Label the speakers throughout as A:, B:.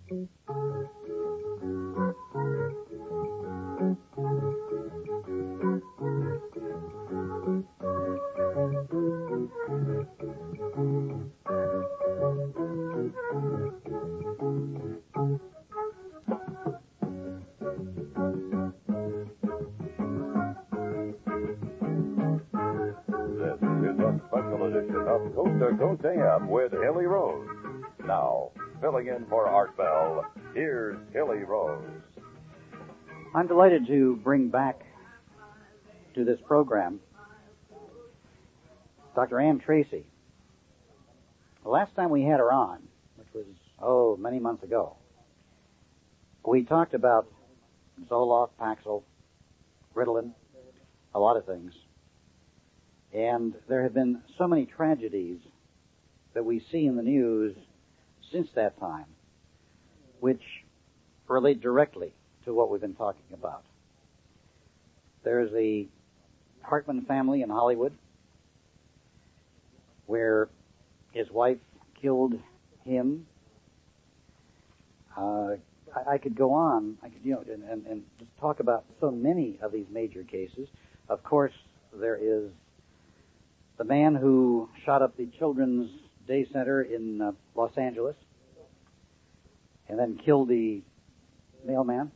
A: Of Coast to Coast AM with Hilly Rose. Now, filling in for Art Bell, here's Hilly Rose.
B: I'm delighted to bring back to this program Dr. Ann Tracy. The last time we had her on, which was, many months ago, we talked about Zoloft, Paxil, Ritalin, a lot of things. And there have been so many tragedies that we see in the news since that time, which relate directly to what we've been talking about. There's a Hartman family in Hollywood where his wife killed him. I could go on. I could, and just talk about so many of these major cases. Of course, there is the man who shot up the Children's Day Center in Los Angeles and then killed the mailman.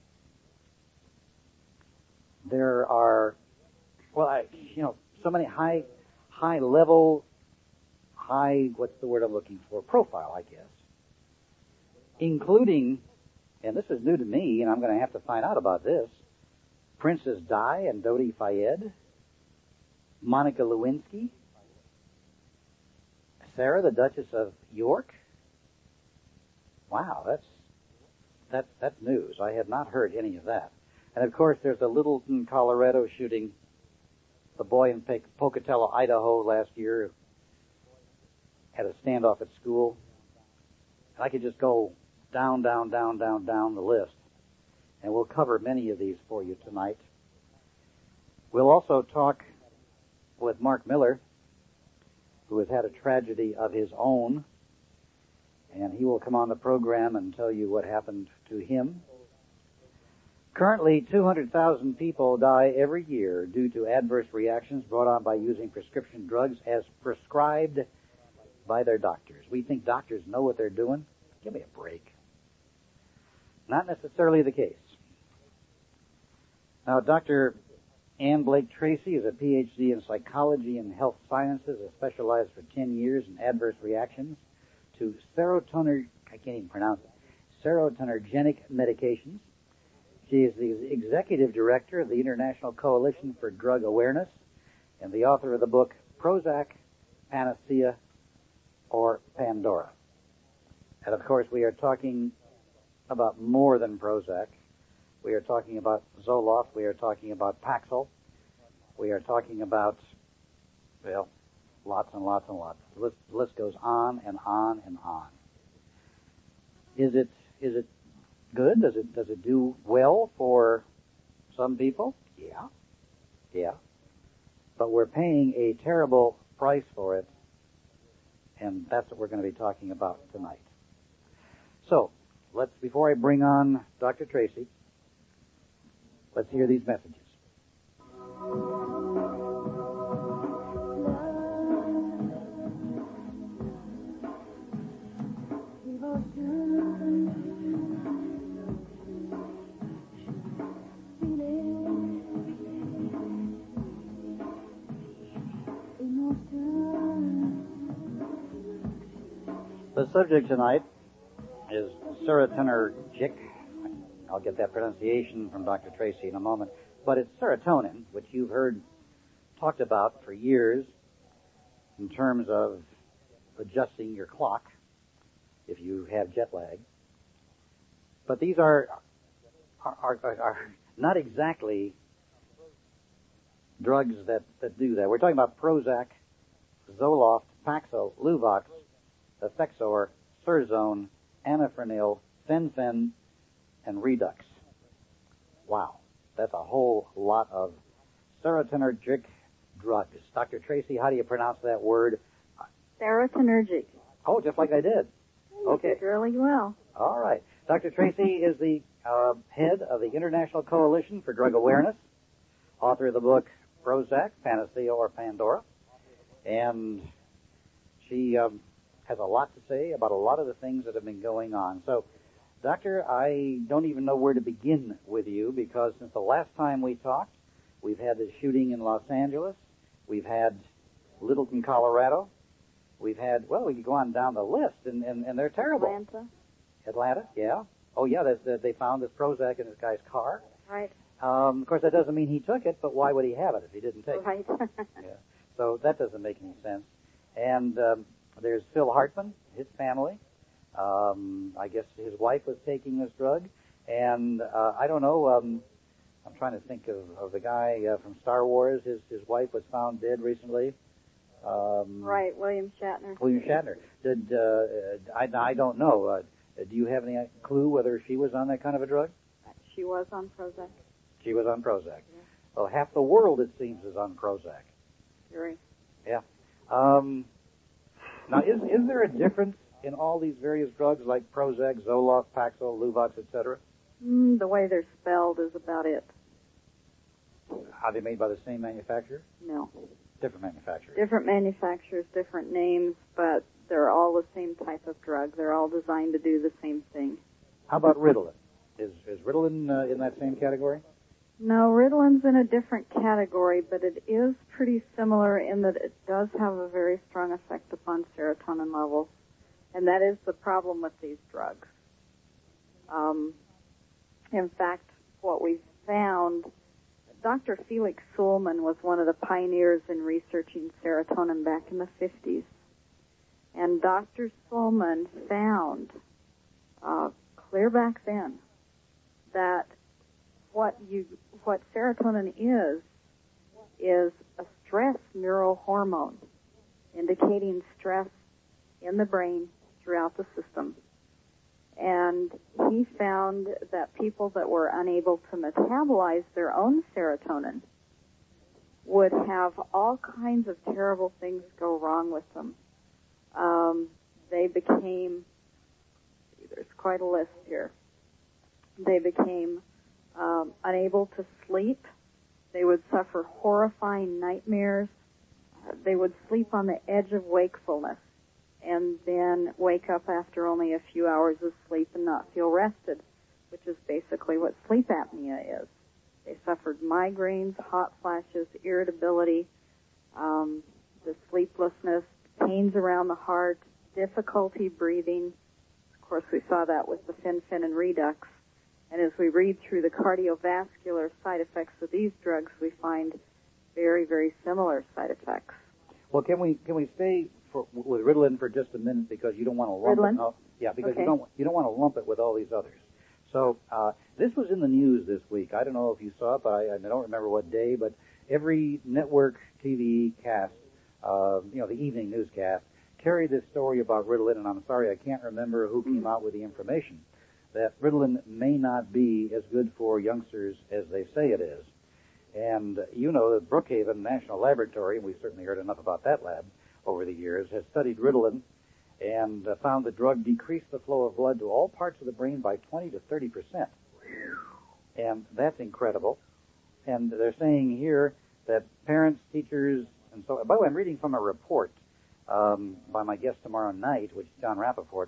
B: There are, so many what's the word I'm looking for? Profile, I guess. Including, and this is new to me, and I'm going to have to find out about this, Princess Di and Dodi Fayed, Monica Lewinsky, Sarah, the Duchess of York. Wow, that's news. I had not heard any of that. And of course, there's the Littleton, Colorado shooting. The boy in Pocatello, Idaho, last year had a standoff at school. And I could just go down the list, and we'll cover many of these for you tonight. We'll also talk with Mark Miller, who has had a tragedy of his own, and he will come on the program and tell you what happened to him. Currently, 200,000 people die every year due to adverse reactions brought on by using prescription drugs as prescribed by their doctors. We think doctors know what they're doing. Give me a break. Not necessarily the case. Now, Dr. Ann Blake Tracy is a Ph.D. in psychology and health sciences, has specialized for 10 years in adverse reactions to serotonergenic medications. She is the executive director of the International Coalition for Drug Awareness and the author of the book Prozac, Panacea, or Pandora. And of course, we are talking about more than Prozac. We are talking about Zoloft. We are talking about Paxil. We are talking about, lots and lots and lots. The list goes on and on and on. Is it good? Does it do well for some people? Yeah. But we're paying a terrible price for it, and that's what we're going to be talking about tonight. So, before I bring on Dr. Tracy, let's hear these messages. The subject tonight is serotonergic. I'll get that pronunciation from Dr. Tracy in a moment. But it's serotonin, which you've heard talked about for years in terms of adjusting your clock if you have jet lag. But these are not exactly drugs that do that. We're talking about Prozac, Zoloft, Paxil, Luvox, Effexor, Surzone, Anafranil, Fen-Phen, and Redux. Wow, that's a whole lot of serotonergic drugs. Dr. Tracy, how do you pronounce that word?
C: Serotonergic.
B: Oh, just like I did. Okay.
C: You did really well.
B: All right. Dr. Tracy is the head of the International Coalition for Drug Awareness, author of the book Prozac, Panacea or Pandora, and she has a lot to say about a lot of the things that have been going on. So, Doctor, I don't even know where to begin with you, because since the last time we talked, we've had the shooting in Los Angeles, we've had Littleton, Colorado, we've had, well, we could go on down the list, and they're terrible. Atlanta, yeah. Oh, yeah, they found this Prozac in this guy's car.
C: Right.
B: Of course, that doesn't mean he took it, but why would he have it if he didn't take
C: Right.
B: it? Yeah. So that doesn't make any sense. And there's Phil Hartman, his family. I guess his wife was taking this drug. And I don't know, I'm trying to think of the guy from Star Wars. His wife was found dead recently.
C: Right, William Shatner.
B: William Shatner. I don't know. Do you have any clue whether she was on that kind of a drug?
C: She was on Prozac.
B: She was on Prozac.
C: Yeah.
B: Well, half the world, it seems, is on Prozac.
C: Very.
B: Yeah. Now, is there a difference in all these various drugs like Prozac, Zoloft, Paxil, Luvox, etc.?
C: The way they're spelled is about it.
B: Are they made by the same manufacturer?
C: No.
B: Different manufacturer.
C: Different manufacturers, different names, but they're all the same type of drug. They're all designed to do the same thing.
B: How about Ritalin? Is Ritalin in that same category?
C: No, Ritalin's in a different category, but it is pretty similar in that it does have a very strong effect upon serotonin levels. And that is the problem with these drugs. In fact, what we found, Dr. Felix Suleman was one of the pioneers in researching serotonin back in the 50s. And Dr. Suleman found, clear back then, that what serotonin is a stress neurohormone, indicating stress in the brain throughout the system. And he found that people that were unable to metabolize their own serotonin would have all kinds of terrible things go wrong with them. They became, there's quite a list here. They became unable to sleep. They would suffer horrifying nightmares. They would sleep on the edge of wakefulness and then wake up after only a few hours of sleep and not feel rested, which is basically what sleep apnea is. They suffered migraines, hot flashes, irritability, the sleeplessness, pains around the heart, difficulty breathing. Of course, we saw that with the fen-phenin redux. And as we read through the cardiovascular side effects of these drugs, we find very, very similar side effects.
B: Well, can we stay with Ritalin for just a minute, because you don't want to lump
C: Ritalin?
B: it up. Yeah, because
C: Okay.
B: you don't want to lump it with all these others. So this was in the news this week. I don't know if you saw it, but I don't remember what day. But every network TV cast, the evening newscast, carried this story about Ritalin, and I'm sorry I can't remember who came out with the information that Ritalin may not be as good for youngsters as they say it is. And you know that Brookhaven National Laboratory, and we've certainly heard enough about that lab over the years, has studied Ritalin and found the drug decreased the flow of blood to all parts of the brain by 20 to 30%. And that's incredible. And they're saying here that parents, teachers, and so, by the way, I'm reading from a report by my guest tomorrow night, which is John Rappaport.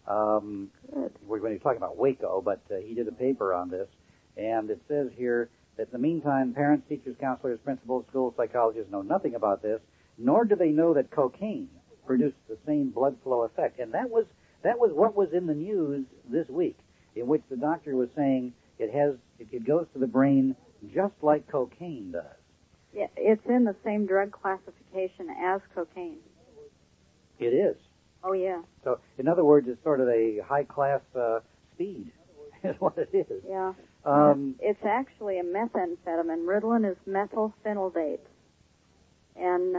B: We're going to be talking about Waco, but he did a paper on this. And it says here that in the meantime, parents, teachers, counselors, principals, school psychologists know nothing about this, nor do they know that cocaine produces the same blood flow effect. And that was what was in the news this week, in which the doctor was saying it goes to the brain just like cocaine does.
C: Yeah, it's in the same drug classification as cocaine.
B: It is.
C: Oh, yeah.
B: So, in other words, it's sort of a high-class speed, is what it is.
C: Yeah. It's actually a methamphetamine. Ritalin is methylphenidate. And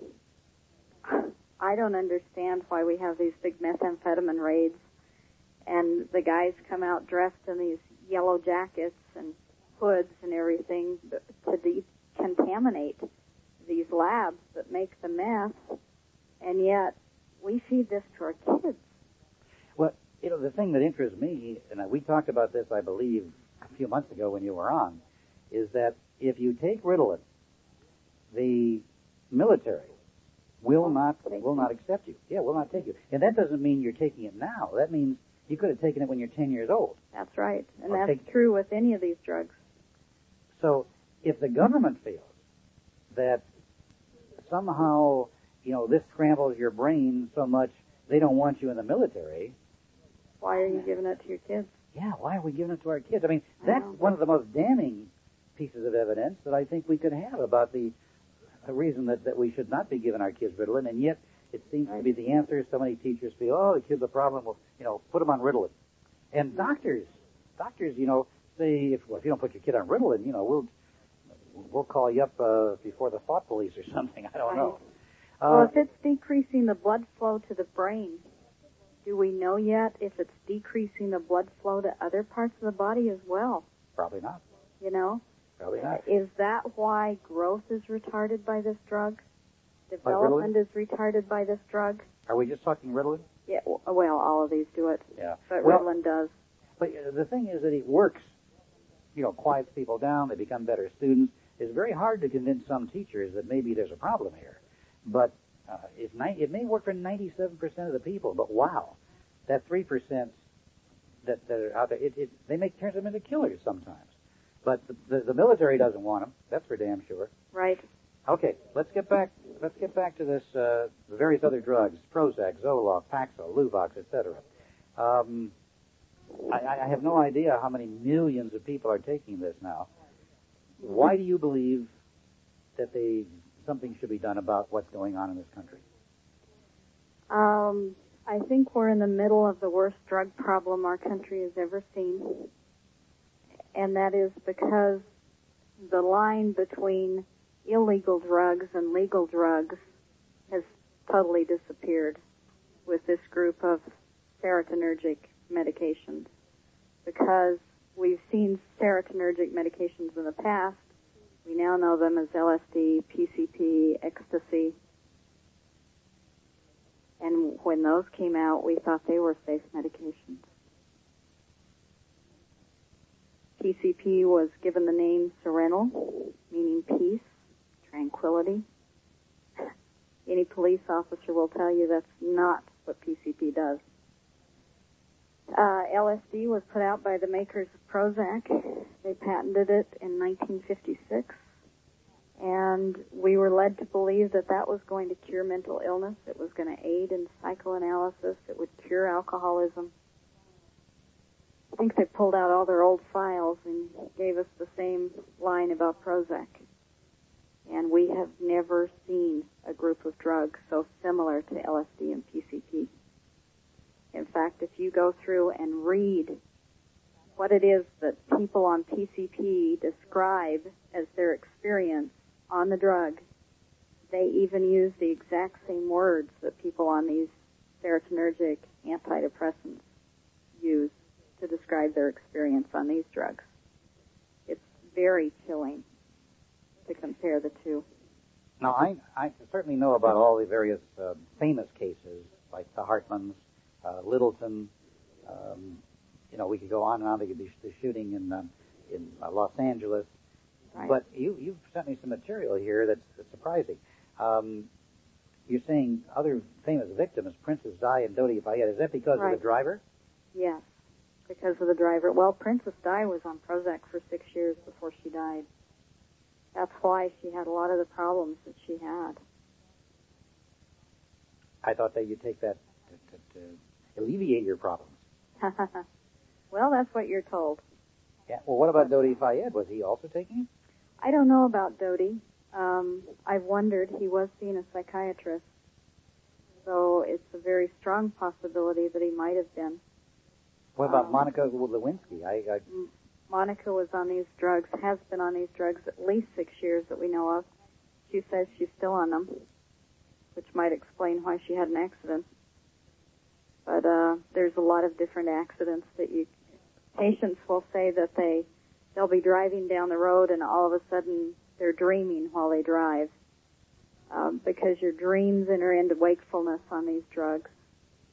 C: I don't understand why we have these big methamphetamine raids, and the guys come out dressed in these yellow jackets and hoods and everything to decontaminate these labs that make the meth, and yet we feed this to our kids.
B: Well, The thing that interests me, and we talked about this, I believe, a few months ago when you were on, is that if you take Ritalin, the military will not accept you. Yeah, will not take you. And that doesn't mean you're taking it now. That means you could have taken it when you're 10 years old.
C: That's right. And that's true with any of these drugs.
B: So if the government feels that somehow, this scrambles your brain so much they don't want you in the military.
C: Why are you giving it to your kids?
B: Yeah, why are we giving it to our kids? I mean, that's one of the most damning pieces of evidence that I think we could have about the reason that we should not be giving our kids Ritalin, and yet it seems to be the answer. So many teachers feel, the kid's a problem, well, put them on Ritalin. And doctors, say, if you don't put your kid on Ritalin, we'll call you up before the thought police or something. I don't know.
C: Well, if it's decreasing the blood flow to the brain, do we know yet if it's decreasing the blood flow to other parts of the body as well?
B: Probably not. Probably not.
C: Is that why growth is retarded by this drug? Development is retarded by this drug?
B: Are we just talking Ritalin?
C: Yeah, well, all of these do it.
B: Yeah.
C: But Ritalin does.
B: But the thing is that it works. Quiets people down. They become better students. It's very hard to convince some teachers that maybe there's a problem here. But it may work for 97% of the people. But wow, that 3% that are out there, turns them into killers sometimes. But the military doesn't want them. That's for damn sure.
C: Right.
B: Okay, let's get back to this, the various other drugs, Prozac, Zoloft, Paxil, Luvox, etc. I have no idea how many millions of people are taking this now. Why do you believe that something should be done about what's going on in this country?
C: I think we're in the middle of the worst drug problem our country has ever seen. And that is because the line between illegal drugs and legal drugs has totally disappeared with this group of serotonergic medications. Because we've seen serotonergic medications in the past, we now know them as LSD, PCP, ecstasy. And when those came out, we thought they were safe medications. PCP was given the name Serenal, meaning peace, tranquility. Any police officer will tell you that's not what PCP does. LSD was put out by the makers of Prozac. They patented it in 1956. And we were led to believe that that was going to cure mental illness. It was going to aid in psychoanalysis. It would cure alcoholism. I think they pulled out all their old files and gave us the same line about Prozac. And we have never seen a group of drugs so similar to LSD and PCP. In fact, if you go through and read what it is that people on PCP describe as their experience on the drug, they even use the exact same words that people on these serotonergic antidepressants use to describe their experience on these drugs. It's very chilling to compare the two.
B: Now, I certainly know about all the various famous cases, like the Hartmans, Littleton. We could go on and on. There could be the shooting in Los Angeles.
C: Right.
B: But you've sent me some material here that's surprising. You're saying other famous victims, Princess Di and Dodi Fayed. Is that because of the driver?
C: Yes, because of the driver. Well, Princess Di was on Prozac for 6 years before she died. That's why she had a lot of the problems that she had.
B: I thought that you'd take that to alleviate your problems.
C: Well, that's what you're told.
B: Yeah. Well, what about Dodi Fayed? Was he also taking it?
C: I don't know about Dodi. I've wondered. He was seeing a psychiatrist. So it's a very strong possibility that he might have been.
B: What about Monica Lewinsky?
C: Monica was on these drugs, has been on these drugs at least 6 years that we know of. She says she's still on them, which might explain why she had an accident. But there's a lot of different accidents that patients will say that they'll be driving down the road and all of a sudden they're dreaming while they drive, because your dreams enter into wakefulness on these drugs.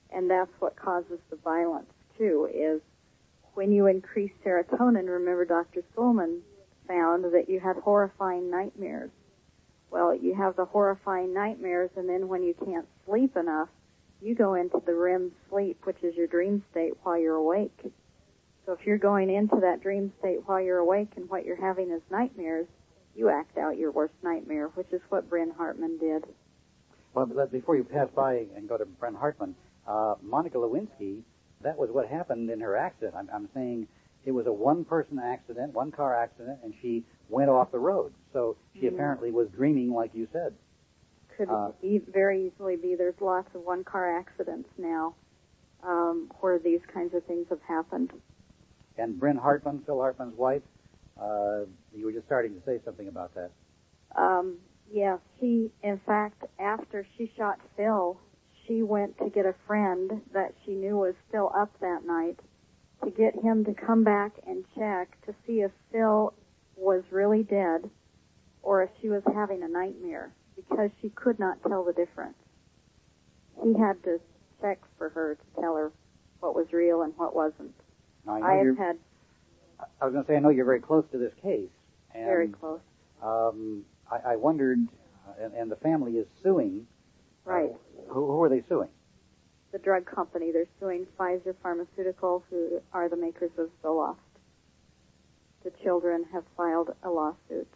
C: And that's what causes the violence, too, is when you increase serotonin, remember Dr. Suleman found that you had horrifying nightmares. Well, you have the horrifying nightmares, and then when you can't sleep enough, you go into the REM sleep, which is your dream state while you're awake. So if you're going into that dream state while you're awake and what you're having is nightmares, you act out your worst nightmare, which is what Bryn Hartman did.
B: Well, before you pass by and go to Bryn Hartman, Monica Lewinsky, that was what happened in her accident. I'm saying it was a one-person accident, one-car accident, and she went off the road. So she apparently was dreaming, like you said.
C: Could very easily be. There's lots of one-car accidents now where these kinds of things have happened.
B: And Bryn Hartman, Phil Hartman's wife, you were just starting to say something about that.
C: Yes, she, in fact, after she shot Phil, she went to get a friend that she knew was still up that night to get him to come back and check to see if Phil was really dead or if she was having a nightmare, because she could not tell the difference. He had to check for her to tell her what was real and what wasn't.
B: Now,
C: I was
B: going to say, I know you're very close to this case. And,
C: very close.
B: I wondered, and the family is suing.
C: Right.
B: Who are they suing?
C: The drug company. They're suing Pfizer Pharmaceutical, who are the makers of Zoloft. The children have filed a lawsuit.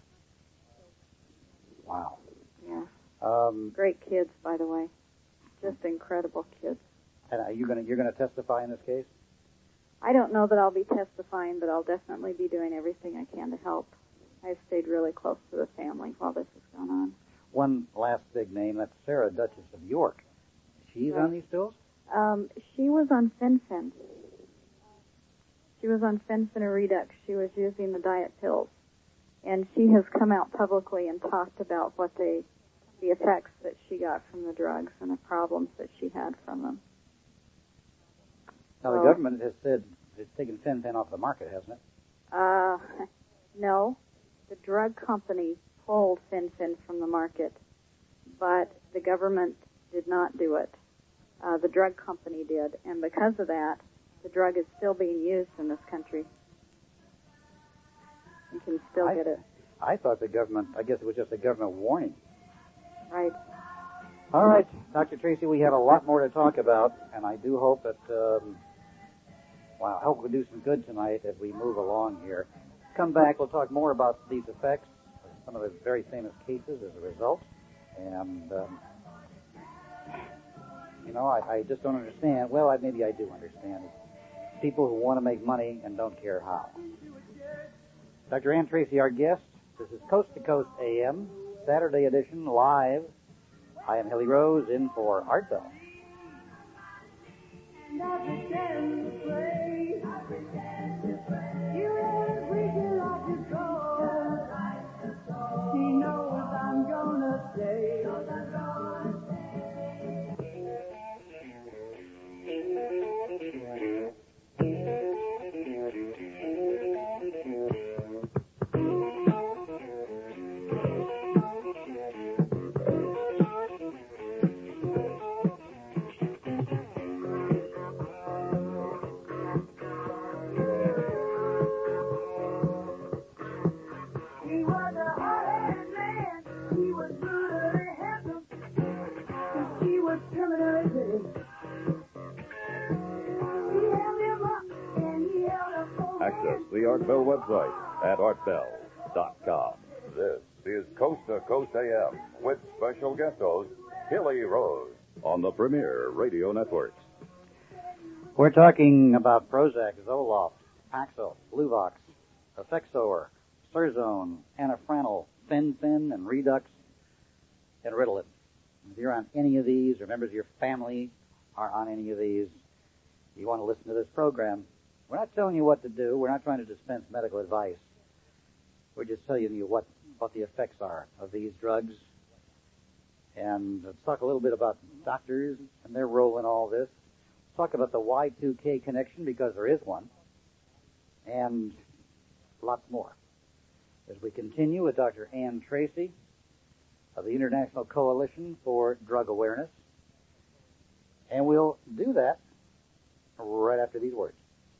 B: Wow.
C: Yeah. Great kids, by the way. Just incredible kids.
B: And you're gonna testify in this case?
C: I don't know that I'll be testifying, but I'll definitely be doing everything I can to help. I've stayed really close to the family while this has gone on.
B: One last big name, that's Sarah, Duchess of York. She's on these pills?
C: She was on Fen-Phen. She was on Fen-Phen-Redux. She was using the diet pills. And she has come out publicly and talked about what the effects that she got from the drugs and the problems that she had from them.
B: Now, the government has said it's taken Fen-Phen off the market, hasn't it?
C: No. The drug company pulled Fen-Phen from the market, but the government did not do it. The drug company did, and because of that, the drug is still being used in this country. You can still get it.
B: I thought the government, I guess it was just a government warning.
C: Right.
B: All right, Dr. Tracy, we have a lot more to talk about, and I do hope that, I hope we'll do some good tonight as we move along here. Come back, we'll talk more about these effects, some of the very famous cases as a result, and, I just don't understand. Well, maybe I do understand. People who want to make money and don't care how. Dr. Ann Tracy, our guest. This is Coast to Coast AM, Saturday edition, live. I am Hilly Rose, in for Art Bell.
A: Access the Art Bell website at artbell.com. This is Coast to Coast AM with special guest host Hilly Rose on the Premier Radio Networks.
B: We're talking about Prozac, Zoloft, Paxil, Luvox, Effexor, Surzone, Anafranil, Fen-Phen, and Redux, and Ritalin. If you're on any of these, or members of your family are on any of these, you want to listen to this program. We're not telling you what to do. We're not trying to dispense medical advice. We're just telling you what the effects are of these drugs. And let's talk a little bit about doctors and their role in all this. Let's talk about the Y2K connection, because there is one. And lots more. As we continue with Dr. Ann Tracy of the International Coalition for Drug Awareness. And we'll do that right after these words.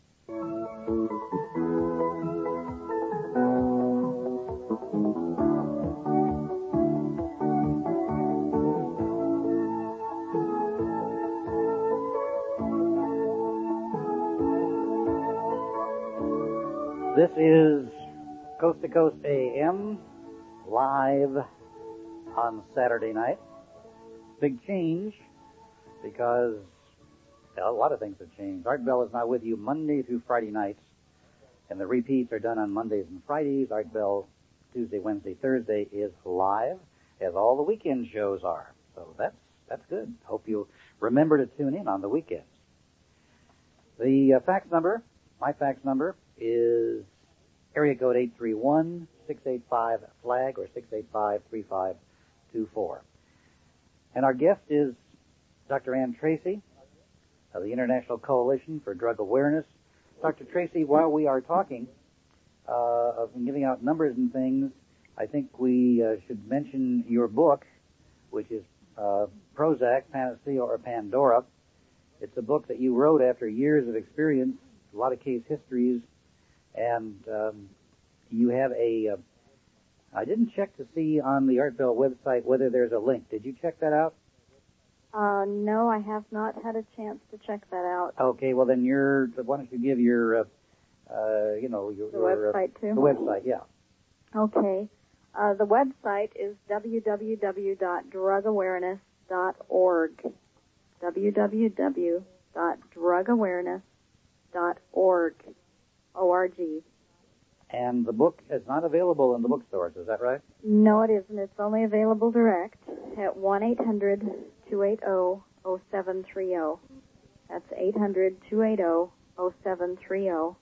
B: This is Coast to Coast AM, live on Saturday night. Big change, because a lot of things have changed. Art Bell is now with you Monday through Friday nights, and the repeats are done on Mondays and Fridays. Art Bell Tuesday, Wednesday, Thursday is live, as all the weekend shows are. So that's good. Hope you remember to tune in on the weekends. The fax number, my fax number, is area code 831-685-FLAG or 685-3524. And our guest is Dr. Ann Tracy of the International Coalition for Drug Awareness. Dr. Tracy, while we are talking of giving out numbers and things, I think we should mention your book, which is Prozac, Panacea, or Pandora. It's a book that you wrote after years of experience, a lot of case histories, and you have I didn't check to see on the Art Bell website whether there's a link. Did you check that out?
C: No, I have not had a chance to check that out.
B: Okay, well then why don't you give your,
C: the website too?
B: The website, yeah.
C: Okay. The website is www.drugawareness.org. www.drugawareness.org. O-R-G.
B: And the book is not available in the bookstores, is that right?
C: No, it isn't. It's only available direct at 1-800-280-0730. That's 800-280-0730.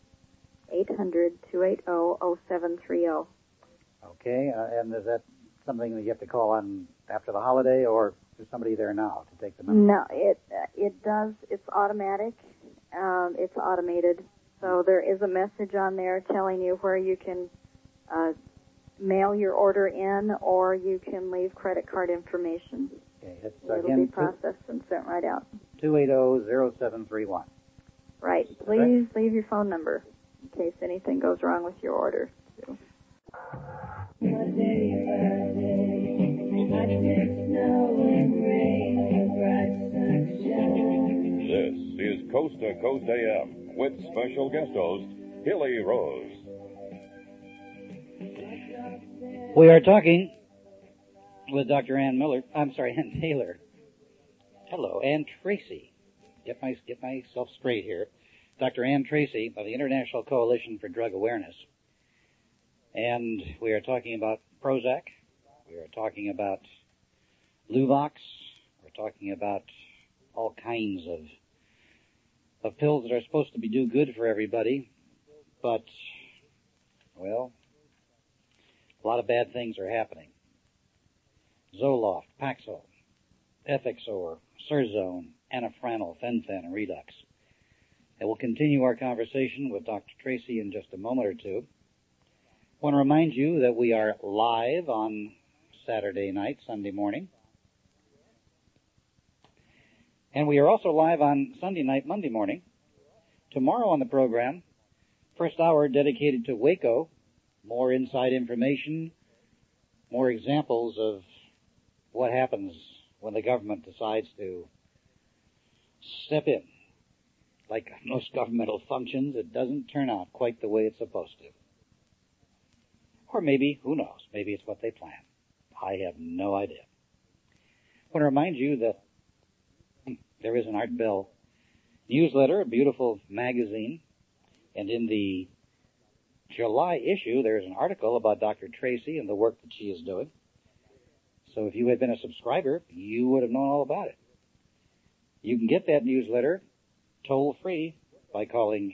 C: 800-280-0730.
B: Okay, and is that something that you have to call on after the holiday, or is somebody there now to take the number?
C: No, it does. It's automatic. It's automated. So there is a message on there telling you where you can mail your order in, or you can leave credit card information.
B: Okay, it's
C: it'll be processed and sent right out.
B: 280-0731.
C: Right. Please leave your phone number in case anything goes wrong with your order. Too.
A: This is Coast to Coast AM with special guest host Hilly Rose.
B: We are talking with Dr. Ann Taylor. Hello, Ann Tracy. Get myself straight here. Dr. Ann Tracy of the International Coalition for Drug Awareness. And we are talking about Prozac. We are talking about Luvox. We're talking about all kinds of pills that are supposed to do good for everybody. But, well, a lot of bad things are happening. Zoloft, Paxil, Effexor, Surzone, Anafranil, Fen-Phen, and Redux. And we'll continue our conversation with Dr. Tracy in just a moment or two. I want to remind you that we are live on Saturday night, Sunday morning. And we are also live on Sunday night, Monday morning. Tomorrow on the program, first hour dedicated to Waco. More inside information, more examples of what happens when the government decides to step in. Like most governmental functions, it doesn't turn out quite the way it's supposed to. Or maybe, who knows, maybe it's what they planned. I have no idea. I want to remind you that there is an Art Bell newsletter, a beautiful magazine, and in the July issue, there's an article about Dr. Tracy and the work that she is doing. So if you had been a subscriber, you would have known all about it. You can get that newsletter toll-free by calling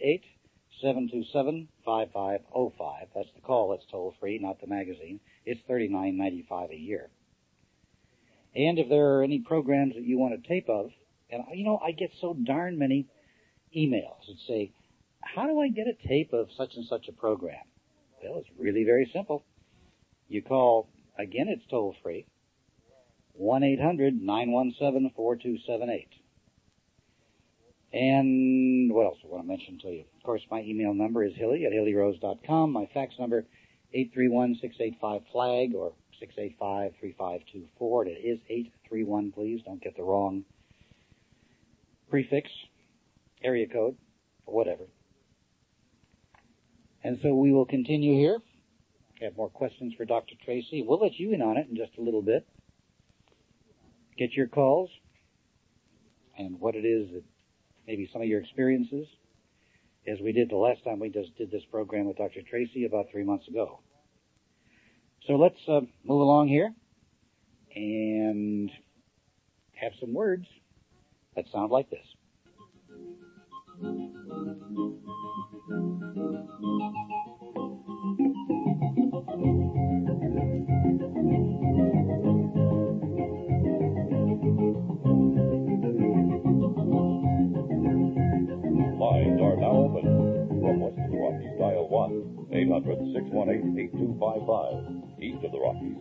B: 888-727-5505. That's the call that's toll-free, not the magazine. It's $39.95 a year. And if there are any programs that you want a tape of, and I get so darn many emails that say, how do I get a tape of such and such a program? Well, it's really very simple. You call, again, it's toll-free, 1-800-917-4278. And what else I want to mention to you? Of course, my email number is hilly@hillyrose.com. My fax number, 831-685-FLAG or 685-3524. It is 831, please. Don't get the wrong prefix, area code, or whatever. And so we will continue here. Have more questions for Dr. Tracy. We'll let you in on it in just a little bit. Get your calls and what it is that maybe some of your experiences, as we did the last time we just did this program with Dr. Tracy about 3 months ago. So let's move along here and have some words that sound like this.
A: Lines are now open. From west of the Rockies, dial 1-800-618-8255. East of the Rockies,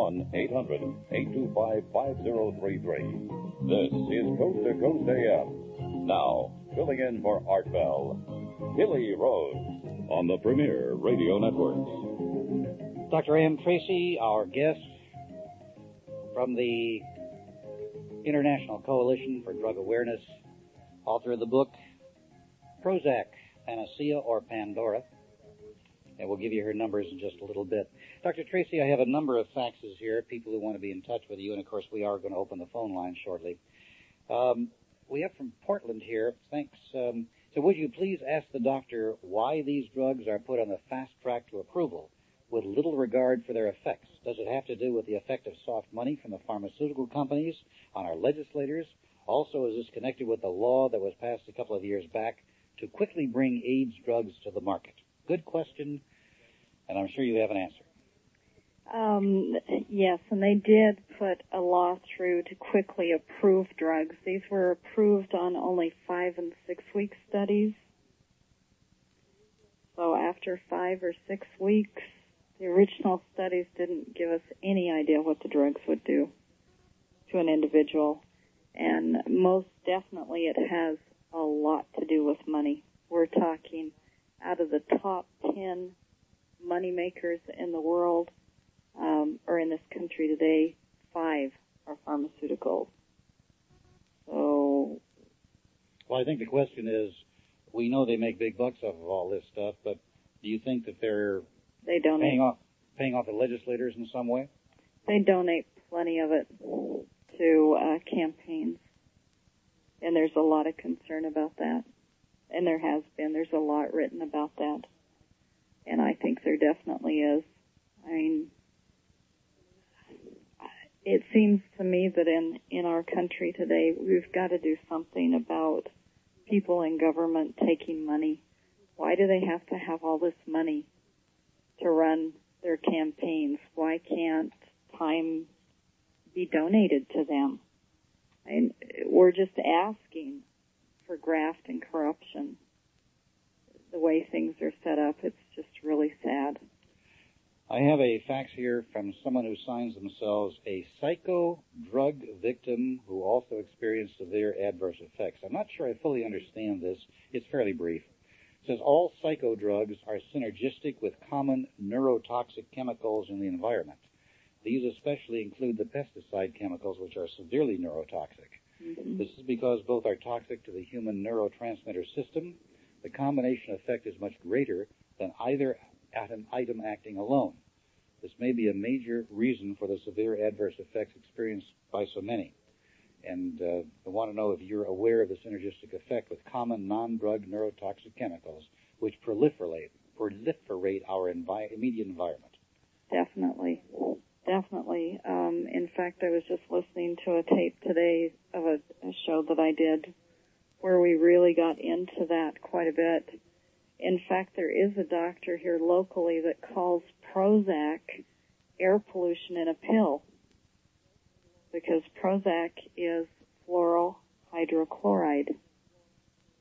A: 1-800-825-5033. This is Coast to Coast AM. Now, filling in for Art Bell, Hilly Rose, on the Premier Radio Network.
B: Dr. A.M. Tracy, our guest from the International Coalition for Drug Awareness, author of the book Prozac, Panacea or Pandora. And we'll give you her numbers in just a little bit. Dr. Tracy, I have a number of faxes here, people who want to be in touch with you, and of course we are going to open the phone line shortly. We have from Portland here, thanks. So would you please ask the doctor why these drugs are put on the fast track to approval with little regard for their effects? Does it have to do with the effect of soft money from the pharmaceutical companies on our legislators? Also, is this connected with the law that was passed a couple of years back to quickly bring AIDS drugs to the market? Good question, and I'm sure you have an answer.
C: Yes, and they did put a law through to quickly approve drugs. These were approved on only 5 and 6 week studies. So after 5 or 6 weeks, the original studies didn't give us any idea what the drugs would do to an individual. And most definitely it has a lot to do with money. We're talking out of the top 10 money makers in the world, or in this country today, 5 are pharmaceuticals. So,
B: well, I think the question is, we know they make big bucks off of all this stuff, but do you think that
C: they donate
B: paying off the legislators in some way?
C: They donate plenty of it to campaigns, and there's a lot of concern about that. And there's a lot written about that. And I think there definitely is. I mean, it seems to me that in our country today, we've got to do something about people in government taking money. Why do they have to have all this money to run their campaigns? Why can't time be donated to them? And we're just asking for graft and corruption. The way things are set up, it's just really sad.
B: I have a fax here from someone who signs themselves a psycho drug victim who also experienced severe adverse effects. I'm not sure I fully understand this. It's fairly brief. It says all psycho drugs are synergistic with common neurotoxic chemicals in the environment. These especially include the pesticide chemicals, which are severely neurotoxic. Mm-hmm. This is because both are toxic to the human neurotransmitter system. The combination effect is much greater than either item acting alone. This may be a major reason for the severe adverse effects experienced by so many. And I want to know if you're aware of the synergistic effect with common non-drug neurotoxic chemicals which proliferate our immediate environment.
C: Definitely. In fact, I was just listening to a tape today of a show that I did where we really got into that quite a bit. In fact, there is a doctor here locally that calls Prozac air pollution in a pill, because Prozac is fluorohydrochloride.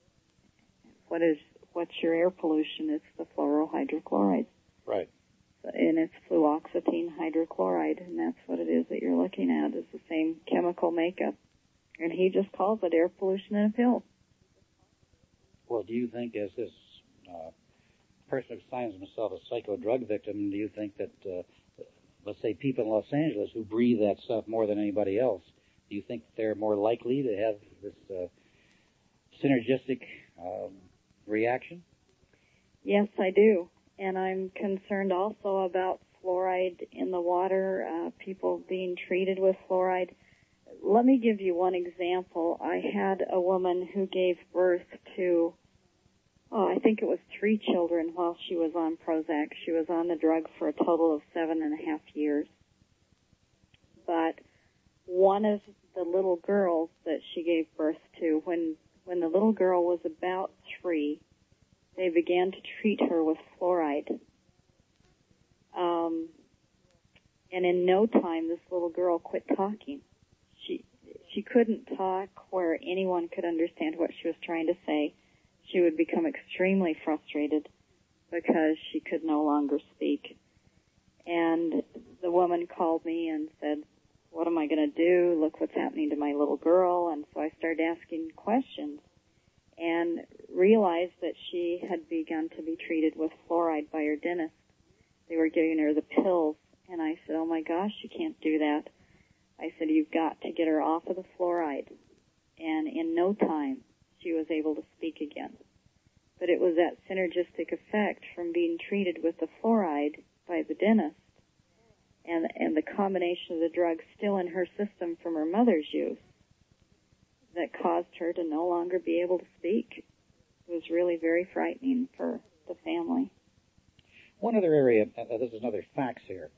C: What's your air pollution? It's the fluorohydrochloride.
B: Right.
C: and it's fluoxetine hydrochloride, and that's what it is that you're looking at, is the same chemical makeup. And he just calls it air pollution in a pill.
B: Well, do you think, as this person who signs himself a psycho-drug victim, do you think that, let's say, people in Los Angeles who breathe that stuff more than anybody else, do you think they're more likely to have this synergistic reaction?
C: Yes, I do. And I'm concerned also about fluoride in the water, people being treated with fluoride. Let me give you one example. I had a woman who gave birth to, I think it was 3 children while she was on Prozac. She was on the drug for a total of 7.5 years. But one of the little girls that she gave birth to, when the little girl was about 3, they began to treat her with fluoride. And in no time, this little girl quit talking. She couldn't talk where anyone could understand what she was trying to say. She would become extremely frustrated because she could no longer speak. And the woman called me and said, what am I going to do? Look what's happening to my little girl. And so I started asking questions and realized that she had begun to be treated with fluoride by her dentist. They were giving her the pills. And I said, oh my gosh, you can't do that. I said, you've got to get her off of the fluoride. And in no time, she was able to speak again. But it was that synergistic effect from being treated with the fluoride by the dentist and the combination of the drug still in her system from her mother's use that caused her to no longer be able to speak. It was really very frightening for the family.
B: One other area, this is another facts here.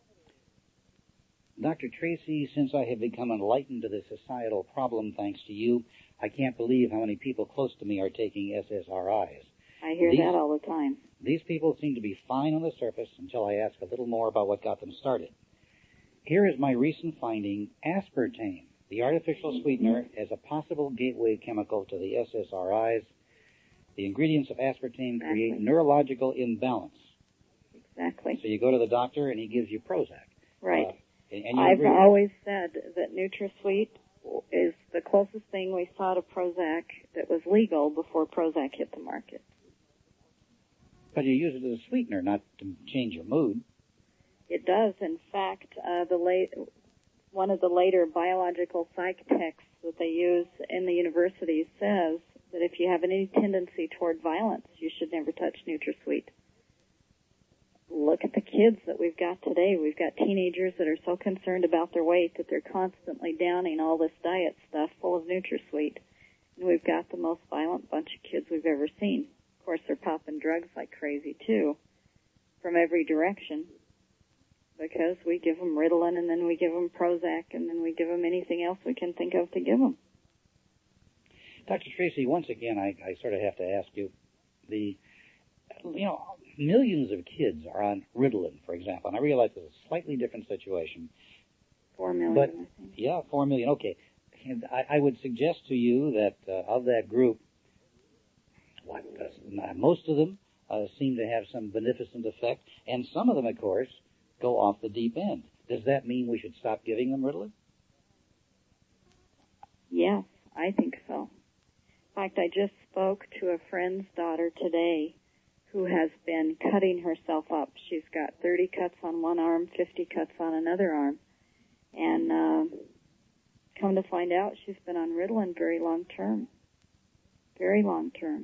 B: Dr. Tracy, since I have become enlightened to the societal problem thanks to you, I can't believe how many people close to me are taking SSRIs.
C: I hear that all the time.
B: These people seem to be fine on the surface until I ask a little more about what got them started. Here is my recent finding: aspartame, the artificial sweetener, as a possible gateway chemical to the SSRIs. The ingredients of aspartame create neurological imbalance.
C: Exactly.
B: So you go to the doctor and he gives you Prozac.
C: Right.
B: And
C: I've always said that NutraSweet is the closest thing we saw to Prozac that was legal before Prozac hit the market.
B: But you use it as a sweetener, not to change your mood.
C: It does. In fact, one of the later biological psych texts that they use in the universities says that if you have any tendency toward violence, you should never touch NutraSweet. Look at the kids that we've got today. We've got teenagers that are so concerned about their weight that they're constantly downing all this diet stuff full of NutraSweet. And we've got the most violent bunch of kids we've ever seen. Of course, they're popping drugs like crazy, too, from every direction, because we give them Ritalin, and then we give them Prozac, and then we give them anything else we can think of to give them.
B: Dr. Tracy, once again, I sort of have to ask you, millions of kids are on Ritalin, for example, and I realize it's a slightly different situation.
C: 4 million,
B: but,
C: I think.
B: Yeah, 4 million, okay. And I would suggest to you that of that group, most of them seem to have some beneficent effect, and some of them, of course, go off the deep end. Does that mean we should stop giving them Ritalin?
C: Yes, I think so. In fact, I just spoke to a friend's daughter today who has been cutting herself up. She's got 30 cuts on one arm, 50 cuts on another arm. And come to find out, she's been on Ritalin very long term. Very long term.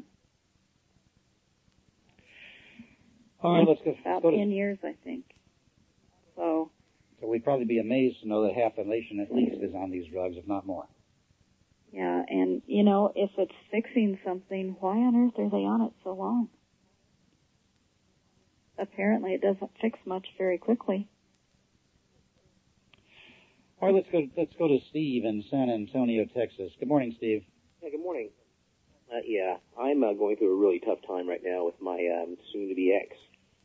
B: All right, let's go.
C: About 10 years, I think. So
B: we'd probably be amazed to know that half the nation at least is on these drugs, if not more.
C: Yeah, and, if it's fixing something, why on earth are they on it so long? Apparently it doesn't fix much very quickly.
B: All right, let's go to Steve in San Antonio, Texas. Good morning, Steve.
D: Yeah, good morning. I'm going through a really tough time right now with my soon-to-be ex.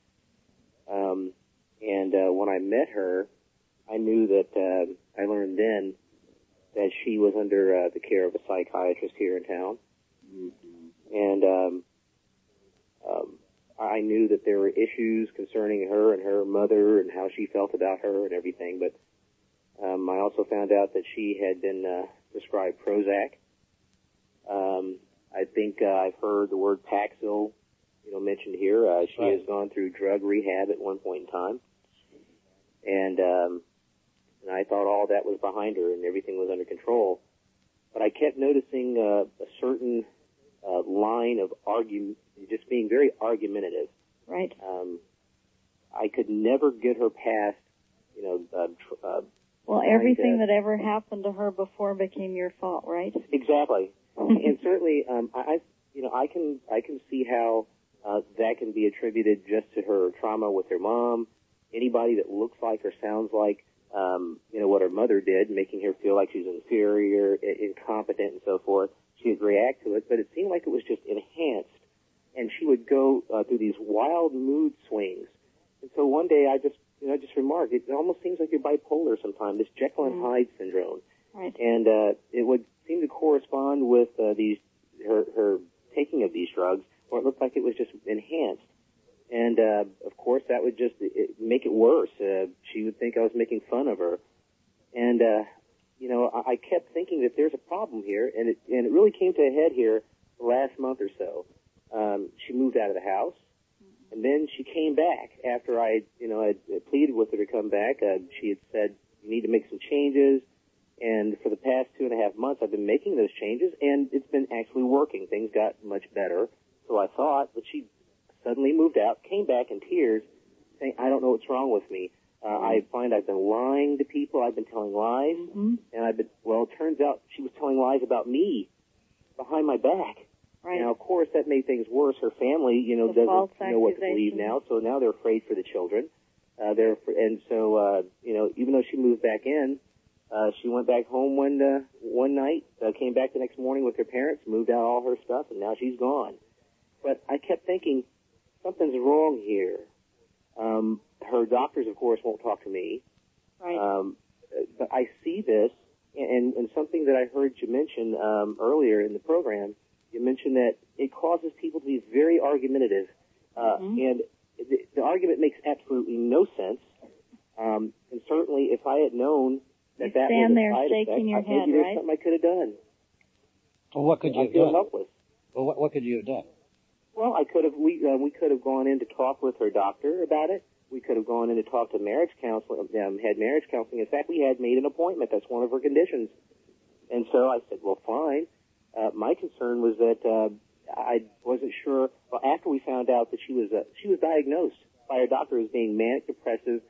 D: And when I met her, I knew that I learned then that she was under the care of a psychiatrist here in town. Mm-hmm. And I knew that there were issues concerning her and her mother and how she felt about her and everything. But I also found out that she had been prescribed Prozac. I think I've heard the word Paxil, mentioned here. She has gone through drug rehab at one point in time, and I thought all that was behind her and everything was under control. But I kept noticing a certain line of argument, just being very argumentative.
C: Right.
D: I could never get her past,
C: well, everything that ever happened to her before became your fault, right?
D: Exactly. And certainly, I can see how that can be attributed just to her trauma with her mom. Anybody that looks like or sounds like, what her mother did, making her feel like she's inferior, incompetent, and so forth, she would react to it. But it seemed like it was just enhanced, and she would go through these wild mood swings. And so one day I just remarked, it almost seems like you're bipolar sometimes, this Jekyll and Hyde syndrome.
C: Right.
D: And it would seem to correspond with her taking of these drugs, or it looked like it was just enhanced. And, of course, that would just make it worse. She would think I was making fun of her. And, I kept thinking that there's a problem here, and it really came to a head here the last month or so. She moved out of the house, and then she came back after I pleaded with her to come back. She had said, you need to make some changes. And for the past 2.5 months, I've been making those changes, and it's been actually working. Things got much better, so I thought. But she suddenly moved out, came back in tears, saying, I don't know what's wrong with me. I find I've been lying to people. I've been telling lies.
C: Mm-hmm.
D: And it turns out she was telling lies about me behind my back.
C: Right.
D: Now, of course, that made things worse. Her family, doesn't know what to believe now, so now they're afraid for the children. Even though she moved back in, she went back home one night, came back the next morning with her parents, moved out all her stuff, and now she's gone. But I kept thinking, something's wrong here. Her doctors, of course, won't talk to me.
C: Right.
D: But I see this, and something that I heard you mention earlier in the program, you mentioned that it causes people to be very argumentative. And the argument makes absolutely no sense. And certainly, if I had known that was a side effect, maybe there's something I could have done.
B: Well, what could you have done?
D: Helpless.
B: Well, what could you have done?
D: Well, we could have gone in to talk with her doctor about it. We could have gone in to talk to marriage counseling, had marriage counseling. In fact, we had made an appointment. That's one of her conditions. And so I said, well, fine. My concern was that I wasn't sure. Well, after we found out that she was diagnosed by her doctor as being manic depressive,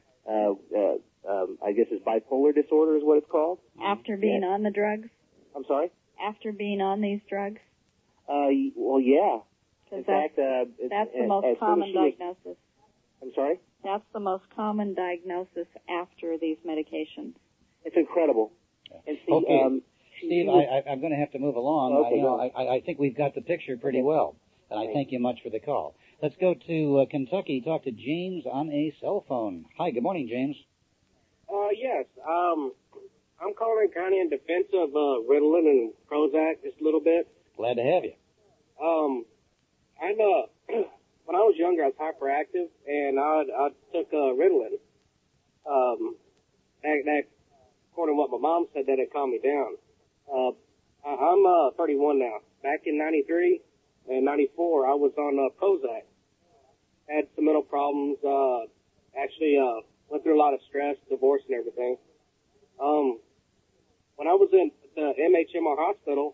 D: I guess it's bipolar disorder is what it's called.
C: After being on the drugs?
D: I'm sorry?
C: After being on these drugs?
D: Well, yeah.
C: In fact, that's the most common diagnosis.
D: I'm sorry?
C: That's the most common diagnosis after these medications.
D: It's incredible. And see,
B: okay. Steve, I'm going to have to move along.
D: Okay,
B: I think we've got the picture pretty well, and I thank you much for the call. Let's go to Kentucky, talk to James on a cell phone. Hi, good morning, James.
E: Yes. I'm calling kind of in defense of Ritalin and Prozac just a little bit.
B: Glad to have you.
E: When I was younger, I was hyperactive, and I took Ritalin. That, according to what my mom said, that it calmed me down. I'm 31 now. Back in 93 and 94, I was on Prozac. Had some mental problems. Went through a lot of stress, divorce, and everything. When I was in the MHMR hospital,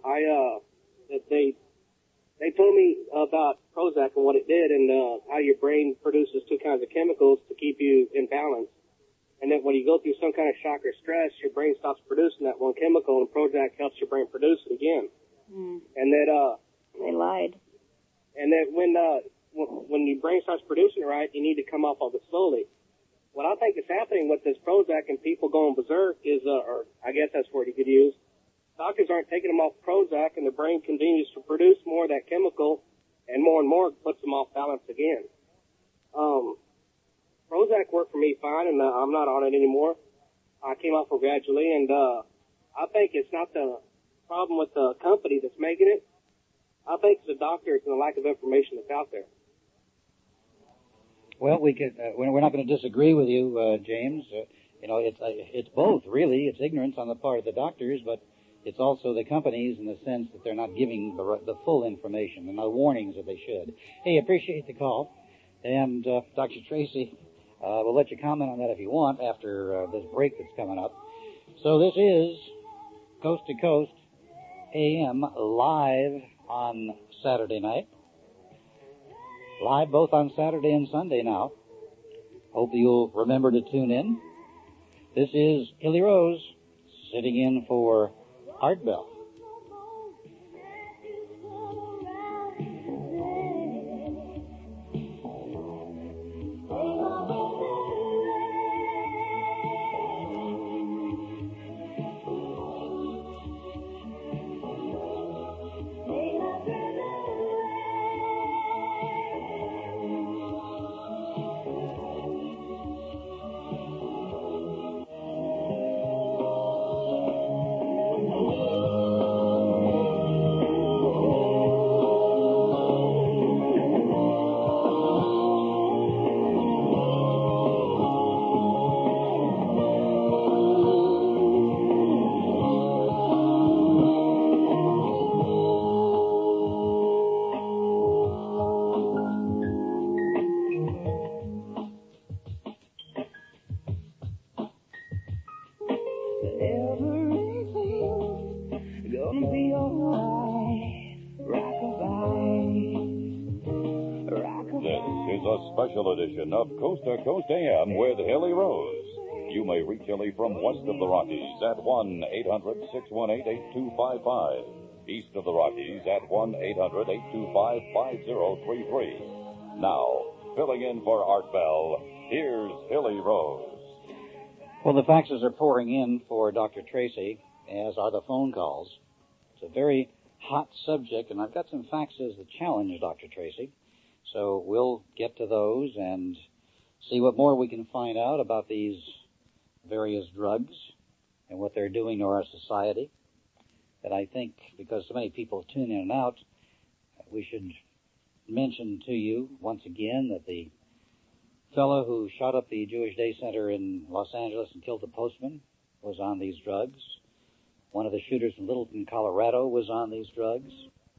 E: they told me about Prozac and what it did, and how your brain produces two kinds of chemicals to keep you in balance. And then when you go through some kind of shock or stress, your brain stops producing that one chemical, and Prozac helps your brain produce it again. And that
C: they lied.
E: And that when your brain starts producing it right, you need to come off of it slowly. What I think is happening with this Prozac and people going berserk is, or I guess that's the word you could use, doctors aren't taking them off Prozac, and the brain continues to produce more of that chemical, and more puts them off balance again. Prozac worked for me fine, and I'm not on it anymore. I came off it gradually, and I think it's not the problem with the company that's making it. I think it's the doctors and the lack of information that's out there.
B: Well, we're not going to disagree with you, James. It's both, really. It's ignorance on the part of the doctors, but it's also the companies in the sense that they're not giving the full information and the warnings that they should. Hey, appreciate the call. And Dr. Tracy, we'll let you comment on that if you want after this break that's coming up. So this is Coast to Coast AM live on Saturday night. Live both on Saturday and Sunday now. Hope you'll remember to tune in. This is Hilly Rose sitting in for Art Bell.
A: Special edition of Coast to Coast AM with Hilly Rose. You may reach Hilly from west of the Rockies at 1-800-618-8255. East of the Rockies at 1-800-825-5033. Now, filling in for Art Bell, here's Hilly Rose.
B: Well, the faxes are pouring in for Dr. Tracy, as are the phone calls. It's a very hot subject, and I've got some faxes that challenge Dr. Tracy. So we'll get to those and see what more we can find out about these various drugs and what they're doing to our society. And I think because so many people tune in and out, we should mention to you once again that the fellow who shot up the Jewish Day Center in Los Angeles and killed the postman was on these drugs. One of the shooters from Littleton, Colorado was on these drugs.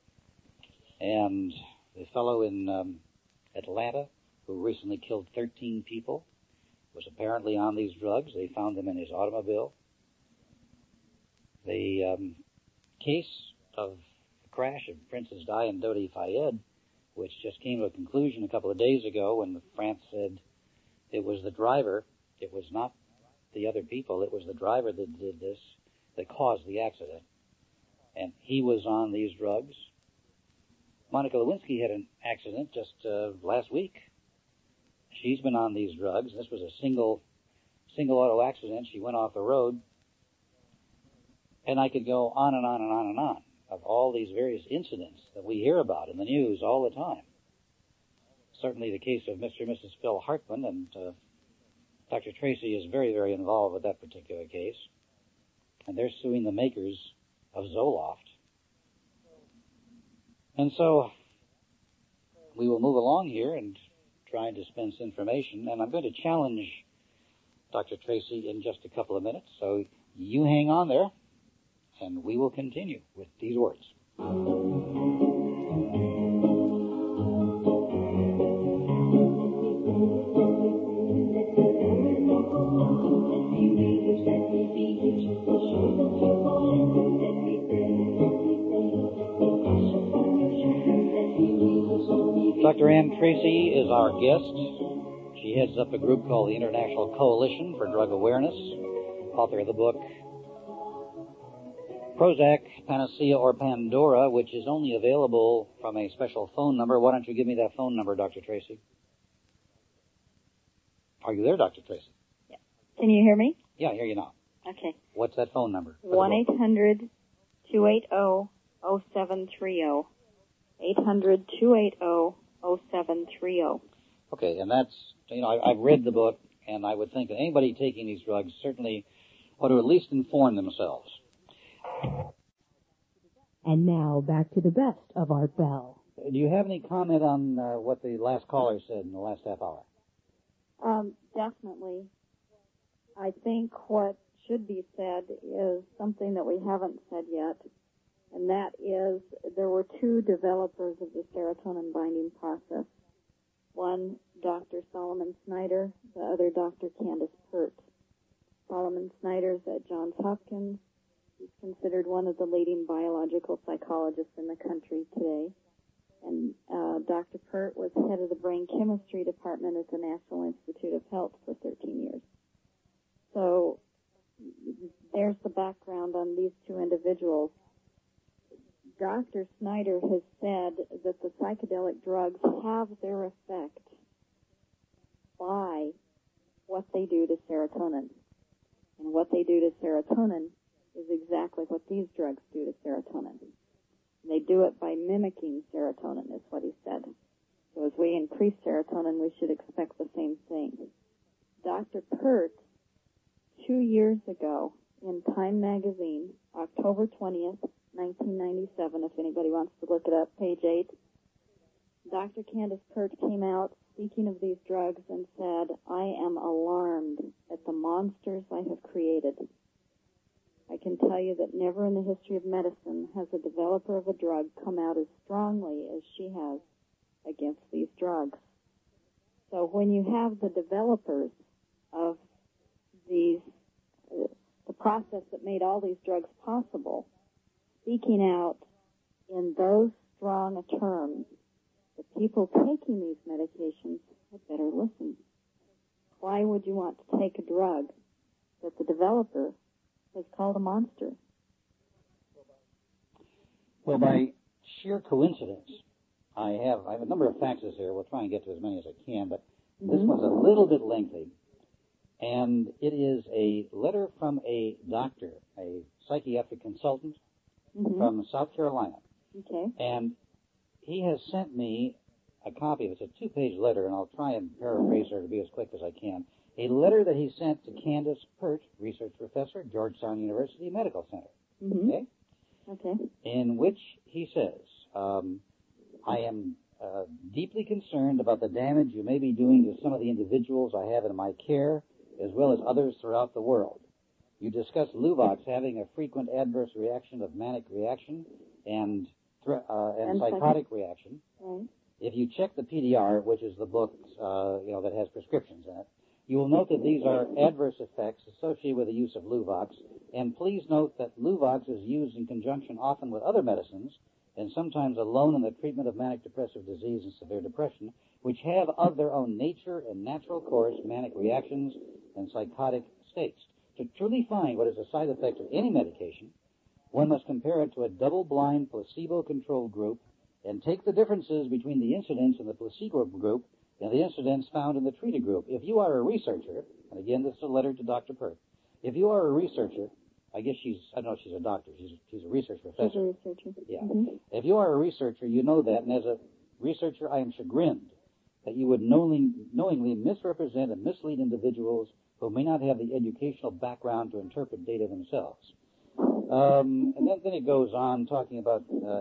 B: And the fellow in Atlanta, who recently killed 13 people, was apparently on these drugs. They found them in his automobile. The case of the crash of Princess Di and Dodi Fayed, which just came to a conclusion a couple of days ago when France said it was the driver, it was not the other people, it was the driver that did this, that caused the accident. And he was on these drugs. Monica Lewinsky had an accident just last week. She's been on these drugs. This was a single auto accident. She went off the road. And I could go on and on and on and on of all these various incidents that we hear about in the news all the time. Certainly the case of Mr. and Mrs. Phil Hartman, and Dr. Tracy is very, very involved with that particular case. And they're suing the makers of Zoloft. And so we will move along here and try and dispense information. And I'm going to challenge Dr. Tracy in just a couple of minutes. So you hang on there, and we will continue with these words. Dr. Ann Tracy is our guest. She heads up a group called the International Coalition for Drug Awareness, author of the book Prozac, Panacea, or Pandora, which is only available from a special phone number. Why don't you give me that phone number, Dr. Tracy? Are you there, Dr. Tracy?
C: Yeah. Can you hear me?
B: Yeah, I hear you now.
C: Okay.
B: What's that phone number?
C: 1-800-280-0730. 800-280-0730.
B: Okay, and that's, I've read the book, and I would think that anybody taking these drugs certainly ought to at least inform themselves.
F: And now, back to the best of Art Bell.
B: Do you have any comment on what the last caller said in the last half hour?
C: Definitely. I think what should be said is something that we haven't said yet, and that is there were two developers of the serotonin binding process. One, Dr. Solomon Snyder, the other, Dr. Candace Pert. Solomon Snyder's at Johns Hopkins. He's considered one of the leading biological psychologists in the country today. And Dr. Pert was head of the brain chemistry department at the National Institute of Health for 13 years. So there's the background on these two individuals. Dr. Snyder has said that the psychedelic drugs have their effect by what they do to serotonin. And what they do to serotonin is exactly what these drugs do to serotonin. And they do it by mimicking serotonin, is what he said. So as we increase serotonin, we should expect the same thing. Dr. Pert, 2 years ago, in Time magazine, October 20th, 1997, if anybody wants to look it up, page 8, Dr. Candace Pert came out speaking of these drugs and said, I am alarmed at the monsters I have created. I can tell you that never in the history of medicine has a developer of a drug come out as strongly as she has against these drugs. So when you have the developers of these, the process that made all these drugs possible, speaking out in those strong terms, the people taking these medications had better listen. Why would you want to take a drug that the developer has called a monster?
B: Well, by sheer coincidence, I have a number of faxes here. We'll try and get to as many as I can, but this one's a little bit lengthy. And it is a letter from a doctor, a psychiatric consultant from South Carolina.
C: Okay.
B: And he has sent me a copy of it. It's a 2-page letter, and I'll try and paraphrase her to be as quick as I can. A letter that he sent to Candace Pert, research professor, Georgetown University Medical Center. Okay?
C: Okay.
B: In which he says, I am deeply concerned about the damage you may be doing to some of the individuals I have in my care, as well as others throughout the world. You discuss Luvox having a frequent adverse reaction of manic reaction and psychotic reaction.
C: Right.
B: If you check the PDR, which is the book that has prescriptions in it, you will note that these are adverse effects associated with the use of Luvox. And please note that Luvox is used in conjunction often with other medicines, and sometimes alone in the treatment of manic depressive disease and severe depression, which have of their own nature and natural course manic reactions and psychotic states. To truly find what is a side effect of any medication, one must compare it to a double-blind placebo-controlled group and take the differences between the incidence in the placebo group and the incidence found in the treated group. If you are a researcher, and again, this is a letter to Dr. Pert, if you are a researcher, I guess she's a doctor, she's a research professor.
C: She's a researcher.
B: Yeah. If you are a researcher, you know that, and as a researcher, I am chagrined that you would knowingly misrepresent and mislead individuals who may not have the educational background to interpret data themselves. And then it goes on talking about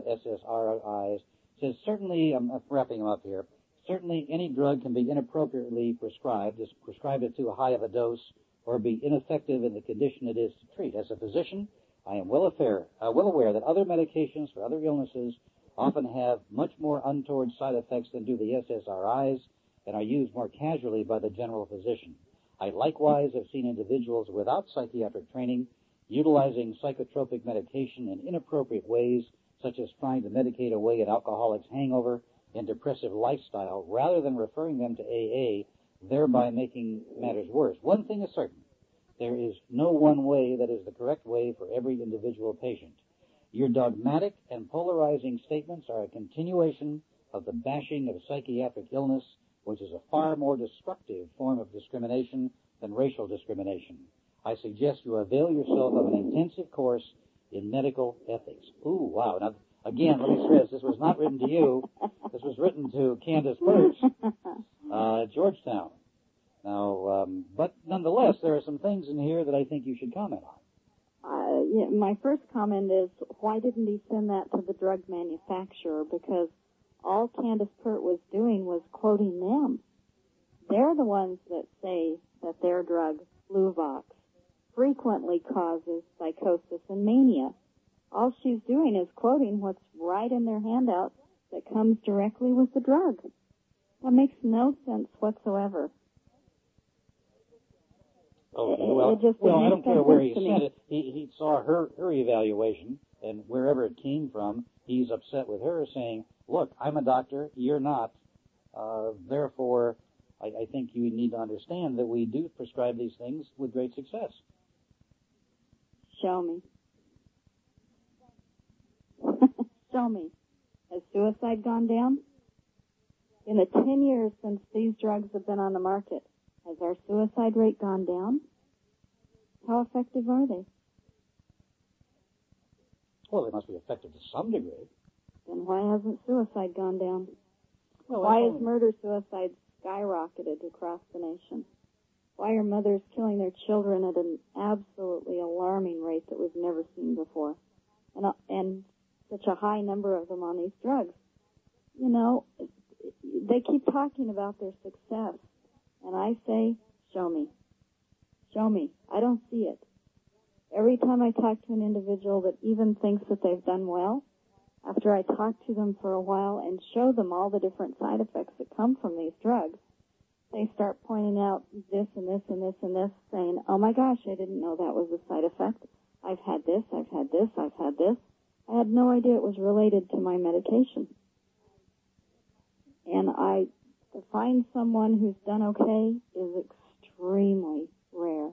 B: SSRIs. It says, certainly, I'm wrapping them up here, certainly any drug can be inappropriately prescribed, is prescribed at too high of a dose, or be ineffective in the condition it is to treat. As a physician, I am well aware that other medications for other illnesses often have much more untoward side effects than do the SSRIs and are used more casually by the general physician. I likewise have seen individuals without psychiatric training utilizing psychotropic medication in inappropriate ways, such as trying to medicate away an alcoholic's hangover and depressive lifestyle rather than referring them to AA, thereby making matters worse. One thing is certain. There is no one way that is the correct way for every individual patient. Your dogmatic and polarizing statements are a continuation of the bashing of psychiatric illness, which is a far more destructive form of discrimination than racial discrimination. I suggest you avail yourself of an intensive course in medical ethics. Ooh, wow. Now, again, let me stress, this was not written to you. This was written to Candace Pert at Georgetown. Now, but nonetheless, there are some things in here that I think you should comment on.
C: My first comment is, why didn't he send that to the drug manufacturer? Because all Candace Pert was doing was quoting them. they're the ones that say that their drug, Luvox, frequently causes psychosis and mania. All she's doing is quoting what's right in their handout that comes directly with the drug. That makes no sense whatsoever.
B: Okay,
C: It
B: well, I don't care where he
C: to
B: said it. He saw her evaluation, and wherever it came from, he's upset with her, saying, look, I'm a doctor, you're not. Therefore, I think you need to understand that we do prescribe these things with great success.
C: Show me. Show me. Has suicide gone down? In the 10 years since these drugs have been on the market, has our suicide rate gone down? How effective are they?
B: Well, they must be effective to some degree.
C: Then why hasn't suicide gone down?
B: Well,
C: Why is murder-suicide skyrocketed across the nation? Why are mothers killing their children at an absolutely alarming rate that we've never seen before? And such a high number of them on these drugs. You know, they keep talking about their success. And I say, show me. Show me. I don't see it. Every time I talk to an individual that even thinks that they've done well, after I talk to them for a while and show them all the different side effects that come from these drugs, they start pointing out this and this and this and this, saying, oh my gosh, I didn't know that was a side effect. I've had this, I've had this, I've had this. I had no idea it was related to my medication. And to find someone who's done okay is extremely rare.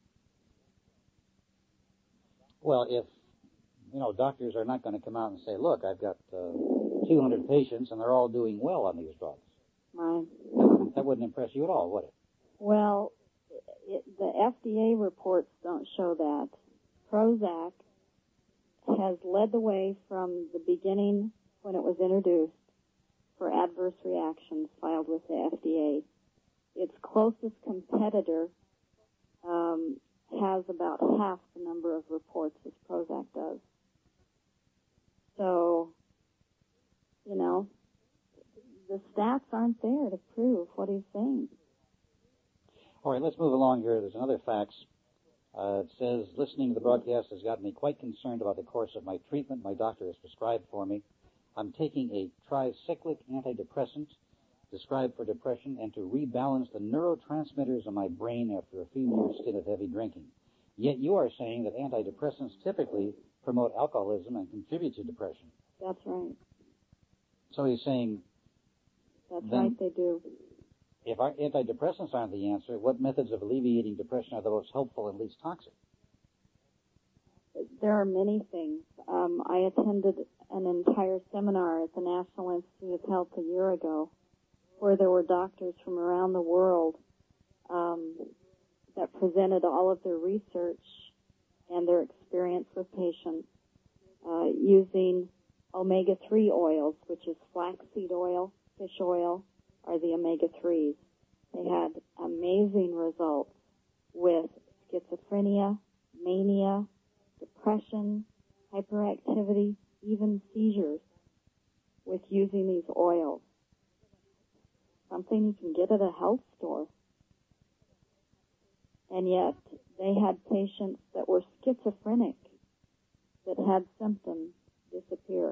B: Well, if, doctors are not going to come out and say, look, I've got 200 patients and they're all doing well on these drugs.
C: Right.
B: That wouldn't impress you at all, would it?
C: Well, the FDA reports don't show that. Prozac has led the way from the beginning when it was introduced for adverse reactions filed with the FDA. Its closest competitor has about half the number of reports as Prozac does. So, the stats aren't there to prove what he's saying.
B: All right, let's move along here. There's another fax. It says, listening to the broadcast has got me quite concerned about the course of my treatment my doctor has prescribed for me. I'm taking a tricyclic antidepressant prescribed for depression and to rebalance the neurotransmitters in my brain after a few years stint of heavy drinking. Yet you are saying that antidepressants typically promote alcoholism and contribute to depression.
C: That's right.
B: So he's saying...
C: That's right, they do.
B: If our antidepressants aren't the answer, what methods of alleviating depression are the most helpful and least toxic?
C: There are many things. I attended an entire seminar at the National Institute of Health a year ago where there were doctors from around the world that presented all of their research and their experience with patients using omega-3 oils, which is flaxseed oil, fish oil, are the omega-3s. They had amazing results with schizophrenia, mania, depression, hyperactivity, even seizures with using these oils. Something you can get at a health store. And yet they had patients that were schizophrenic that had symptoms disappear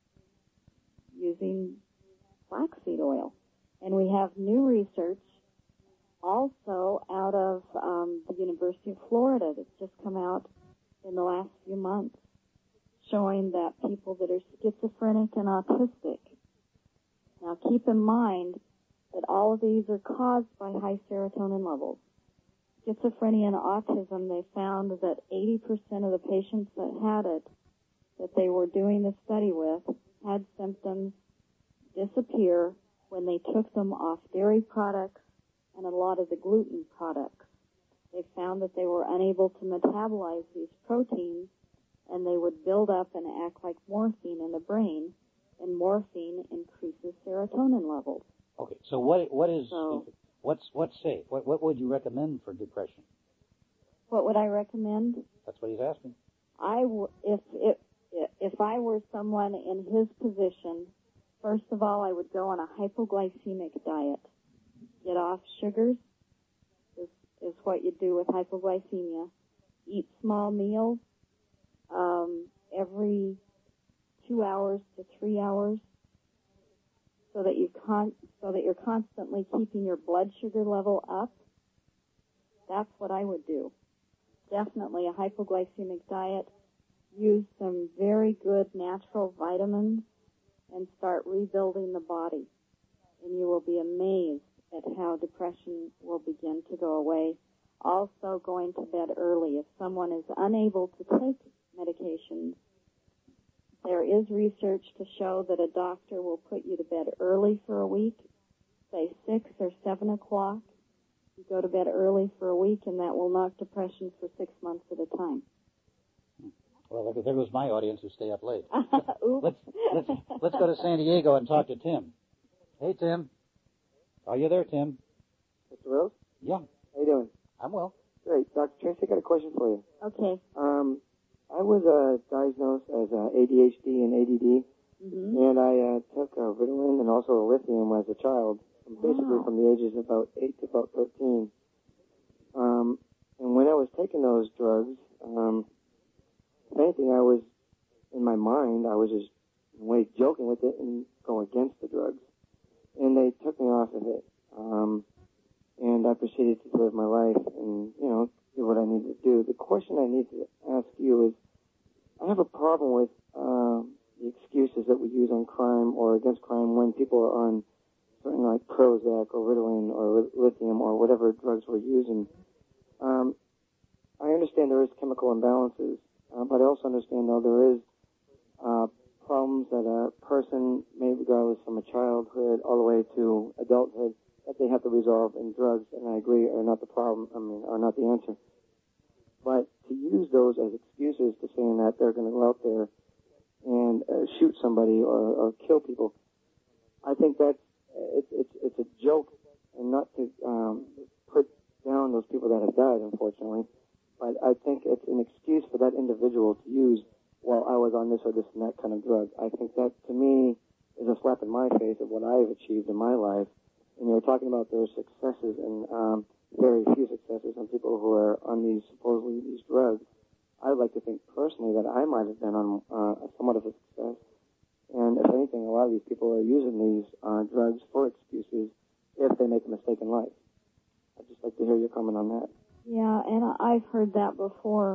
C: using flaxseed oil. And we have new research also out of the University of Florida that's just come out in the last few months showing that people that are schizophrenic and autistic. Now keep in mind that all of these are caused by high serotonin levels. Schizophrenia and autism, they found that 80% of the patients that had it, that they were doing the study with, had symptoms disappear when they took them off dairy products and a lot of the gluten products. They found that they were unable to metabolize these proteins and they would build up and act like morphine in the brain, and morphine increases serotonin levels.
B: Okay, so what's safe? What would you recommend for depression?
C: What would I recommend?
B: That's what he's asking.
C: If I were someone in his position, first of all, I would go on a hypoglycemic diet. get off sugars is what you do with hypoglycemia. Eat small meals every 2 hours to 3 hours, so that you're constantly keeping your blood sugar level up. That's what I would do. Definitely a hypoglycemic diet. Use some very good natural vitamins and start rebuilding the body. And you will be amazed at how depression will begin to go away. Also, going to bed early. If someone is unable to take medications, there is research to show that a doctor will put you to bed early for a week, say 6 or 7 o'clock. You go to bed early for a week, and that will knock depression for 6 months at a time.
B: Well, there goes my audience who stay up late.
C: Oops.
B: Let's go to San Diego and talk to Tim. Hey, Tim. Are you there, Tim?
G: Mr. Rose?
B: Yeah.
G: How you doing?
B: I'm well.
G: Great. Dr. Tracy, I got a question for you.
C: Okay.
G: I was diagnosed as ADHD and ADD, and I took Ritalin and also lithium as a child, basically from the ages of about 8 to about 13. And when I was taking those drugs, if anything, I was, in my mind, I was just in a way joking with it and go against the drugs. And they took me off of it. And I proceeded to live my life and, do what I needed to do. The question I need to ask you is, I have a problem with the excuses that we use on crime or against crime when people are on something like Prozac or Ritalin or lithium or whatever drugs we're using. I understand there is chemical imbalances, but I also understand, though, there is problems that a person may, regardless from a childhood all the way to adulthood, that they have to resolve in drugs, and I agree, are not the problem, are not the answer. But to use those as excuses to saying that they're going to go out there and shoot somebody or kill people, I think that's it's a joke, and not to put down those people that have died, unfortunately. But I think it's an excuse for that individual to use, well, I was on this or this and that kind of drug. I think that, to me, is a slap in my face of what I've achieved in my life. And you were talking about their successes and very few successes on people who are on supposedly these drugs. I'd like to think personally that I might have been on somewhat of a success. And if anything, a lot of these people are using these drugs for excuses if they make a mistake in life. I'd just like to hear your comment on that.
C: Yeah, and I've heard that before.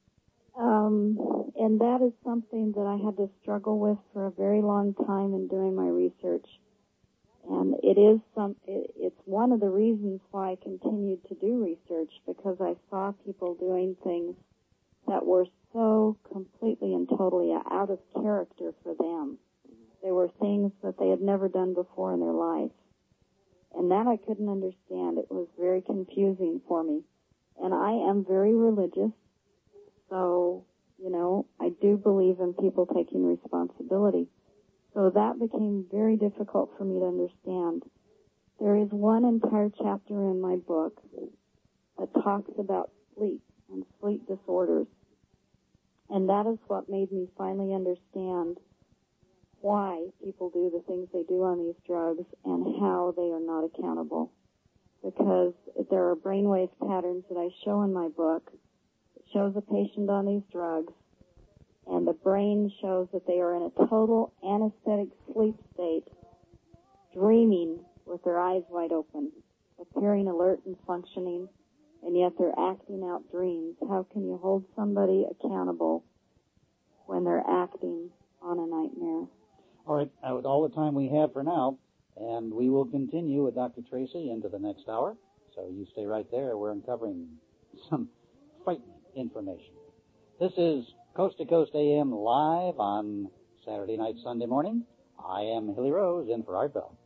C: And that is something that I had to struggle with for a very long time in doing my research. And it's one of the reasons why I continued to do research, because I saw people doing things that were so completely and totally out of character for them. They were things that they had never done before in their life. And that I couldn't understand. It was very confusing for me. And I am very religious, so, I do believe in people taking responsibility. So that became very difficult for me to understand. There is one entire chapter in my book that talks about sleep and sleep disorders. And that is what made me finally understand why people do the things they do on these drugs and how they are not accountable. Because there are brainwave patterns that I show in my book. It shows a patient on these drugs, and the brain shows that they are in a total anesthetic sleep state, dreaming with their eyes wide open, appearing alert and functioning, and yet they're acting out dreams. How can you hold somebody accountable when they're acting on a nightmare?
B: All right, all the time we have for now, and we will continue with Dr. Tracy into the next hour. So you stay right there. We're uncovering some frightening information. This is Coast to Coast AM live on Saturday night, Sunday morning. I am Hilly Rose in for Art Bell.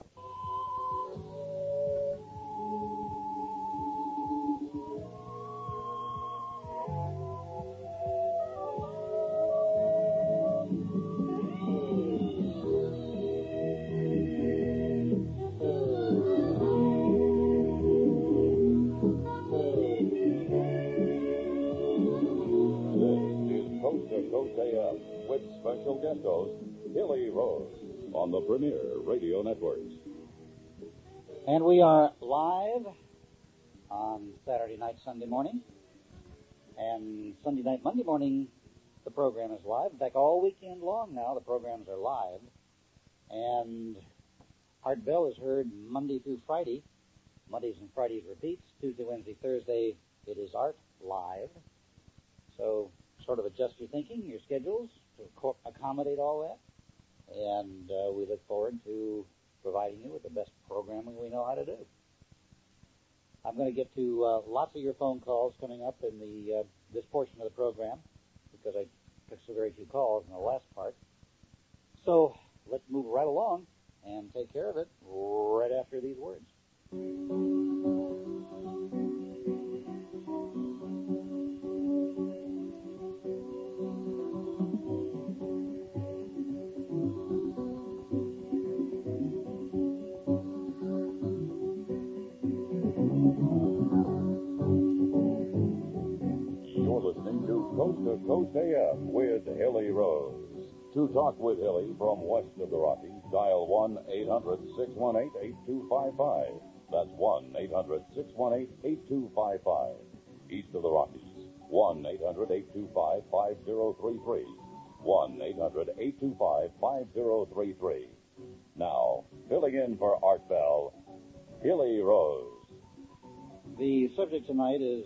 A: With special guest host, Hilly Rose, on the Premier Radio Networks.
B: And we are live on Saturday night, Sunday morning. And Sunday night, Monday morning, the program is live. In fact, all weekend long now, the programs are live. And Art Bell is heard Monday through Friday. Mondays and Fridays repeats. Tuesday, Wednesday, Thursday, it is Art live. So sort of adjust your thinking, your schedules to accommodate all that. And we look forward to providing you with the best programming we know how to do. I'm going to get to lots of your phone calls coming up in the this portion of the program because I took so very few calls in the last part. So let's move right along and take care of it right after these words.
A: Coast to Coast AM with Hilly Rose. To talk with Hilly from west of the Rockies, dial 1-800-618-8255. That's 1-800-618-8255. East of the Rockies, 1-800-825-5033. 1-800-825-5033. Now, filling in for Art Bell, Hilly Rose.
B: The subject tonight is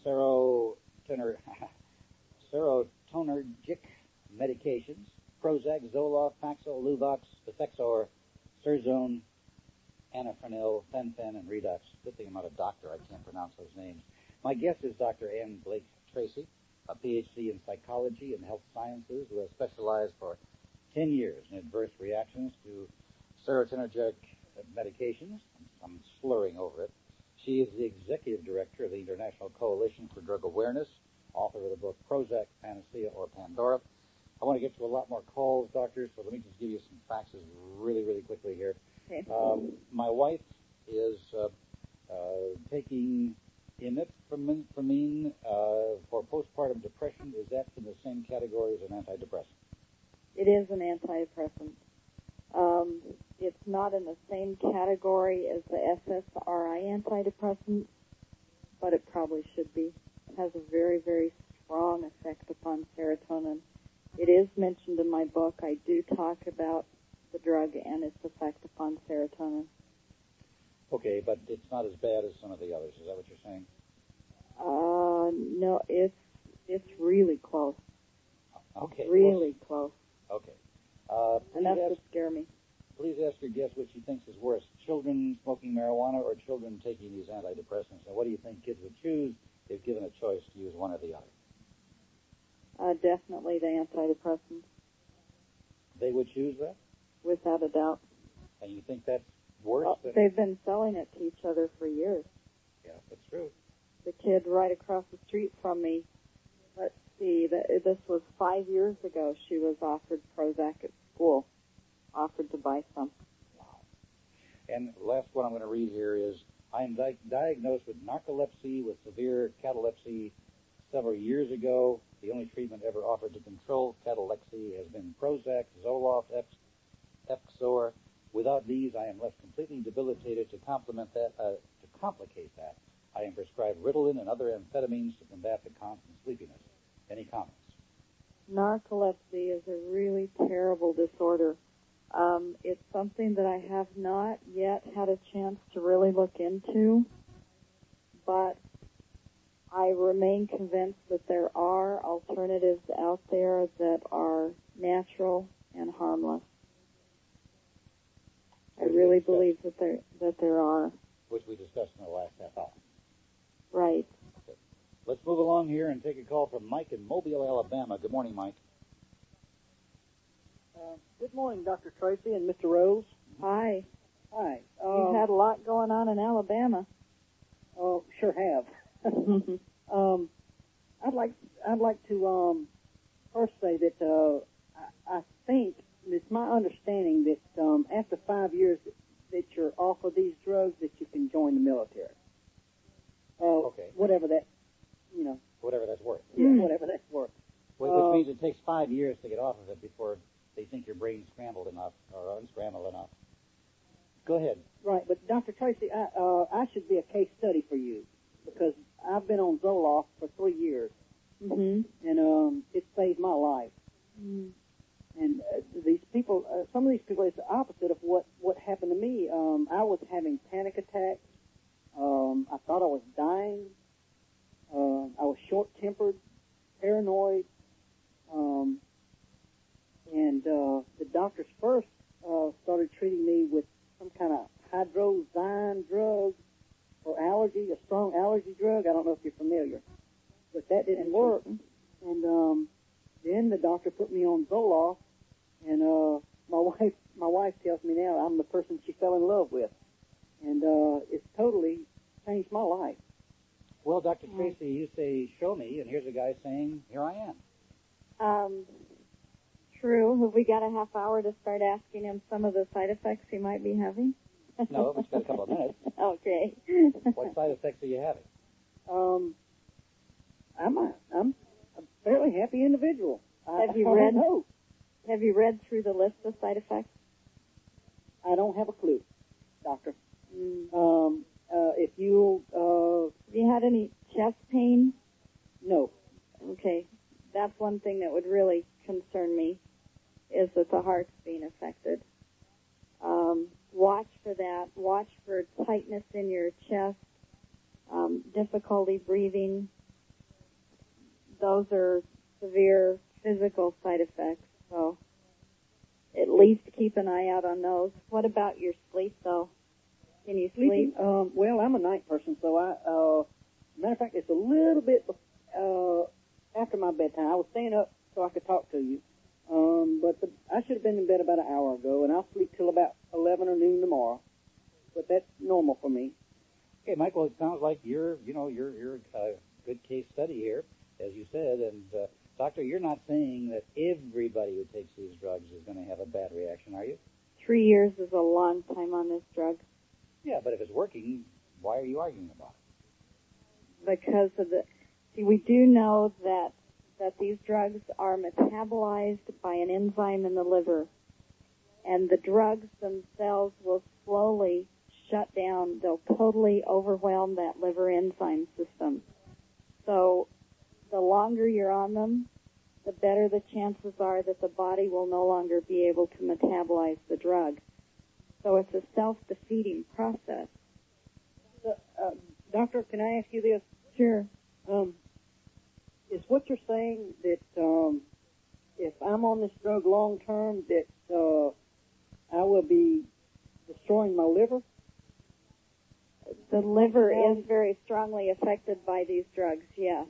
B: serotonergic medications, Prozac, Zoloft, Paxil, Luvox, Effexor, Surzone, Anafranil, Fen-Phen, and Redox. Good thing I'm not a doctor. I can't pronounce those names. My guest is Dr. Ann Blake Tracy, a Ph.D. in psychology and health sciences who has specialized for 10 years in adverse reactions to serotonergic medications. I'm slurring over it. She is the executive director of the International Coalition for Drug Awareness, author of the book Prozac, Panacea, or Pandora. I want to get to a lot more calls, doctor, so let me just give you some faxes really, really quickly here.
C: Okay.
B: My wife is taking imipramine for postpartum depression. Is that in the same category as an antidepressant?
C: It is an antidepressant. It's not in the same category as the SSRI antidepressants, but it probably should be. It has a very, very strong effect upon serotonin. It is mentioned in my book. I do talk about the drug and its effect upon serotonin.
B: Okay, but it's not as bad as some of the others. Is that what you're saying?
C: No, it's really close.
B: Okay.
C: Really close.
B: Okay.
C: And that's what scares me.
B: Please ask your guest what she thinks is worse, children smoking marijuana or children taking these antidepressants. And what do you think kids would choose if given a choice to use one or the other?
C: Definitely the antidepressants.
B: They would choose that?
C: Without a doubt.
B: And you think that's worse?
C: They've been selling it to each other for years.
B: Yeah, that's true.
C: The kid right across the street from me, let's see, this was 5 years ago, she was offered Prozac at school, offered to buy some.
B: Wow. And last one I'm going to read here is, I am diagnosed with narcolepsy with severe catalepsy several years ago. The only treatment ever offered to control catalepsy has been Prozac, Zoloft, Effexor. Without these, I am left completely debilitated. To complicate that, I am prescribed Ritalin and other amphetamines to combat the constant sleepiness. Any comments?
C: Narcolepsy is a really terrible disorder. It's something that I have not yet had a chance to really look into, but I remain convinced that there are alternatives out there that are natural and harmless. I really believe that there are.
B: Which we discussed in the last half hour.
C: Right.
B: Okay. Let's move along here and take a call from Mike in Mobile, Alabama. Good morning, Mike.
H: Good morning, Dr. Tracy and Mr. Rose.
C: Hi.
H: Hi.
C: You've had a lot going on in Alabama.
H: Oh, sure have. I'd like to first say that I think it's my understanding that after 5 years that you're off of these drugs that you can join the military.
B: Okay.
H: Whatever that,
B: Whatever that's worth.
H: Yeah, whatever that's worth.
B: Which means it takes 5 years to get off of it before they think your brain's scrambled enough or unscrambled enough. Go ahead.
H: Right, but Dr. Tracy, I should be a case study for you because I've been on Zoloft for 3 years, and it saved my life. Mm. And these people, some of these people, it's the opposite of what happened to me. I was having panic attacks. I thought I was dying. I was short-tempered, paranoid, and the doctors first started treating me with some kind of hydrozyme drug for allergy, a strong allergy drug. I don't know if you're familiar, but that didn't work. And then the doctor put me on Zoloft, and my wife tells me now I'm the person she fell in love with, and it's totally changed my life.
B: Well, Dr. Tracy, you say, show me, and here's a guy saying, here I am.
C: True. Have we got a half hour to start asking him some of the side effects he might be having?
B: No, we've got a couple of minutes.
C: Okay.
B: What side effects are you having?
H: I'm a fairly happy individual.
C: Have you read through the list of side effects?
H: I don't have a clue, doctor. If have you had any chest pain? No. Okay. That's one thing that would really concern me, is that the heart's being affected. Watch for that. Watch for tightness in your chest, difficulty breathing. Those are severe physical side effects, so at least keep an eye out on those. What about your sleep, though? Can you sleep? Well, I'm a night person, so matter of fact, it's a little bit after my bedtime. I was staying up so I could talk to you, but I should have been in bed about an hour ago, and I'll sleep till about 11 or noon tomorrow. But that's normal for me.
B: Okay, Michael, it sounds like you're a good case study here, as you said, and doctor, you're not saying that everybody who takes these drugs is going to have a bad reaction, are you? 3 years is a long time on this drug. Yeah, but if it's working, why are you arguing about it? Because of we do know that these drugs are metabolized by an enzyme in the liver, and the drugs themselves will slowly shut down. They'll totally overwhelm that liver enzyme system. So the longer you're on them, the better the chances are that the body will no longer be able to metabolize the drug. So it's a self-defeating process. Doctor, can I ask you this? Sure. Is what you're saying that if I'm on this drug long term, that I will be destroying my liver? The liver is very strongly affected by these drugs, yes.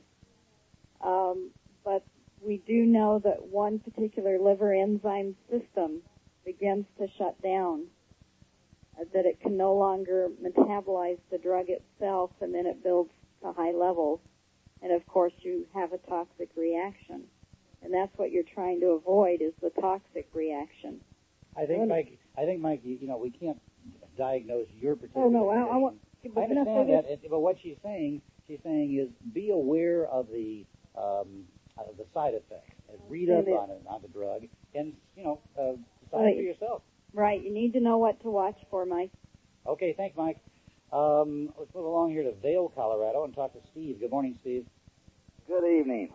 B: But we do know that one particular liver enzyme system begins to shut down, that it can no longer metabolize the drug itself, and then it builds to high levels. And, of course, you have a toxic reaction. And that's what you're trying to avoid, is the toxic reaction. I think, Mike, we can't diagnose your particular condition. I understand that, but what she's saying is be aware of the side effects and read up on the drug and, decide for yourself. Right. You need to know what to watch for, Mike. Okay. Thanks, Mike. Let's move along here to Vail, Colorado, and talk to Steve. Good morning, Steve.
I: Good evening.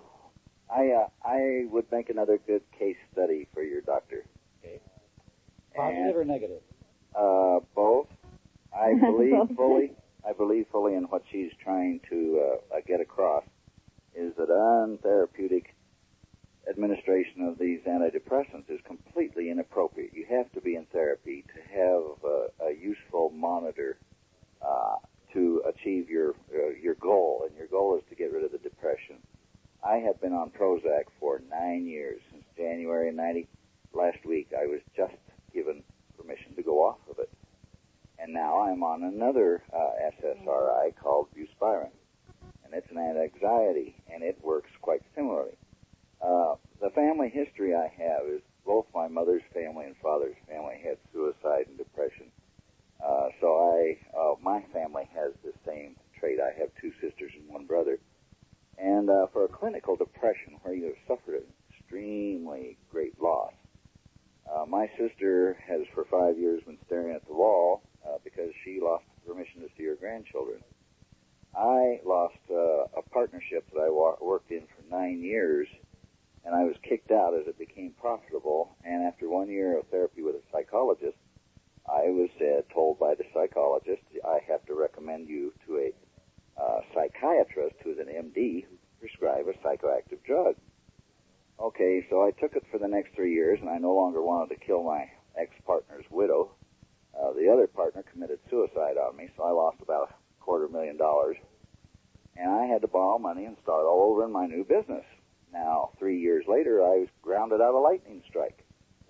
I: I would make another good case study for your doctor.
B: Okay. Positive or negative?
I: Both. I believe fully in what she's trying to get across, is that untherapeutic administration of these antidepressants is completely inappropriate. You have to be in therapy to have a useful monitor to achieve your goal, and your goal is to get rid of the depression. I have been on Prozac for 9 years, since January 90. Last week I was just given permission to go off of it. And now I'm on another SSRI called Buspirone, and it's an anti-anxiety, and it works quite similarly. The family history I have is both my mother's family and father's family had suicide and depression. My family has the same trait. I have 2 sisters and 1 brother. And for a clinical depression where you have suffered an extremely great loss, my sister has for 5 years been staring at the wall because I lost a partnership that I worked in for 9 years, and I was kicked out as it became profitable. And after 1 year of therapy with a psychologist, I was told by the psychologist, I have to recommend you to a psychiatrist who's an MD who prescribe a psychoactive drug. Okay, so I took it for the next 3 years, and I no longer wanted to kill my ex-partner's widow. The other partner committed suicide on me, so I lost about $250,000. And I had to borrow money and start all over in my new business. Now, 3 years later, I was grounded out of lightning strike.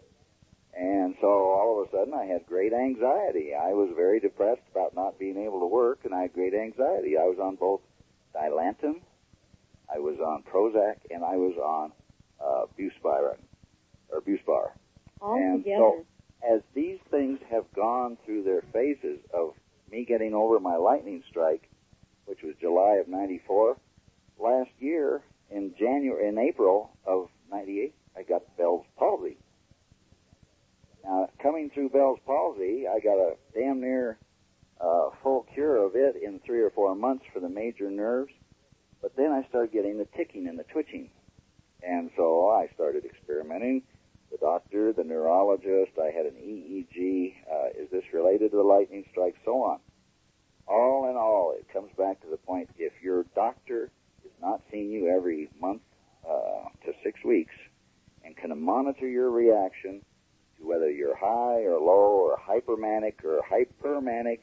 I: And so all of a sudden, I had great anxiety. I was very depressed about not being able to work, and I had great anxiety. I was on both Dilantin, I was on Prozac, and I was on Buspar.
C: All
I: and
C: together.
I: So, as these things have gone through their phases of me getting over my lightning strike, which was July of '94, last year in April of '98, I got Bell's palsy. Now, coming through Bell's palsy, I got a damn near full cure of it in 3 or 4 months for the major nerves, but then I started getting the ticking and the twitching, and so I started experimenting. The doctor, the neurologist, I had an EEG, is this related to the lightning strike, so on. All in all, it comes back to the point, if your doctor is not seeing you every month to 6 weeks and can monitor your reaction to whether you're high or low or hypermanic or hypermanic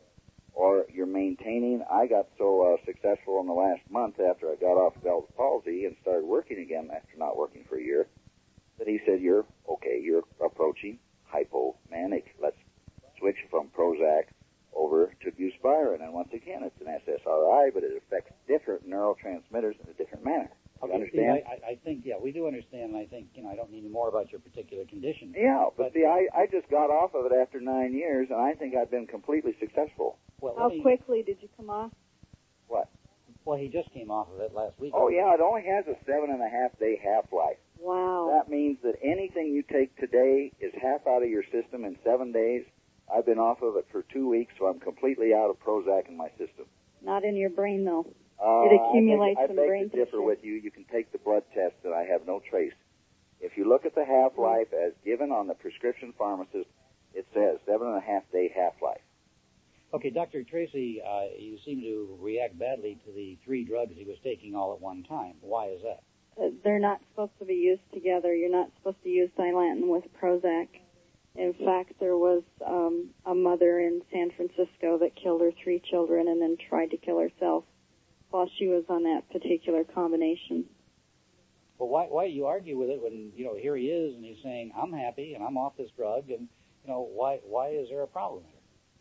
I: or you're maintaining. I got so successful in the last month after I got off Bell's palsy and started working again after not working for a year that he said, you're approaching hypomanic. Let's switch from Prozac over to Buspar. And once again, it's an SSRI, but it affects different neurotransmitters in a different manner. You understand?
B: I think, yeah, we do understand, and I think, I don't need any more about your particular condition.
I: Yeah, but see, I just got off of it after 9 years, and I think I've been completely successful.
B: Well,
C: How quickly did you come off?
I: What?
B: Well, he just came off of it last week.
I: Oh, yeah, it only has a 7.5-day half-life.
C: Wow.
I: That means that anything you take today is half out of your system in 7 days. I've been off of it for 2 weeks, so I'm completely out of Prozac in my system.
C: Not in your brain, though. It accumulates in brain
I: tissue. I beg to differ with you. You can take the blood test, and I have no trace. If you look at the half-life as given on the prescription pharmacist, it says 7.5-day half-life.
B: Okay, Dr. Tracy, you seem to react badly to the 3 drugs he was taking all at one time. Why is that?
C: They're not supposed to be used together. You're not supposed to use Dilantin with Prozac. In fact, there was a mother in San Francisco that killed her 3 children and then tried to kill herself while she was on that particular combination.
B: Well, why do you argue with it when, here he is and he's saying, I'm happy and I'm off this drug, and, why is there a problem here?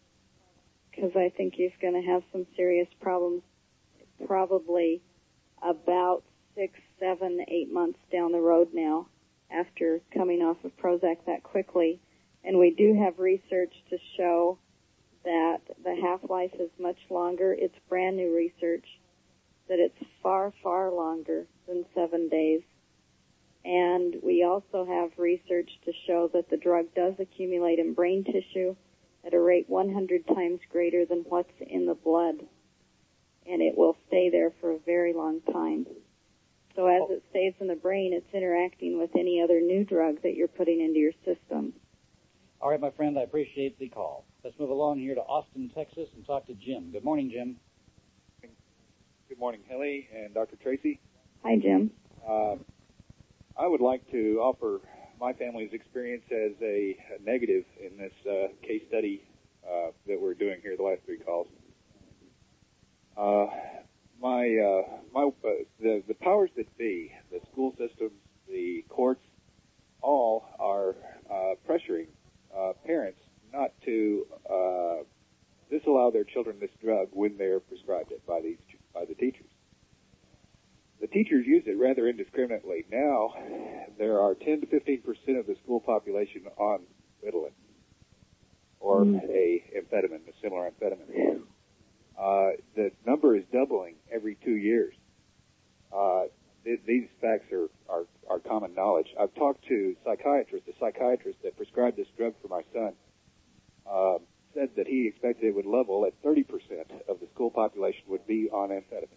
C: Because I think he's going to have some serious problems probably about 6, 7, 8 months down the road now after coming off of Prozac that quickly. And we do have research to show that the half-life is much longer. It's brand new research that it's far, far longer than 7 days. And we also have research to show that the drug does accumulate in brain tissue at a rate 100 times greater than what's in the blood. And it will stay there for a very long time. So as it stays in the brain, it's interacting with any other new drug that you're putting into your system.
B: All right, my friend, I appreciate the call. Let's move along here to Austin, Texas, and talk to Jim. Good morning, Jim.
J: Good morning, Hilly and Dr. Tracy.
C: Hi, Jim.
J: I would like to offer my family's experience as a negative in this case study that we're doing here, the last 3 calls. The powers that be, the school systems, the courts, all are pressuring parents not to disallow their children this drug when they're prescribed it by the teachers. The teachers use it rather indiscriminately. Now, there are 10 to 15% of the school population on Ritalin, or a amphetamine, a similar amphetamine. The number is doubling every 2 years. These facts are common knowledge. I've talked to the psychiatrist that prescribed this drug for my son said that he expected it would level at 30% of the school population would be on amphetamine.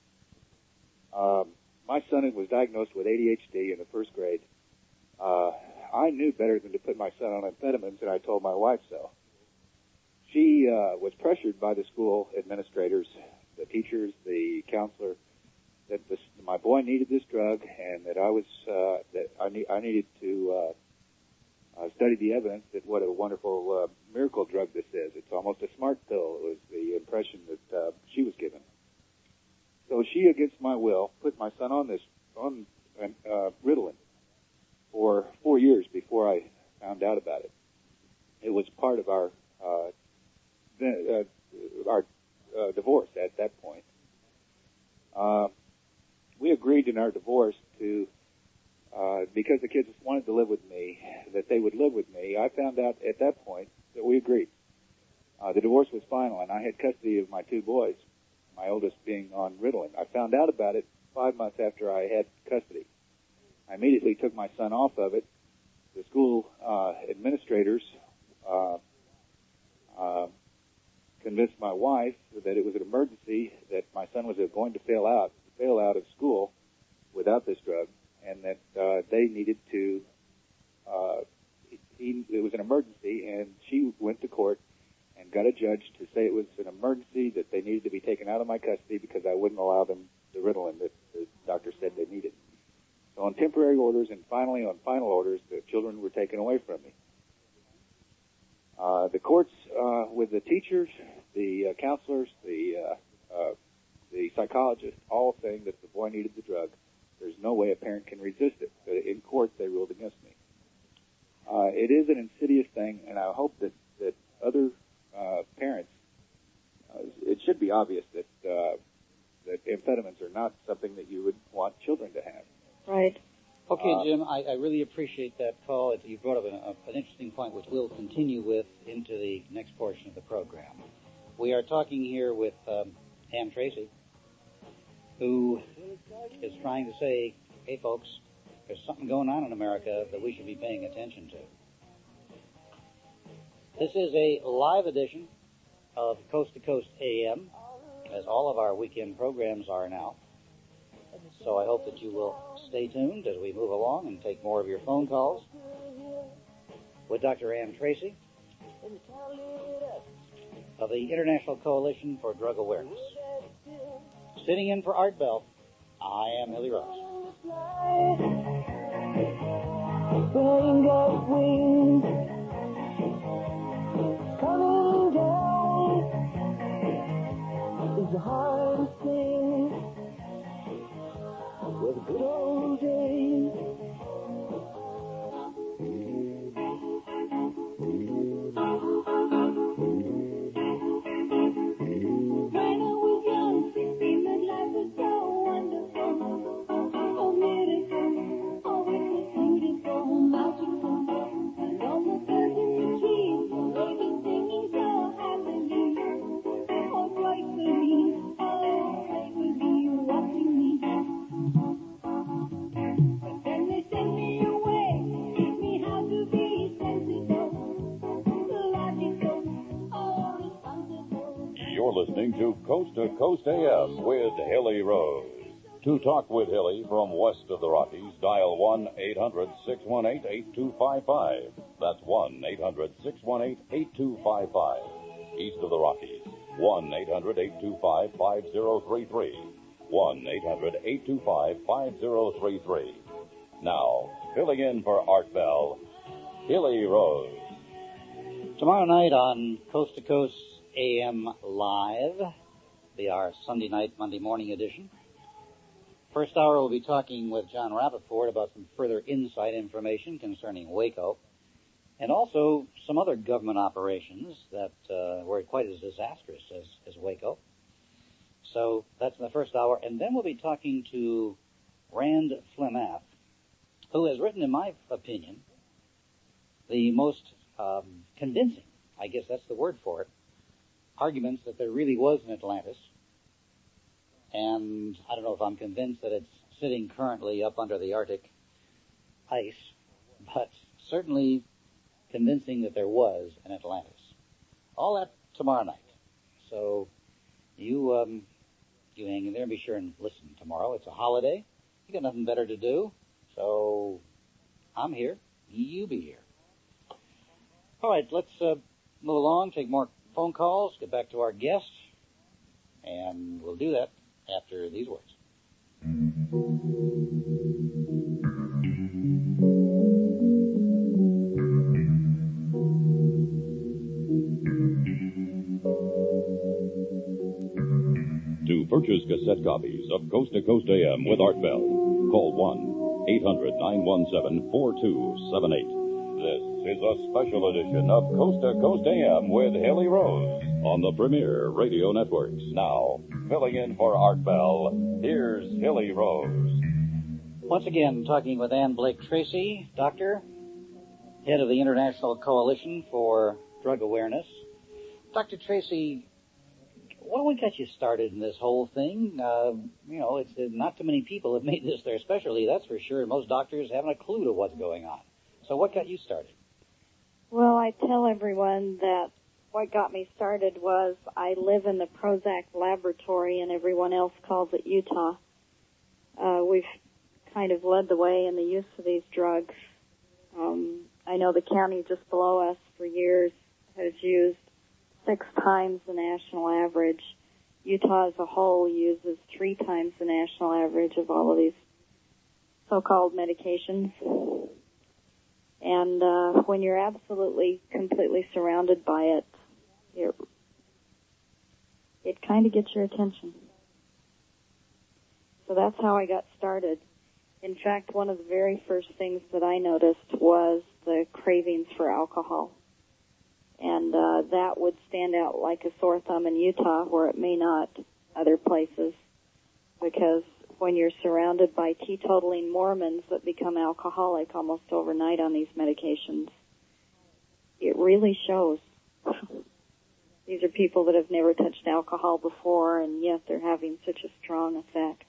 J: My son was diagnosed with ADHD in the first grade. I knew better than to put my son on amphetamines, and I told my wife so. She was pressured by the school administrators, the teachers, the counselor, that my boy needed this drug, and that I needed to study the evidence that what a wonderful miracle drug this is. It's almost a smart pill. It was the impression that she was given. So she, against my will, put my son on Ritalin for 4 years before I found out about it. It was part of our divorce at that point. We agreed in our divorce to, because the kids wanted to live with me, that they would live with me. I found out at that point that we agreed. The divorce was final, and I had custody of my 2 boys, my oldest being on Ritalin. I found out about it 5 months after I had custody. I immediately took my son off of it. The school administrators convinced my wife that it was an emergency, that my son was going to fail out of school without this drug, and that they needed to. It was an emergency, and she went to court and got a judge to say it was an emergency, that they needed to be taken out of my custody because I wouldn't allow them the Ritalin that the doctor said they needed. So on temporary orders and finally on final orders, the children were taken away from me. The courts, with the teachers, the counselors, the psychologists, all saying that the boy needed the drug. There's no way a parent can resist it. But in court, they ruled against me. It is an insidious thing, and I hope that other parents, it should be obvious that amphetamines are not something that you would want children to have.
C: Right.
B: Okay, Jim, I really appreciate that call. You brought up an interesting point, which we'll continue with into the next portion of the program. We are talking here with Ann Tracy, who is trying to say, hey, folks, there's something going on in America that we should be paying attention to. This is a live edition of Coast to Coast AM, as all of our weekend programs are now. So I hope that you will stay tuned as we move along and take more of your phone calls with Dr. Ann Tracy of the International Coalition for Drug Awareness. Sitting in for Art Bell, I am Hilly Ross.
K: Spring of wings coming down is the hardest thing with the good old days. When I was young, 16, that life was so wonderful, so beautiful, always was beautiful, magical, and all the birds in the trees were maybe singing so happily, oh joyfully, oh they will be watching me. But then they sent me away, teach me how to be sensible, logical, oh responsible.
A: You're listening to Coast AM with Hilly Rose. To talk with Hilly from west of the Rockies, dial 1-800-618-8255. That's 1-800-618-8255. East of the Rockies, 1-800-825-5033. 1-800-825-5033. Now, filling in for Art Bell, Hilly Rose.
B: Tomorrow night on Coast to Coast AM Live, our Sunday night, Monday morning edition. First hour, we'll be talking with John Rappaport about some further inside information concerning Waco, and also some other government operations that were quite as disastrous as Waco. So that's in the first hour. And then we'll be talking to Rand Flemath, who has written, in my opinion, the most convincing, I guess that's the word for it, arguments that there really was an Atlantis. And I don't know if I'm convinced that it's sitting currently up under the Arctic ice, but certainly convincing that there was an Atlantis. All that tomorrow night. So you hang in there and be sure and listen tomorrow. It's a holiday. You got nothing better to do. So I'm here. You be here. All right, let's move along, take more phone calls, get back to our guest, and we'll do that after these words.
A: To purchase cassette copies of Coast to Coast AM with Art Bell, call 1-800-917-4278. This is a special edition of Coast to Coast AM with Hilly Rose on the Premier Radio Networks. Now, filling in for Art Bell, here's Hilly Rose.
B: Once again, talking with Ann Blake Tracy, doctor, head of the International Coalition for Drug Awareness. Dr. Tracy, why don't we get you started in this whole thing? It's not too many people have made this their specialty, that's for sure. Most doctors haven't a clue to what's going on. So what got you started?
C: Well, I tell everyone that what got me started was I live in the Prozac laboratory, and everyone else calls it Utah. We've kind of led the way in the use of these drugs. I know the county just below us for years has used 6 times the national average. Utah as a whole uses 3 times the national average of all of these so-called medications. And when you're absolutely, completely surrounded by it, it kind of gets your attention. So that's how I got started. In fact, one of the very first things that I noticed was the cravings for alcohol. And that would stand out like a sore thumb in Utah, where it may not other places, because when you're surrounded by teetotaling Mormons that become alcoholic almost overnight on these medications, it really shows. These are people that have never touched alcohol before, and yet they're having such a strong effect.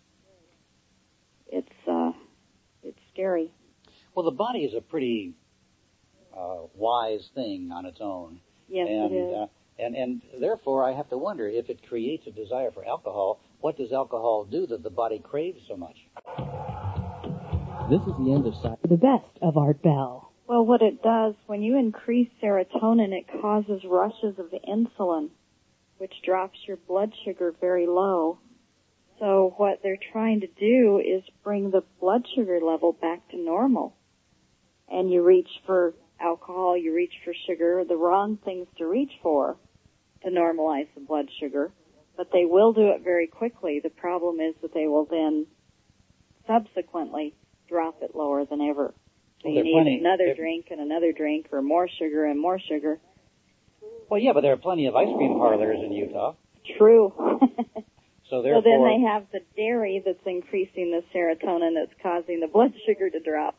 C: It's scary.
B: Well, the body is a pretty wise thing on its own.
C: Yes, it is.
B: And therefore, I have to wonder, if it creates a desire for alcohol, what does alcohol do that the body craves so much?
F: This is the end of the best of Art Bell.
C: Well, what it does, when you increase serotonin, it causes rushes of insulin, which drops your blood sugar very low. So what they're trying to do is bring the blood sugar level back to normal. And you reach for alcohol, you reach for sugar, the wrong things to reach for to normalize the blood sugar. But they will do it very quickly. The problem is that they will then subsequently drop it lower than ever. So you need another drink and another drink, or more sugar and more sugar.
B: Well, yeah, but there are plenty of ice cream parlors in Utah.
C: True.
B: So then
C: they have the dairy that's increasing the serotonin that's causing the blood sugar to drop.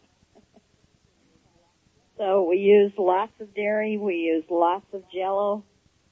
C: So we use lots of dairy, we use lots of Jell-O,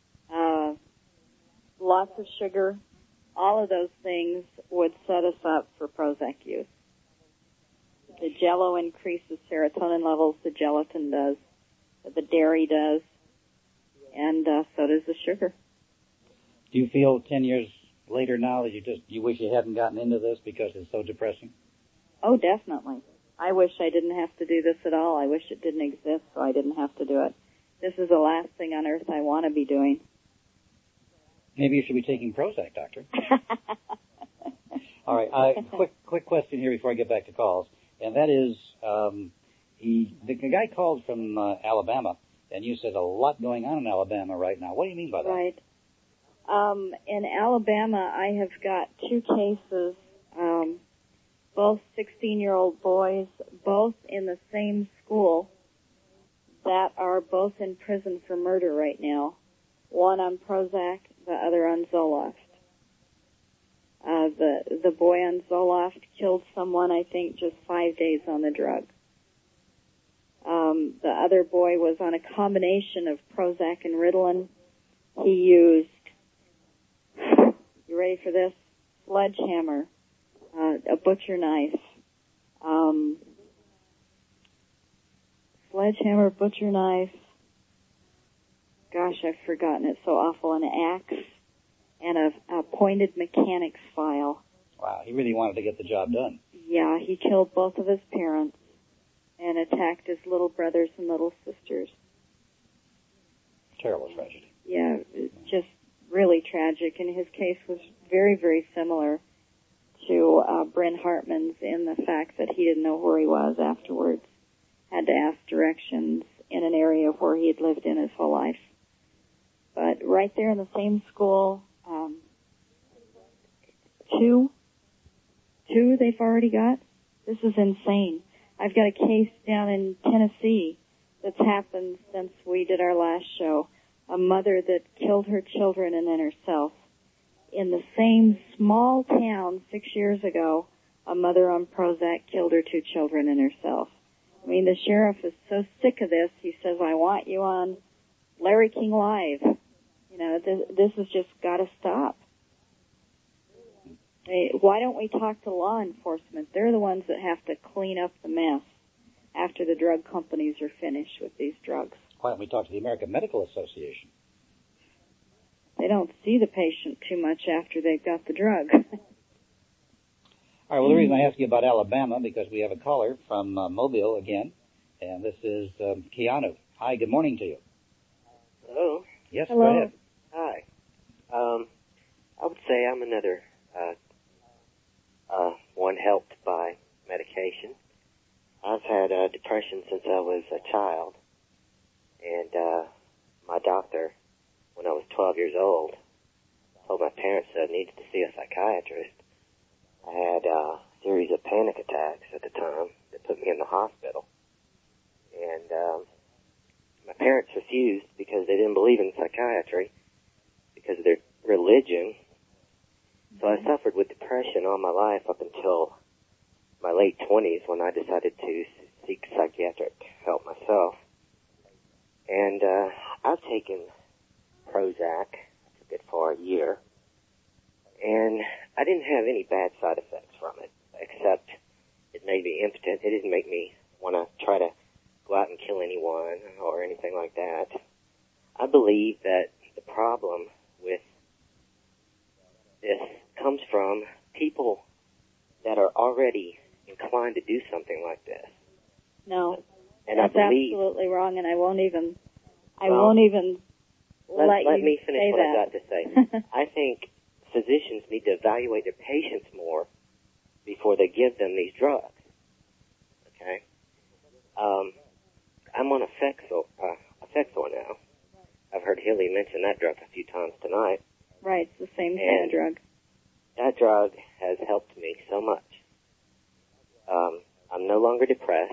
C: lots of sugar. All of those things would set us up for Prozac use. The Jell-O increases serotonin levels, the gelatin does, the dairy does, and so does the sugar.
B: Do you feel 10 years later now that you wish you hadn't gotten into this because it's so depressing?
C: Oh, definitely. I wish I didn't have to do this at all. I wish it didn't exist so I didn't have to do it. This is the last thing on earth I want to be doing.
B: Maybe you should be taking Prozac, doctor. All right. Quick question here before I get back to calls, and that is, the guy called from Alabama, and you said a lot going on in Alabama right now. What do you mean by that?
C: Right. In Alabama, I have got 2 cases, both 16-year-old boys, both in the same school, that are both in prison for murder right now. One on Prozac, the other on Zoloft. The boy on Zoloft killed someone, I think, just 5 days on the drug. The other boy was on a combination of Prozac and Ritalin. He used, you ready for this? Sledgehammer, a butcher knife, gosh, I've forgotten it, so awful, an axe and a pointed mechanic's file.
B: Wow, he really wanted to get the job done.
C: Yeah, he killed both of his parents and attacked his little brothers and little sisters.
B: Terrible tragedy.
C: Yeah, just really tragic. And his case was very, very similar to Bryn Hartman's in the fact that he didn't know where he was afterwards. Had to ask directions in an area where he had lived in his whole life. But right there in the same school, two they've already got. This is insane. I've got a case down in Tennessee that's happened since we did our last show. A mother that killed her children and then herself. In the same small town 6 years ago, a mother on Prozac killed her 2 children and herself. I mean, the sheriff is so sick of this, he says, I want you on Larry King Live. You know, this has just got to stop. Why don't we talk to law enforcement? They're the ones that have to clean up the mess after the drug companies are finished with these drugs.
B: Why don't we talk to the American Medical Association?
C: They don't see the patient too much after they've got the drug.
B: All right, well, the reason I ask you about Alabama, because we have a caller from Mobile again, and this is Keanu. Hi, good morning to you.
L: Hello.
B: Yes,
C: Hello.
B: Go ahead.
L: Hi. I would say I'm another one helped by medication. I've had depression since I was a child, and my doctor, when I was 12 years old, told my parents that I needed to see a psychiatrist. I had a series of panic attacks at the time that put me in the hospital. And my parents refused because they didn't believe in psychiatry because of their religion. So I suffered with depression all my life up until my late 20s when I decided to seek psychiatric help myself. And I've taken Prozac. I took it for a year. And I didn't have any bad side effects from it, except it made me impotent. It didn't make me want to try to go out and kill anyone or anything like that. I believe that the problem with this comes from people that are already inclined to do something like this.
C: No,
L: and
C: that's
L: I believe,
C: absolutely wrong, and I won't even let
L: me finish
C: say
L: what
C: that.
L: I've got to say. I think physicians need to evaluate their patients more before they give them these drugs. Okay? I'm on Effexor now. I've heard Hilly mention that drug a few times tonight.
C: Right, it's the same kind of drug.
L: That drug has helped me so much. I'm no longer depressed.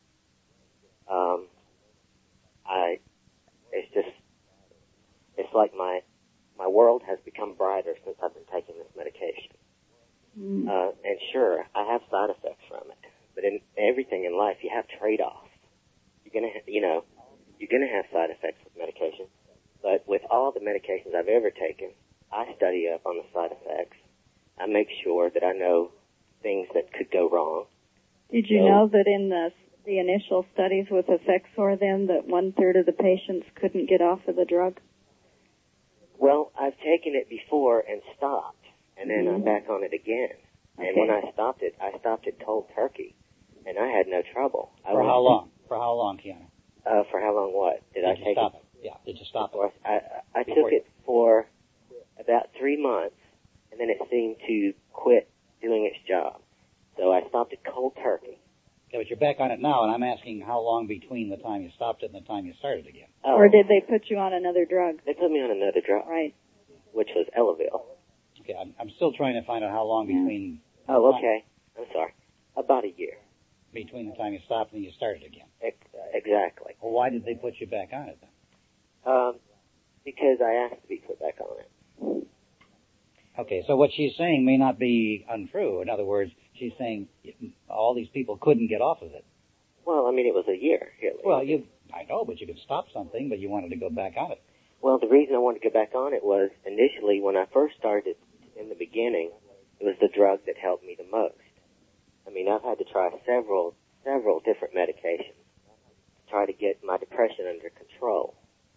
L: It's like my world has become brighter since I've been taking this medication. And sure, I have side effects from it, but in everything in life, you have trade-offs. You're gonna have side effects with medication, but with all the medications I've ever taken, I study up on the side effects. I make sure that I know things that could go wrong.
C: Did you know that in the initial studies with Effexor then that 1/3 of the patients couldn't get off of the drug?
L: Well, I've taken it before and stopped, and then I'm back on it again.
C: Okay.
L: And when I stopped it cold turkey, and I had no trouble.
B: For how long? For how long, Keanu?
L: For how long what? Did I take
B: stop
L: it?
B: Yeah, did you stop
L: it? I
B: Before
L: took it for about 3 months, and then it seemed to quit doing its job. So I stopped it cold turkey.
B: Yeah, but you're back on it now, and I'm asking how long between the time you stopped it and the time you started again.
C: Or did they put you on another drug?
L: They put me on another drug.
C: Right.
L: Which was Elavil.
B: Okay, I'm still trying to find out how long between...
L: Oh, okay. I'm sorry. About a year.
B: Between the time you stopped and you started again.
L: Exactly.
B: Well, why did they put you back on it then?
L: Because I asked to be put back on it.
B: Okay, so what she's saying may not be untrue. In other words, she's saying all these people couldn't get off of it.
L: Well, I mean, it was a year.
B: Well, I know, but you could stop something, but you wanted to go back on it.
L: Well, the reason I wanted to go back on it was initially when I first started in the beginning, it was the drug that helped me the most. I mean, I've had to try several different medications to try to get my depression under control.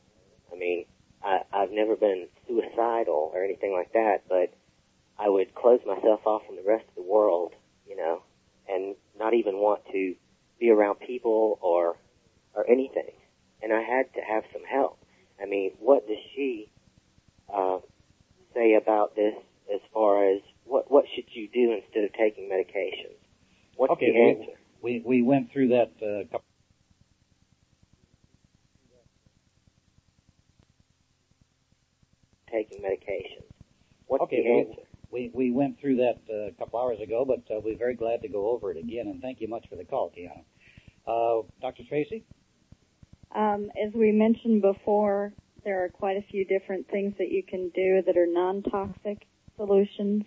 L: I mean, I've never been suicidal or anything like that, but I would close myself off from the rest of the world, you know, and not even want to be around people or anything. And I had to have some help. I mean, what does she say about this as far as what should you do instead of taking medications? What's the answer?
B: We went through that couple.
L: Taking medications. What's the answer?
B: We went through that a couple hours ago, but we're very glad to go over it again, and thank you much for the call, Tiana. Dr. Tracy?
C: As we mentioned before, there are quite a few different things that you can do that are non-toxic solutions.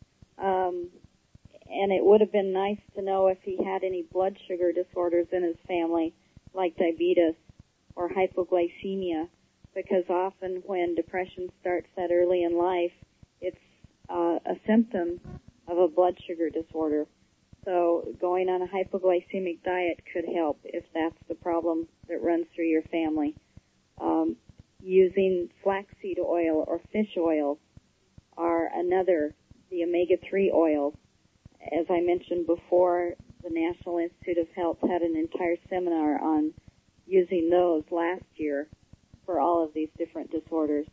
C: And it would have been nice to know if he had any blood sugar disorders in his family, like diabetes or hypoglycemia, because often when depression starts that early in life, it's a symptom of a blood sugar disorder. So going on a hypoglycemic diet could help if that's the problem that runs through your family. Using flaxseed oil or fish oils are another, the omega-3 oils. As I mentioned before, the National Institute of Health had an entire seminar on using those last year for all of these different disorders.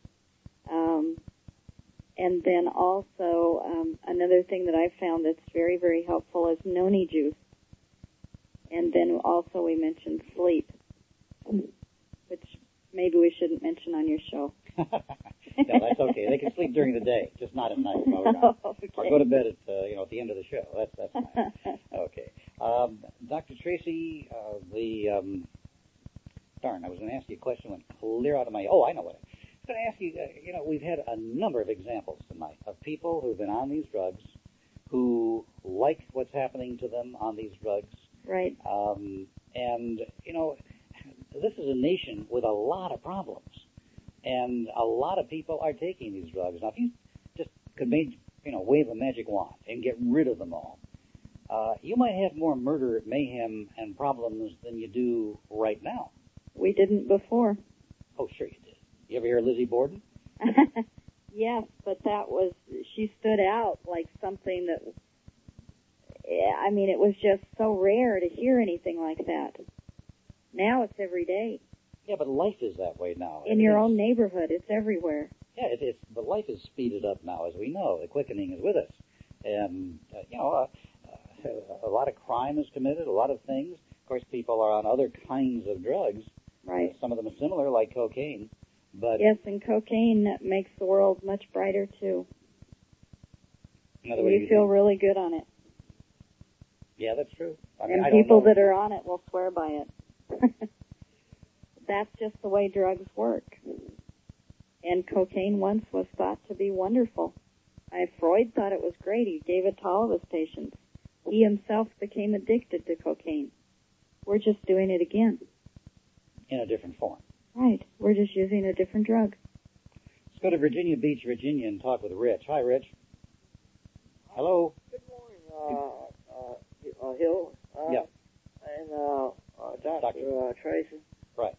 C: And then also, another thing that I've found that's very, very helpful is noni juice. And then also we mentioned sleep, which maybe we shouldn't mention on your show.
B: No, that's okay. They can sleep during the day, just not at night. No,
C: okay.
B: Or go to bed at at the end of the show. That's fine. Okay. Dr. Tracy, darn, I was going to ask you a question went clear out of my. Oh, I know what. I was going to ask you. We've had a number of examples tonight of people who've been on these drugs, who like what's happening to them on these drugs.
C: Right.
B: And this is a nation with a lot of problems. And a lot of people are taking these drugs. Now, if you just could wave a magic wand and get rid of them all, you might have more murder, mayhem, and problems than you do right now.
C: We didn't before.
B: Oh, sure you did. You ever hear of Lizzie Borden?
C: Yes, but she stood out like something that, I mean, it was just so rare to hear anything like that. Now it's every day.
B: Yeah, but life is that way now.
C: In your own neighborhood, it's everywhere.
B: Yeah, but life is speeded up now, as we know. The quickening is with us. And, a lot of crime is committed, a lot of things. Of course, people are on other kinds of drugs.
C: Right.
B: Some of them are similar, like cocaine. But
C: yes, and cocaine makes the world much brighter, too. You feel really good on it.
B: Yeah, that's true.
C: And people that are on it will swear by it. That's just the way drugs work. And cocaine once was thought to be wonderful. Freud thought it was great. He gave it to all of his patients. He himself became addicted to cocaine. We're just doing it again.
B: In a different form.
C: Right. We're just using a different drug.
B: Let's go to Virginia Beach, Virginia, and talk with Rich. Hi, Rich. Hello.
M: Good morning, Hill.
B: Yeah.
M: And Dr. Tracy.
B: Right.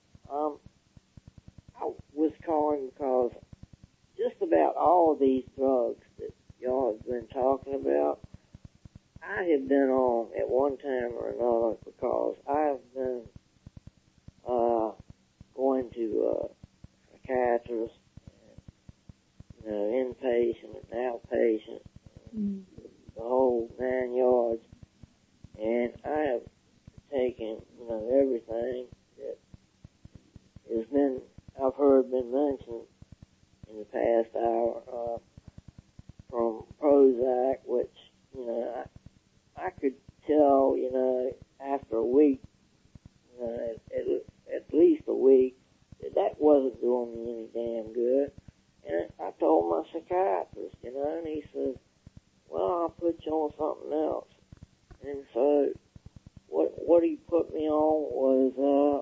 M: I was calling because just about all of these drugs that y'all have been talking about, I have been on at one time or another because I've been going to psychiatrists, inpatient and outpatient, the whole 9 yards, and I have taken, everything that has been, I've heard been mentioned in the past hour, from Prozac, which, I could tell, after a week, at least a week, that wasn't doing me any damn good. And I told my psychiatrist, and he says, well, I'll put you on something else. And so what he put me on was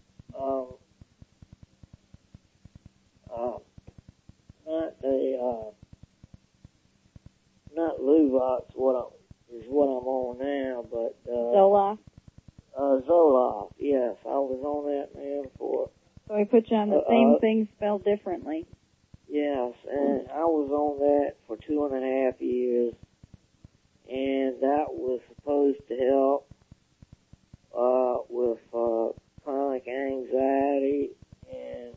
M: not Luvox, is what I'm on now, but
C: Zoloft.
M: Zoloft, yes, I was on that, man, for
C: So he put you on the same thing spelled differently.
M: Yes, and I was on that for 2.5 years, and that was supposed to help with chronic anxiety and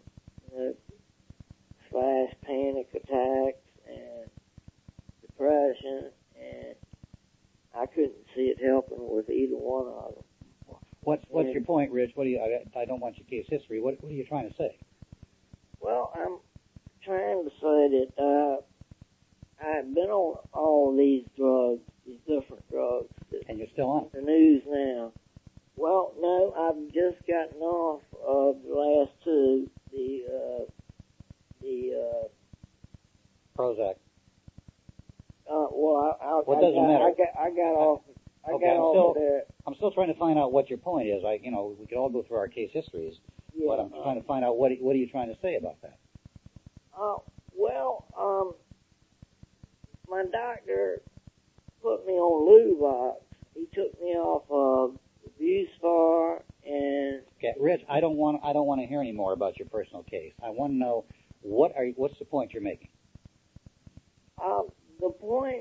M: slash panic attacks and depression, and I couldn't see it helping with either one of them.
B: What's your point, Rich? What do you? I don't want your case history. What are you trying to say?
M: Well, I'm trying to say that I've been on all these drugs, these different drugs.
B: And you're still on
M: the news now. Well, no, I've just gotten off of the last two, the
B: Prozac.
M: What
B: doesn't matter?
M: I got off. I got off of that.
B: I'm still trying to find out what your point is. We could all go through our case histories, but I'm trying to find out what are you trying to say about that?
M: My doctor put me on Luvox. He took me off of Buspar and.
B: Okay, Rich, I don't want to hear any more about your personal case. I want to know what's the point you're making?
M: The point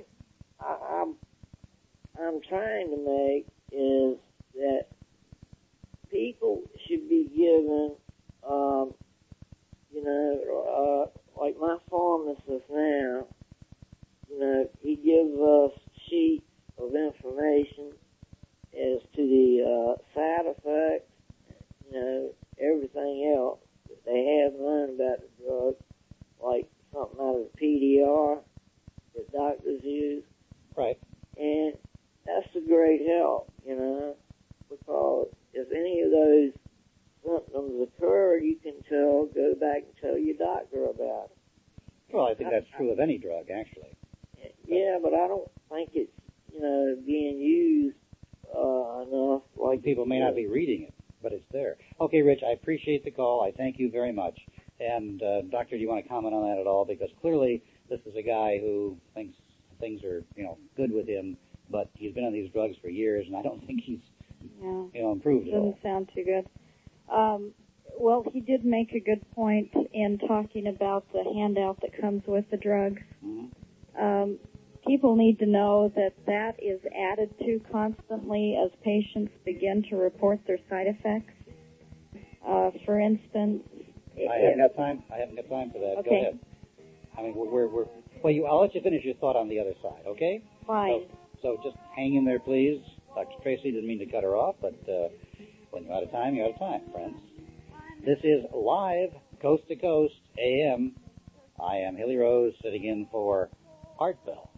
M: I'm trying to make is that people should be given, like my pharmacist now, he gives us sheets of information as to the side effects, everything else that they have learned about the drug, like something out of the PDR that doctors use.
B: Right.
M: And that's a great help, because if any of those symptoms occur, you can go back and tell your doctor about it.
B: Well, I think that's true of any drug, actually.
M: Yeah, but I don't think it's, being used enough. Like
B: people may not be reading it, but it's there. Okay, Rich, I appreciate the call. I thank you very much. And, Doctor, do you want to comment on that at all? Because clearly this is a guy who thinks things are, good with him, but he's been on these drugs for years, and I don't think he's, improved at all.
C: Doesn't sound too good. Well, he did make a good point in talking about the handout that comes with the drugs.
B: Mm-hmm.
C: People need to know that is added to constantly as patients begin to report their side effects. For instance,
B: I haven't got time for that.
C: Okay.
B: Go ahead. I mean, I'll let you finish your thought on the other side, okay?
C: Fine.
B: So just hang in there, please. Dr. Tracy didn't mean to cut her off, but when you're out of time, you're out of time, friends. This is live, Coast to Coast, AM. I am Hilly Rose, sitting in for Art Bell.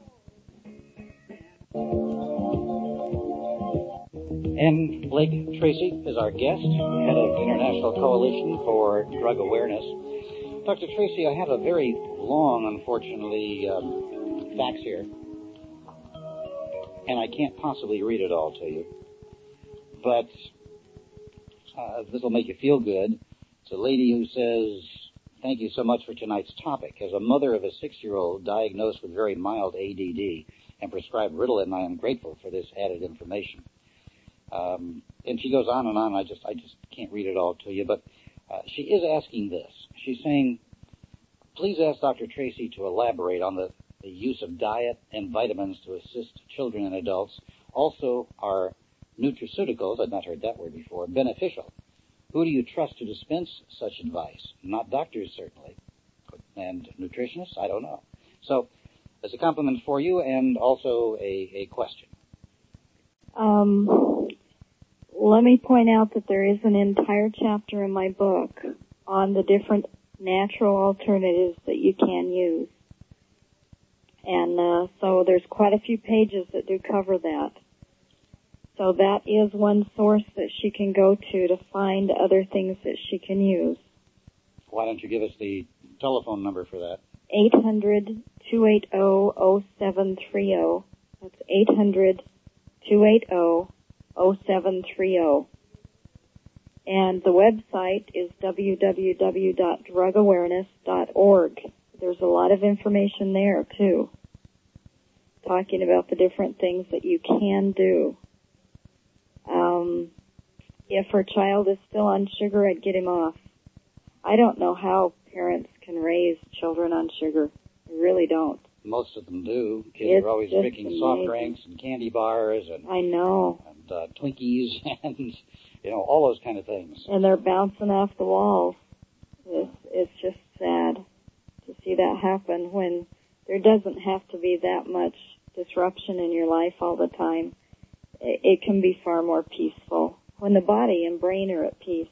B: And Blake Tracy is our guest, head of the International Coalition for Drug Awareness. Dr. Tracy, I have a very long, unfortunately, fax here, and I can't possibly read it all to you. But this will make you feel good. It's a lady who says, "Thank you so much for tonight's topic. As a mother of a 6-year-old diagnosed with very mild ADD and prescribed Ritalin, I am grateful for this added information." And she goes on and on. I just can't read it all to you. But she is asking this. She's saying, please ask Dr. Tracy to elaborate on the use of diet and vitamins to assist children and adults. Also, are nutraceuticals, I've not heard that word before, beneficial? Who do you trust to dispense such advice? Not doctors, certainly. And nutritionists? I don't know. So, as a compliment for you and also a question.
C: Let me point out that there is an entire chapter in my book on the different natural alternatives that you can use. And so there's quite a few pages that do cover that. So that is one source that she can go to find other things that she can use.
B: Why don't you give us the telephone number for that?
C: 800-280-0730. That's 800-280-0730. And the website is www.drugawareness.org. There's a lot of information there, too, talking about the different things that you can do. If her child is still on sugar, I'd get him off. I don't know how parents can raise children on sugar. I really don't.
B: Most of them do. Kids
C: It's
B: are always
C: just
B: picking
C: amazing.
B: soft drinks and candy bars and
C: I know.
B: Twinkies and, all those kind of things.
C: And they're bouncing off the walls. It's just sad to see that happen when there doesn't have to be that much disruption in your life all the time. It can be far more peaceful when the body and brain are at peace.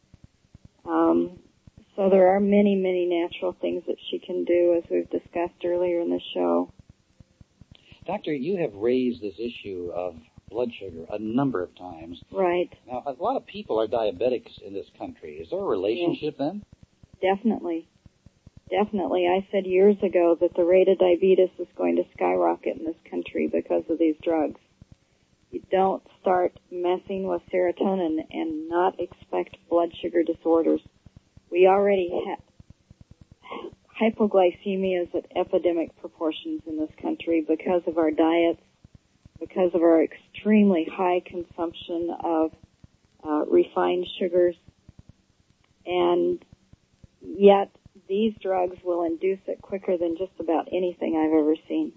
C: So there are many, many natural things that she can do, as we've discussed earlier in the show.
B: Doctor, you have raised this issue of blood sugar a number of times.
C: Right.
B: Now, a lot of people are diabetics in this country. Is there a relationship then?
C: Definitely. Definitely. I said years ago that the rate of diabetes is going to skyrocket in this country because of these drugs. You don't start messing with serotonin and not expect blood sugar disorders. We already have hypoglycemia is at epidemic proportions in this country because of our diets, because of our extremely high consumption of refined sugars, and yet these drugs will induce it quicker than just about anything I've ever seen.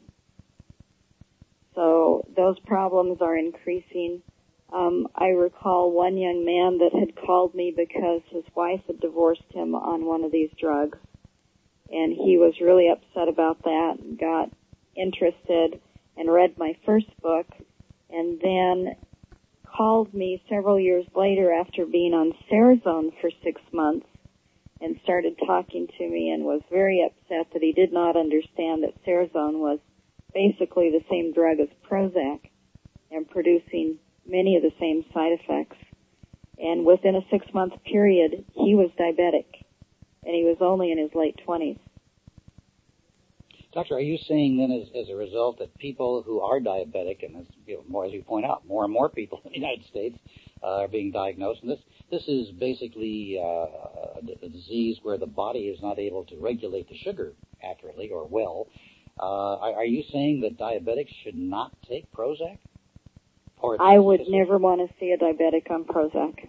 C: So those problems are increasing. I recall one young man that had called me because his wife had divorced him on one of these drugs, and he was really upset about that and got interested and read my first book, and then called me several years later after being on Serazone for 6 months and started talking to me and was very upset that he did not understand that Serazone was basically the same drug as Prozac and producing many of the same side effects. And within a 6-month period, he was diabetic, and he was only in his late 20s.
B: Doctor, are you saying then as a result that people who are diabetic, and as you point out, more and more people in the United States are being diagnosed, and this is basically a disease where the body is not able to regulate the sugar accurately or well. Are you saying that diabetics should not take Prozac?
C: I would never want to see a diabetic on Prozac.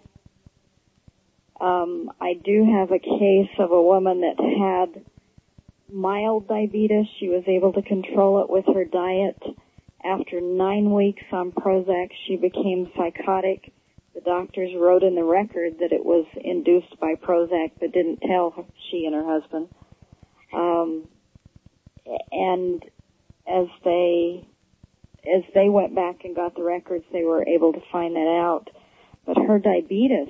C: I do have a case of a woman that had mild diabetes. She was able to control it with her diet. After 9 weeks on Prozac, she became psychotic. The doctors wrote in the record that it was induced by Prozac, but didn't tell she and her husband. And as they went back and got the records, they were able to find that out. But her diabetes,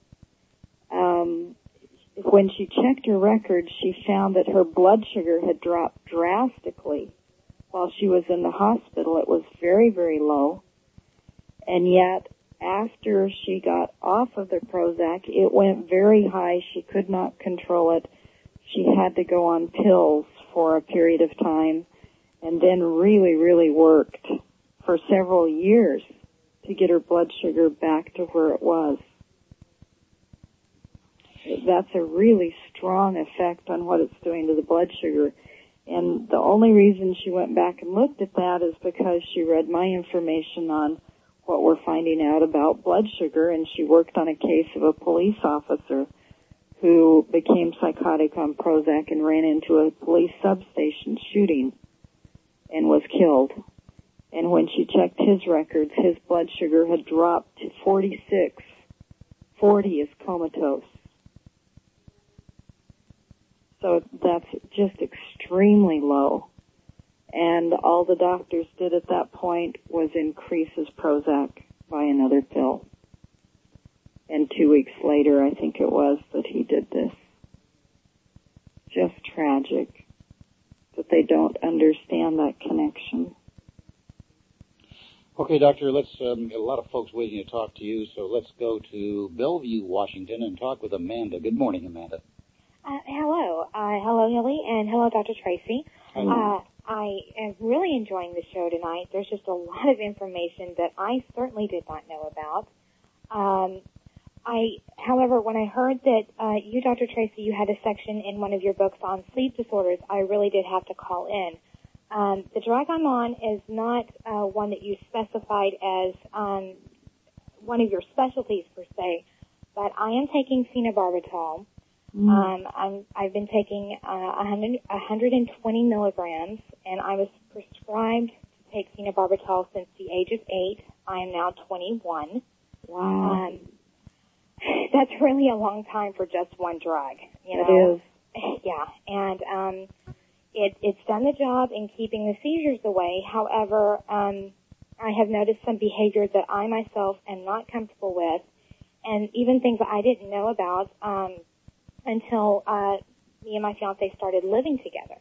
C: when she checked her records, she found that her blood sugar had dropped drastically while she was in the hospital. It was very, very low. And yet, after she got off of the Prozac, it went very high. She could not control it. She had to go on pills for a period of time and then really, really worked for several years to get her blood sugar back to where it was. That's a really strong effect on what it's doing to the blood sugar. And the only reason she went back and looked at that is because she read my information on what we're finding out about blood sugar, and she worked on a case of a police officer who became psychotic on Prozac and ran into a police substation shooting and was killed. And when she checked his records, his blood sugar had dropped to 46. 40 is comatose. So that's just extremely low. And all the doctors did at that point was increase his Prozac by another pill. And 2 weeks later, I think it was, that he did this. Just tragic that they don't understand that connection.
B: Okay, Doctor, let's a lot of folks waiting to talk to you, so let's go to Bellevue, Washington, and talk with Amanda. Good morning, Amanda.
N: Hello. Hello, Hilly, and hello, Dr. Tracy.
B: Hello.
N: I am really enjoying the show tonight. There's just a lot of information that I certainly did not know about. However, when I heard that you, Dr. Tracy, you had a section in one of your books on sleep disorders, I really did have to call in. The drug I'm on is not one that you specified as one of your specialties per se, but I am taking phenobarbital. I've been taking 120 milligrams, and I was prescribed to take phenobarbital since the age of 8. I am now 21.
C: Wow.
N: That's really a long time for just one drug. You know?
C: It is.
N: Yeah, and it's done the job in keeping the seizures away. However, I have noticed some behavior that I myself am not comfortable with, and even things that I didn't know about until me and my fiance started living together.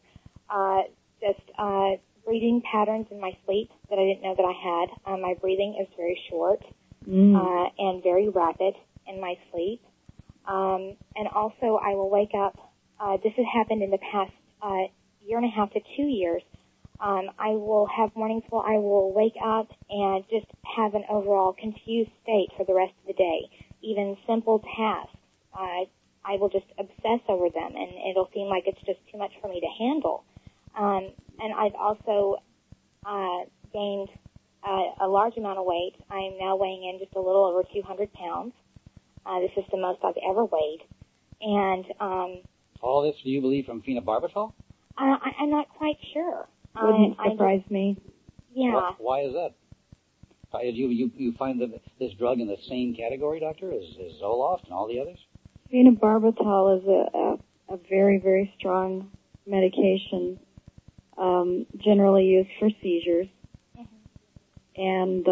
N: Breathing patterns in my sleep that I didn't know that I had. My breathing is very short and very rapid in my sleep. And also I will wake up, this has happened in the past year and a half to 2 years. I will have mornings where I will wake up and just have an overall confused state for the rest of the day. Even simple tasks, I will just obsess over them, and it'll seem like it's just too much for me to handle. And I've also gained a large amount of weight. I am now weighing in just a little over 200 pounds. This is the most I've ever weighed. And
B: all this, do you believe, from phenobarbital?
N: I'm not quite sure.
C: Wouldn't surprise me.
N: Yeah.
B: Why is that? You find this drug in the same category, doctor, as Zoloft and all the others?
C: Phenobarbital is a very, very strong medication, generally used for seizures. And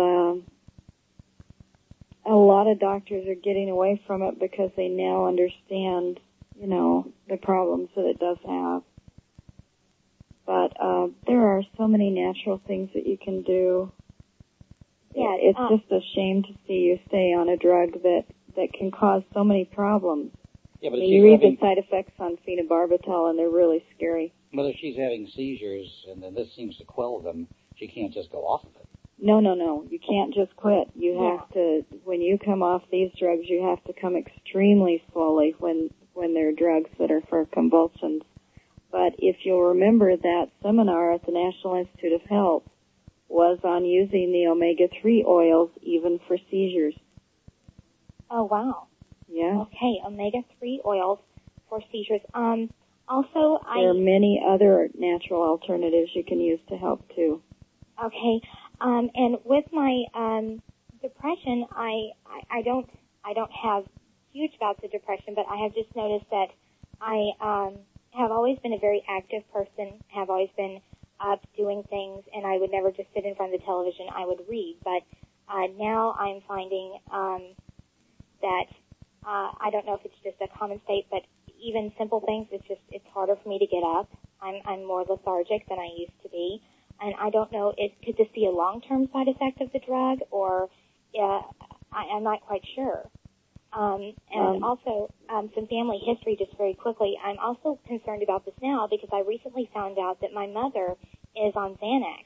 C: a lot of doctors are getting away from it because they now understand, you know, the problems that it does have. But there are so many natural things that you can do.
N: Yeah,
C: it's just a shame to see you stay on a drug that can cause so many problems.
B: Yeah, but
C: you read the side effects on phenobarbital, and they're really scary.
B: But if she's having seizures, and then this seems to quell them, she can't just go off of it.
C: No. You can't just quit. You have to, when you come off these drugs, you have to come extremely slowly when they're drugs that are for convulsions. But if you'll remember, that seminar at the National Institute of Health was on using the omega-3 oils even for seizures.
N: Oh, wow.
C: Yeah.
N: Okay, omega-3 oils for seizures. Also,
C: there are many other natural alternatives you can use to help too.
N: Okay, and with my depression, I don't have huge bouts of depression, but I have just noticed that I have always been a very active person, have always been up doing things, and I would never just sit in front of the television. I would read, but now I'm finding that I don't know if it's just a common state, but even simple things, it's harder for me to get up. I'm more lethargic than I used to be, and I don't know, could this be a long-term side effect of the drug, or I'm not quite sure. And also, some family history just very quickly. I'm also concerned about this now because I recently found out that my mother is on Xanax.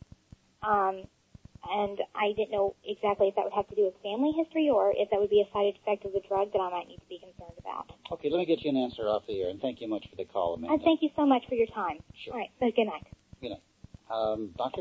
N: And I didn't know exactly if that would have to do with family history or if that would be a side effect of the drug that I might need to be concerned about.
B: Okay, let me get you an answer off the air, and thank you much for the call, Amanda.
N: Thank you so much for your time.
B: Sure.
N: All right, so good night.
B: Good night. Doctor?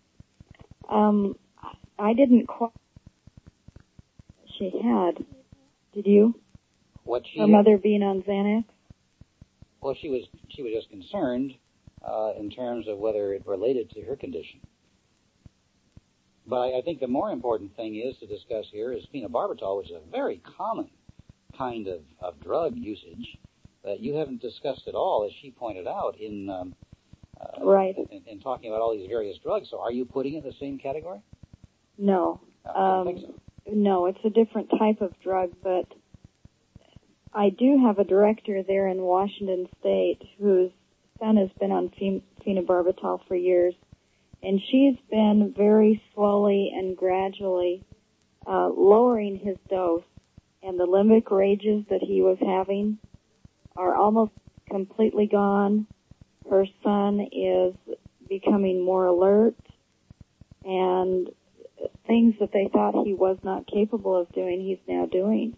C: I didn't quite... She had... Did you? Her mother being on Xanax?
B: Well, she was just concerned in terms of whether it related to her condition. But I think the more important thing is to discuss here is phenobarbital, which is a very common kind of drug usage that you haven't discussed at all, as she pointed out, in talking about all these various drugs. So are you putting it in the same category?
C: No.
B: I don't think so.
C: No, it's a different type of drug, but I do have a director there in Washington State whose son has been on phenobarbital for years, and she's been very slowly and gradually lowering his dose, and the limbic rages that he was having are almost completely gone. Her son is becoming more alert, and things that they thought he was not capable of doing, he's now doing.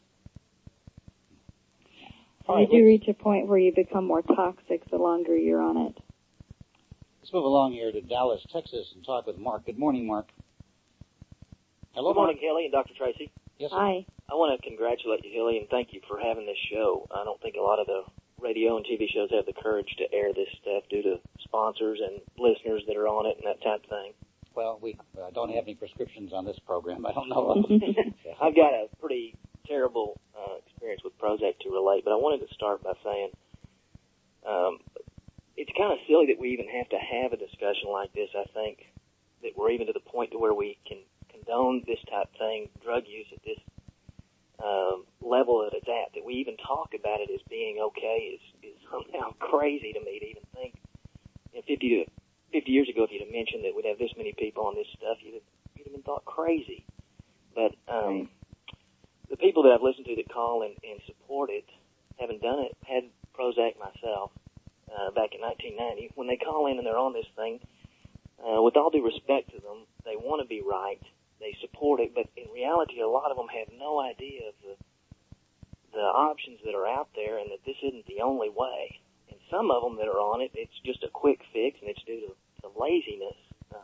C: You do reach a point where you become more toxic the longer you're on it.
B: Let's move along here to Dallas, Texas, and talk with Mark. Good morning, Mark. Hello,
O: Good morning, Kelly and Dr. Tracy.
B: Yes, sir.
C: Hi.
O: I want to congratulate you, Hilly, and thank you for having this show. I don't think a lot of the radio and TV shows have the courage to air this stuff due to sponsors and listeners that are on it and that type of thing.
B: Well, we don't have any prescriptions on this program. I don't know.
O: I've got a pretty terrible experience with Prozac to relate, but I wanted to start by saying it's kind of silly that we even have to have a discussion like this. I think that we're even to the point to where we can condone this type of thing, drug use at this level that it's at, that we even talk about it as being okay is somehow crazy to me to even think. You know, 50 years ago, if you'd have mentioned that we'd have this many people on this stuff, you'd have been thought crazy. But the people that I've listened to that call and support it, having done it, had Prozac myself back in 1990, when they call in and they're on this thing, with all due respect to them, they want to be right. They support it, but in reality, a lot of them have no idea of the options that are out there and that this isn't the only way. And some of them that are on it, it's just a quick fix, and it's due to laziness.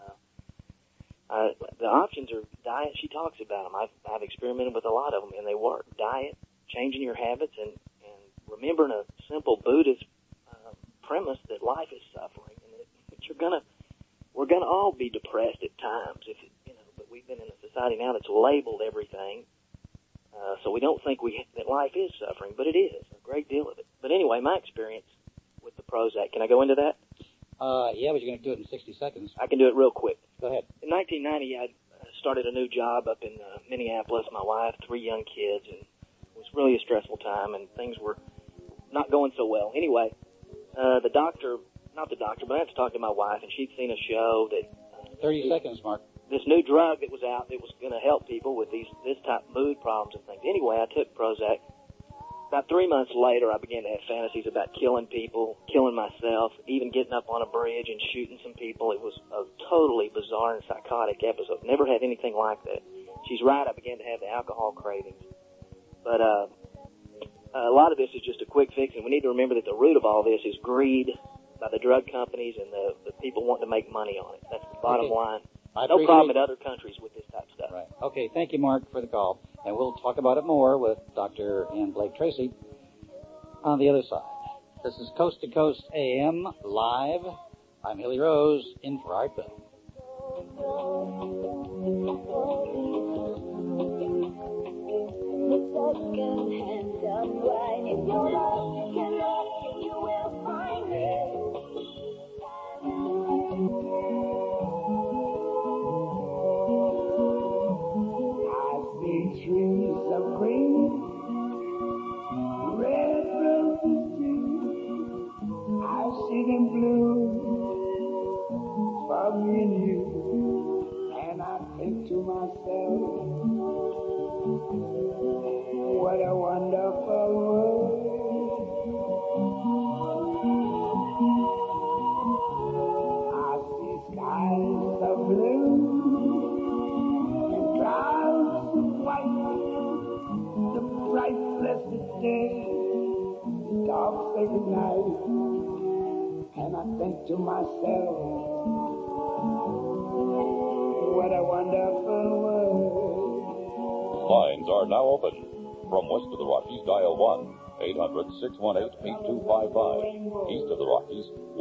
O: The options are diet. She talks about them. I've experimented with a lot of them, and they work. Diet, changing your habits, and remembering a simple Buddhist premise that life is suffering, and that we're gonna all be depressed at times. But we've been in a society now that's labeled everything, so we don't think that life is suffering, but it is a great deal of it. But anyway, my experience with the Prozac. Can I go into that?
B: Yeah, but you're going to do it in 60 seconds.
O: I can do it real quick.
B: Go ahead.
O: In 1990, I started a new job up in Minneapolis. My wife, 3 young kids, and it was really a stressful time, and things were not going so well. Anyway, not the doctor, but I had to talk to my wife, and she'd seen a show that...
B: 30 seconds, Mark.
O: This new drug that was out that was going to help people with this type of mood problems and things. Anyway, I took Prozac. About 3 months later, I began to have fantasies about killing people, killing myself, even getting up on a bridge and shooting some people. It was a totally bizarre and psychotic episode. Never had anything like that. She's right, I began to have the alcohol cravings. But a lot of this is just a quick fix, and we need to remember that the root of all this is greed by the drug companies and the people wanting to make money on it. That's the bottom line. No problem in other countries with this type of stuff.
B: Right. Okay, thank you, Mark, for the call. And we'll talk about it more with Dr. Ann Blake Tracy on the other side. This is Coast to Coast AM live. I'm Hilly Rose, in for Art Bell.
K: Trees of green, red roses too. I see them bloom for me and you, and I think to myself, what a wonderful world. I see skies of blue and clouds of white. The bright, blessed day, the dark, sacred night, and I think to myself, what a wonderful world.
A: Lines are now open. From west of the Rockies, dial 1-800-618-8255. East of the Rockies,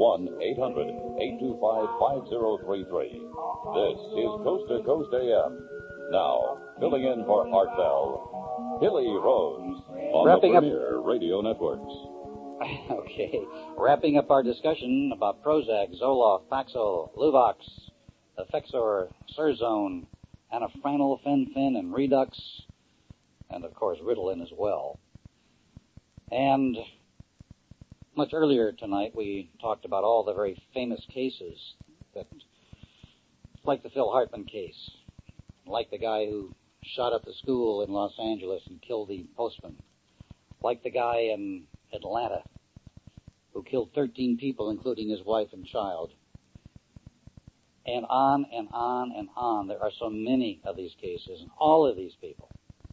A: 1-800-825-5033. This is Coast to Coast AM. Now, filling in for Art Bell, Hilly Rose on the Premier Radio Networks.
B: Okay, wrapping up our discussion about Prozac, Zoloft, Paxil, Luvox, Effexor, Surzone, Anafranil, Fen-Phen, and Redux, and of course Ritalin as well. And much earlier tonight we talked about all the very famous cases that, like the Phil Hartman case, like the guy who shot up the school in Los Angeles and killed the postman, like the guy in Atlanta who killed 13 people, including his wife and child. And on and on and on. There are so many of these cases, and all of these people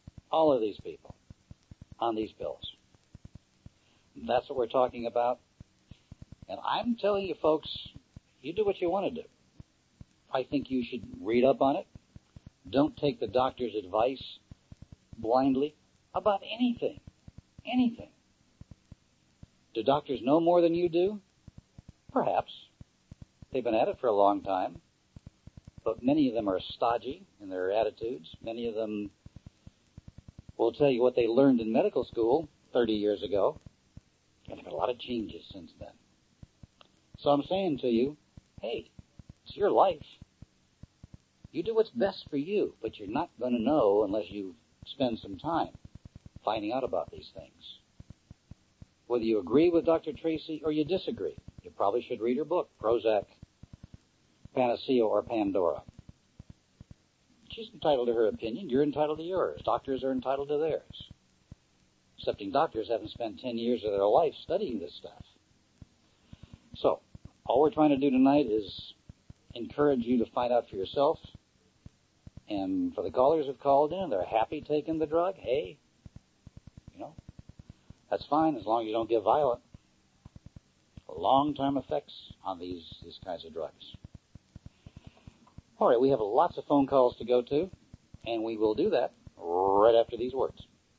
B: on these pills. That's what we're talking about. And I'm telling you, folks, you do what you want to do. I think you should read up on it. Don't take the doctor's advice blindly. about anything. Anything. Do doctors know more than you do? Perhaps. They've been at it for a long time. But many of them are stodgy in their attitudes. Many of them will tell you what they learned in medical school 30 years ago. And there have been a lot of changes since then. So I'm saying to you, hey, it's your life. You do what's best for you, but you're not going to know unless you spend some time finding out about these things. Whether you agree with Dr. Tracy or you disagree, you probably should read her book, Prozac, Panacea, or Pandora. She's entitled to her opinion. You're entitled to yours. Doctors are entitled to theirs. Excepting doctors haven't spent 10 years of their life studying this stuff. So, all we're trying to do tonight is encourage you to find out for yourself. And for the callers who've called in, they're happy taking the drug. Hey, that's fine as long as you don't get violent. Long-term effects on these kinds of drugs. All right, we have lots of phone calls to go to, and we will do that right after these words.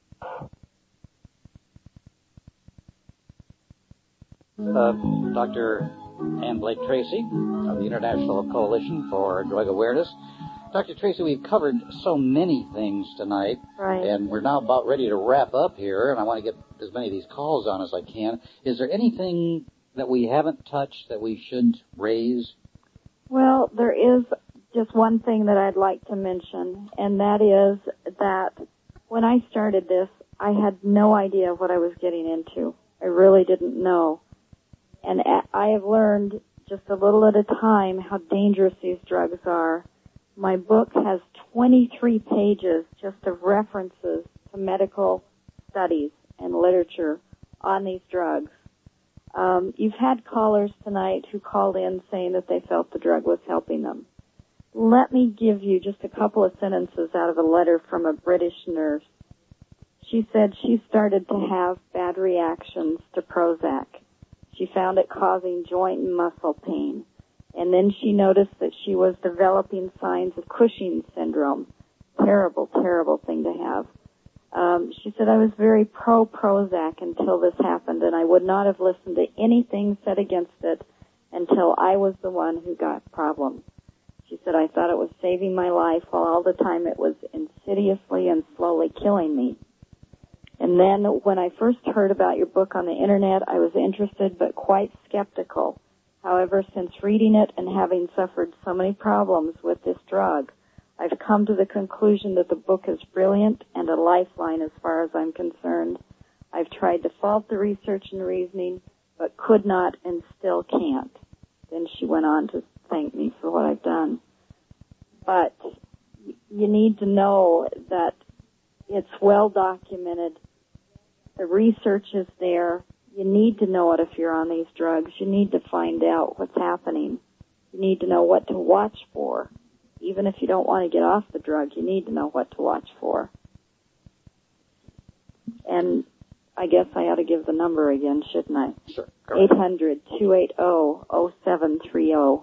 B: Dr. Ann Blake Tracy of the International Coalition for Drug Awareness. Dr. Tracy, we've covered so many things tonight,
C: right,
B: and we're now about ready to wrap up here, and I want to get as many of these calls on as I can. Is there anything that we haven't touched that we should raise?
C: Well, there is just one thing that I'd like to mention, and that is that when I started this, I had no idea what I was getting into. I really didn't know. And I have learned just a little at a time how dangerous these drugs are. My book has 23 pages just of references to medical studies and literature on these drugs. You've had callers tonight who called in saying that they felt the drug was helping them. Let me give you just a couple of sentences out of a letter from a British nurse. She said she started to have bad reactions to Prozac. She found it causing joint and muscle pain. And then she noticed that she was developing signs of Cushing's syndrome. Terrible, terrible thing to have. She said, I was very pro-Prozac until this happened, and I would not have listened to anything said against it until I was the one who got problems. She said, I thought it was saving my life, while all the time it was insidiously and slowly killing me. And then when I first heard about your book on the Internet, I was interested but quite skeptical. However, since reading it and having suffered so many problems with this drug, I've come to the conclusion that the book is brilliant and a lifeline as far as I'm concerned. I've tried to fault the research and reasoning, but could not and still can't. Then she went on to thank me for what I've done. But you need to know that it's well documented. The research is there. You need to know it if you're on these drugs. You need to find out what's happening. You need to know what to watch for. Even if you don't want to get off the drug, you need to know what to watch for. And I guess I ought to give the number again, shouldn't I?
B: Sure.
C: 800-280-0730.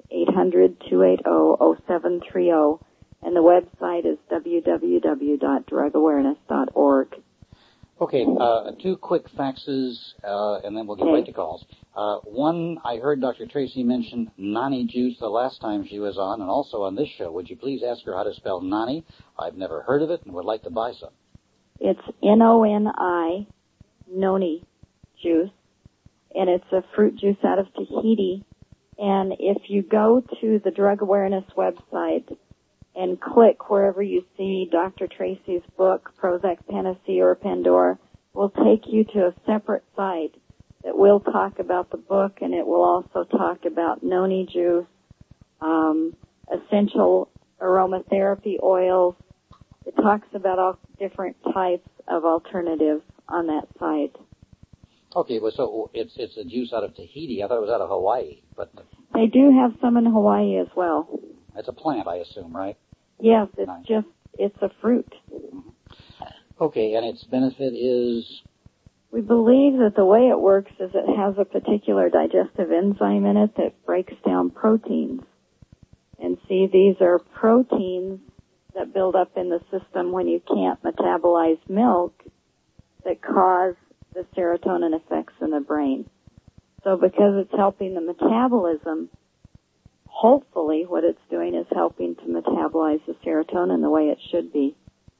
C: 800-280-0730. And the website is www.drugawareness.org.
B: Okay, two quick faxes, and then we'll get right to calls. One, I heard Dr. Tracy mention Nani juice the last time she was on, and also on this show. Would you please ask her how to spell Nani? I've never heard of it and would like to buy some.
C: It's Noni, Noni juice, and it's a fruit juice out of Tahiti. And if you go to the Drug Awareness website and click wherever you see Dr. Tracy's book, Prozac, Panacea, or Pandora, will take you to a separate site that will talk about the book, and it will also talk about Noni juice, essential aromatherapy oils. It talks about all different types of alternatives on that site.
B: Okay, well, so it's a juice out of Tahiti. I thought it was out of Hawaii, but
C: They do have some in Hawaii as well.
B: it's a plant, I assume, right?
C: Yes, it's
B: Nice.
C: it's a fruit.
B: Okay, and its benefit is?
C: We believe that the way it works is it has a particular digestive enzyme in it that breaks down proteins. And see, these are proteins that build up in the system when you can't metabolize milk that cause the serotonin effects in the brain. So because it's helping the metabolism, hopefully what it's doing is helping to metabolize the serotonin the way it should be.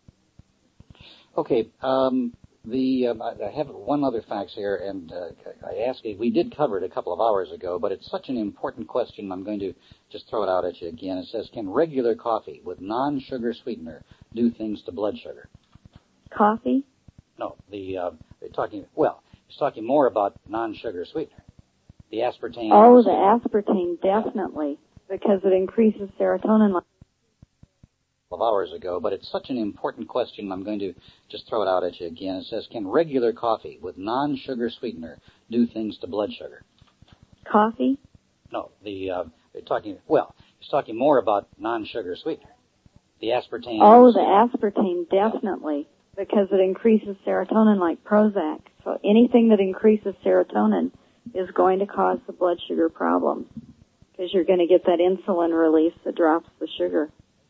B: Okay, I have one other fax here, and I asked it. We did cover it a couple of hours ago, but it's such an important question, I'm going to just throw it out at you again. It says, can regular coffee with non-sugar sweetener do things to blood sugar?
C: Coffee?
B: No, it's talking more about non-sugar sweetener. The aspartame.
C: Oh, the aspartame, definitely, because it increases serotonin.
B: Of hours ago, but it's such an important question, I'm going to just throw it out at you again. It says, can regular coffee with non-sugar sweetener do things to blood sugar?
C: Coffee?
B: No, it's talking more about non-sugar sweetener. The aspartame.
C: Oh, the aspartame, definitely, because it increases serotonin like Prozac. So anything that increases serotonin is going to cause the blood sugar problems, because you're going to get that insulin release that drops the sugar.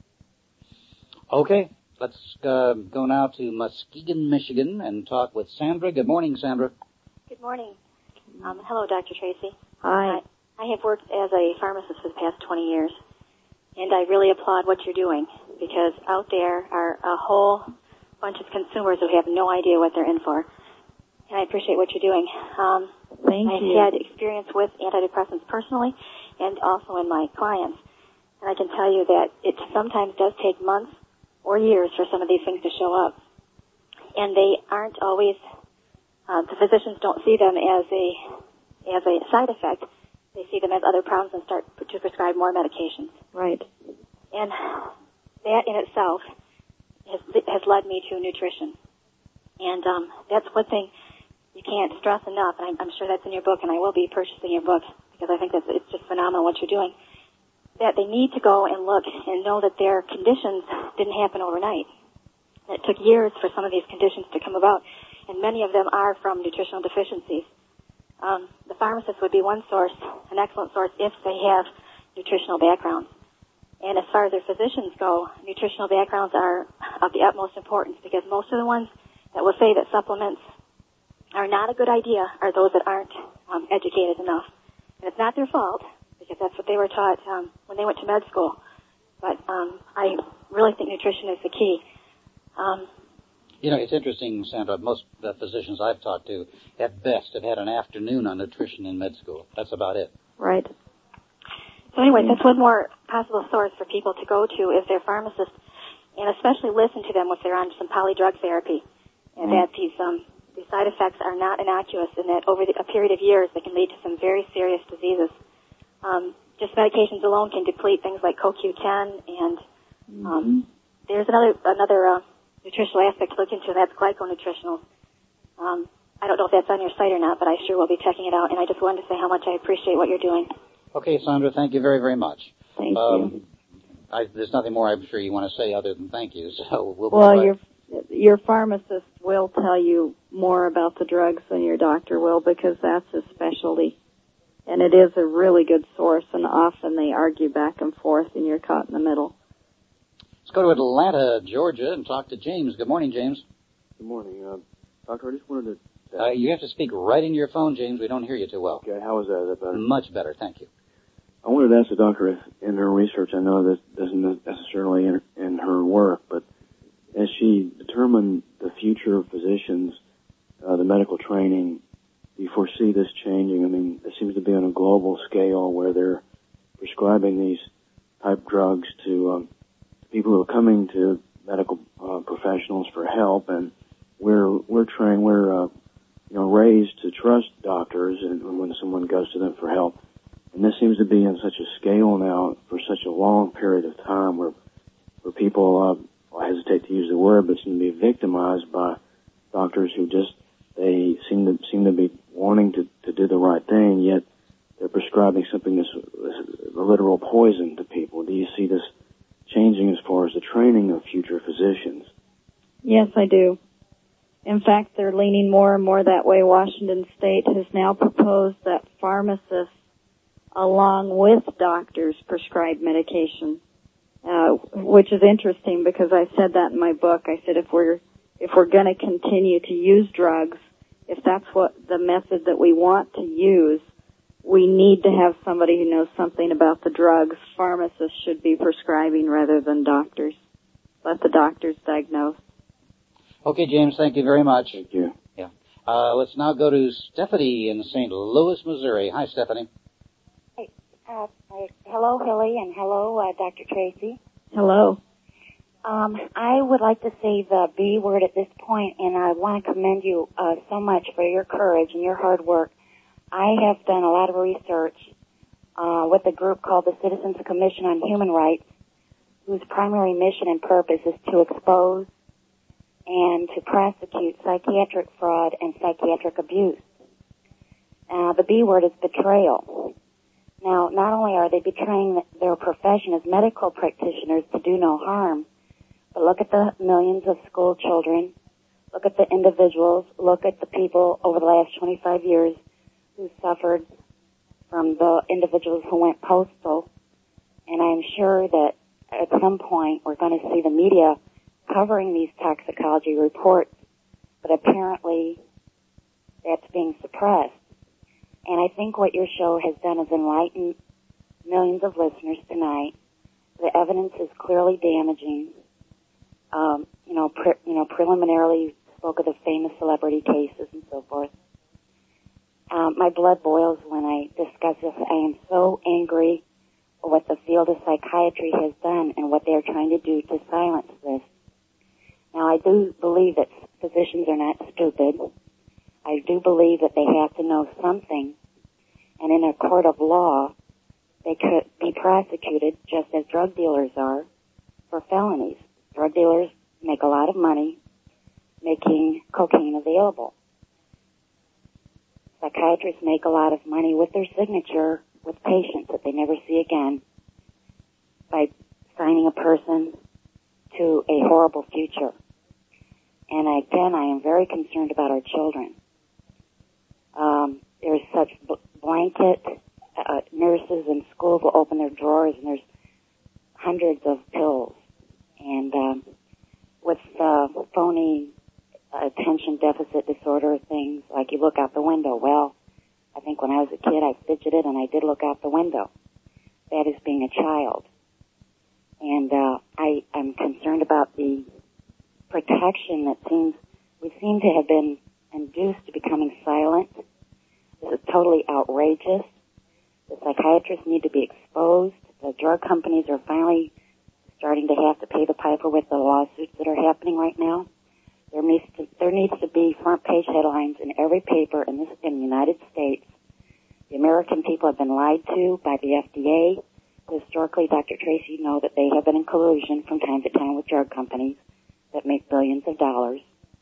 B: Okay, let's go now to Muskegon, Michigan, and talk with Sandra. Good morning, Sandra.
P: Good morning. Hello, Dr. Tracy.
C: Hi.
P: I have worked as a pharmacist for the past 20 years, and I really applaud what you're doing, because out there are a whole bunch of consumers who have no idea what they're in for, and I appreciate what you're doing.
C: Thank you.
P: I've had experience with antidepressants personally and also in my clients, and I can tell you that it sometimes does take months or years for some of these things to show up. And they aren't always, the physicians don't see them as a side effect. They see them as other problems and start to prescribe more medications.
C: Right.
P: And that in itself has led me to nutrition. And that's one thing you can't stress enough, and I'm sure that's in your book, and I will be purchasing your book, because I think it's just phenomenal what you're doing. That they need to go and look and know that their conditions didn't happen overnight. It took years for some of these conditions to come about, and many of them are from nutritional deficiencies. The pharmacist would be one source, an excellent source, if they have nutritional backgrounds. And as far as their physicians go, nutritional backgrounds are of the utmost importance, because most of the ones that will say that supplements are not a good idea are those that aren't educated enough. And it's not their fault, because that's what they were taught when they went to med school. But I really think nutrition is the key.
B: It's interesting, Sandra, most of the physicians I've talked to, at best, have had an afternoon on nutrition in med school. That's about it.
C: Right.
P: So anyway, that's one more possible source for people to go to is their pharmacist, and especially listen to them if they're on some polydrug therapy, and that these side effects are not innocuous, and that over a period of years they can lead to some very serious diseases. Just medications alone can deplete things like CoQ10, and there's another nutritional aspect to look into, and that's glyconutritionals. I don't know if that's on your site or not, but I sure will be checking it out, and I just wanted to say how much I appreciate what you're doing.
B: Okay, Sandra, thank you very, very much.
C: Thank you.
B: There's nothing more I'm sure you want to say other than thank you, so we'll be right.
C: Your pharmacist will tell you more about the drugs than your doctor will, because that's his specialty. And it is a really good source, and often they argue back and forth, and you're caught in the middle.
B: Let's go to Atlanta, Georgia, and talk to James. Good morning, James.
Q: Good morning. Doctor, I just wanted to...
B: you have to speak right in your phone, James. We don't hear you too well.
Q: Okay, how is that? Is that better?
B: Much better, thank you.
Q: I wanted to ask the doctor if, in her research, I know this doesn't necessarily in her work, but as she determined the future of physicians, the medical training, do you foresee this changing? I mean, it seems to be on a global scale where they're prescribing these type drugs to people who are coming to medical professionals for help, and we're trained, we're raised to trust doctors, and when someone goes to them for help. And this seems to be on such a scale now for such a long period of time where people, I hesitate to use the word, but seem to be victimized by doctors who they seem to be wanting to do the right thing, yet they're prescribing something that's a literal poison to people. Do you see this changing as far as the training of future physicians?
C: Yes, I do. In fact, they're leaning more and more that way. Washington State has now proposed that pharmacists, along with doctors, prescribe medication. which is interesting because I said that in my book. I said if we're going to continue to use drugs, if that's what the method that we want to use, we need to have somebody who knows something about the drugs. Pharmacists should be prescribing rather than doctors. Let the doctors diagnose.
B: Okay, James, thank you very much.
Q: Thank you.
B: Yeah. Let's now go to Stephanie in St. Louis, Missouri. Hi, Stephanie.
R: Hey, hello, Hilly, and hello, Dr. Tracy.
C: Hello.
R: I would like to say the B word at this point, and I want to commend you so much for your courage and your hard work. I have done a lot of research with a group called the Citizens Commission on Human Rights, whose primary mission and purpose is to expose and to prosecute psychiatric fraud and psychiatric abuse. The B word is betrayal. Now, not only are they betraying their profession as medical practitioners to do no harm, but look at the millions of school children, look at the individuals, look at the people over the last 25 years who suffered from the individuals who went postal. And I'm sure that at some point we're going to see the media covering these toxicology reports, but apparently that's being suppressed. And I think what your show has done is enlighten millions of listeners tonight. The evidence is clearly damaging. Preliminarily spoke of the famous celebrity cases and so forth. My blood boils when I discuss this. I am so angry at what the field of psychiatry has done and what they're trying to do to silence this. Now, I do believe that physicians are not stupid. I do believe that they have to know something, and in a court of law, they could be prosecuted just as drug dealers are for felonies. Drug dealers make a lot of money making cocaine available. Psychiatrists make a lot of money with their signature with patients that they never see again by signing a person to a horrible future. And again, I am very concerned about our children. There's such blanket nurses in schools will open their drawers and there's hundreds of pills. And with phony attention deficit disorder things, like you look out the window. Well, I think when I was a kid I fidgeted and I did look out the window. That is being a child. And I'm concerned about the protection that we seem to have been induced to becoming silent. This is totally outrageous. The psychiatrists need to be exposed. The drug companies are finally starting to have to pay the piper with the lawsuits that are happening right now. There needs to be front page headlines in every paper in the United States. The American people have been lied to by the FDA. Historically, Dr. Tracy, you know that they have been in collusion from time to time with drug companies that make billions of dollars.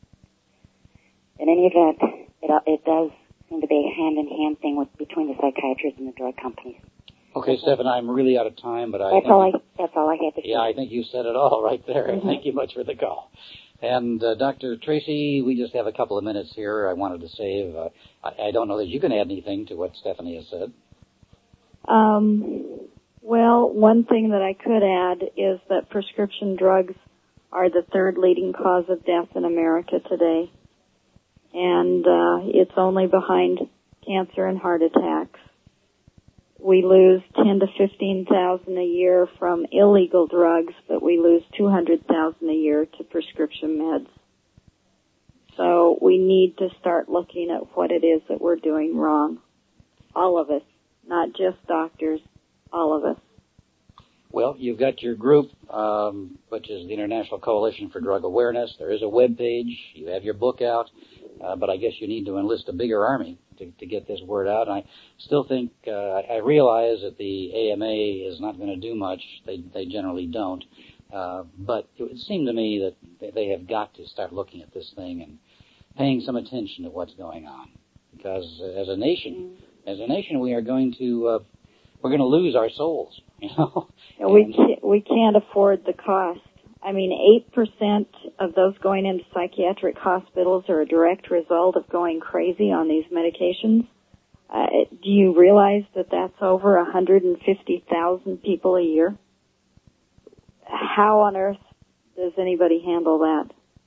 R: In any event, it does seem to be a hand-in-hand thing between the psychiatrists and the drug companies.
B: Okay, Stephen, I'm really out of time, but
R: that's all I had to say.
B: Yeah, I think you said it all right there. Mm-hmm. Thank you much for the call. And Dr. Tracy, we just have a couple of minutes here. I wanted to save. I don't know that you can add anything to what Stephanie has said.
C: Well, one thing that I could add is that prescription drugs are the third leading cause of death in America today. And it's only behind cancer and heart attacks. We lose 10 to 15,000 a year from illegal drugs, but we lose 200,000 a year to prescription meds. So we need to start looking at what it is that we're doing wrong. All of us, not just doctors, all of us.
B: Well, you've got your group, which is the International Coalition for Drug Awareness. There is a web page. You have your book out. But I guess you need to enlist a bigger army to get this word out. And I still think, I realize that the AMA is not going to do much. They generally don't. But it would seem to me that they have got to start looking at this thing and paying some attention to what's going on. Because as a nation, we are going to, we're going to lose our souls, you know.
C: We can't afford the cost. I mean, 8% of those going into psychiatric hospitals are a direct result of going crazy on these medications. Do you realize that that's over 150,000 people a year? how on earth does anybody handle that?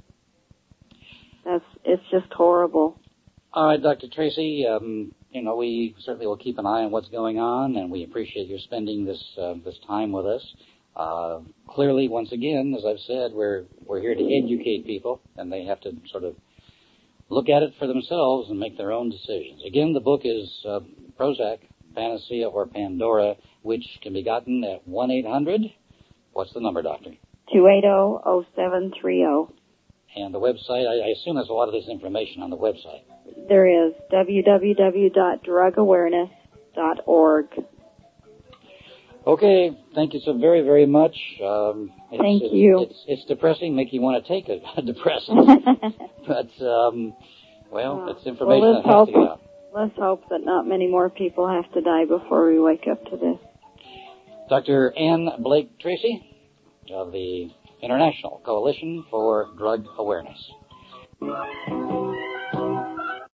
C: It's just horrible.
B: All right, Dr. Tracy, we certainly will keep an eye on what's going on, and we appreciate your spending this time with us. Clearly, once again, as I've said, we're here to educate people, and they have to sort of look at it for themselves and make their own decisions. Again, the book is Prozac, Panacea or Pandora, which can be gotten at 1-800. What's the number, Doctor?
C: 280-0730.
B: And the website, I assume there's a lot of this information on the website.
C: There is www.drugawareness.org.
B: Okay, thank you so very, very much.
C: Thank you.
B: It's depressing, make you want to take a depressant. But, it's information that has to get out.
C: Let's hope that not many more people have to die before we wake up to this.
B: Dr. Ann Blake Tracy of the International Coalition for Drug Awareness.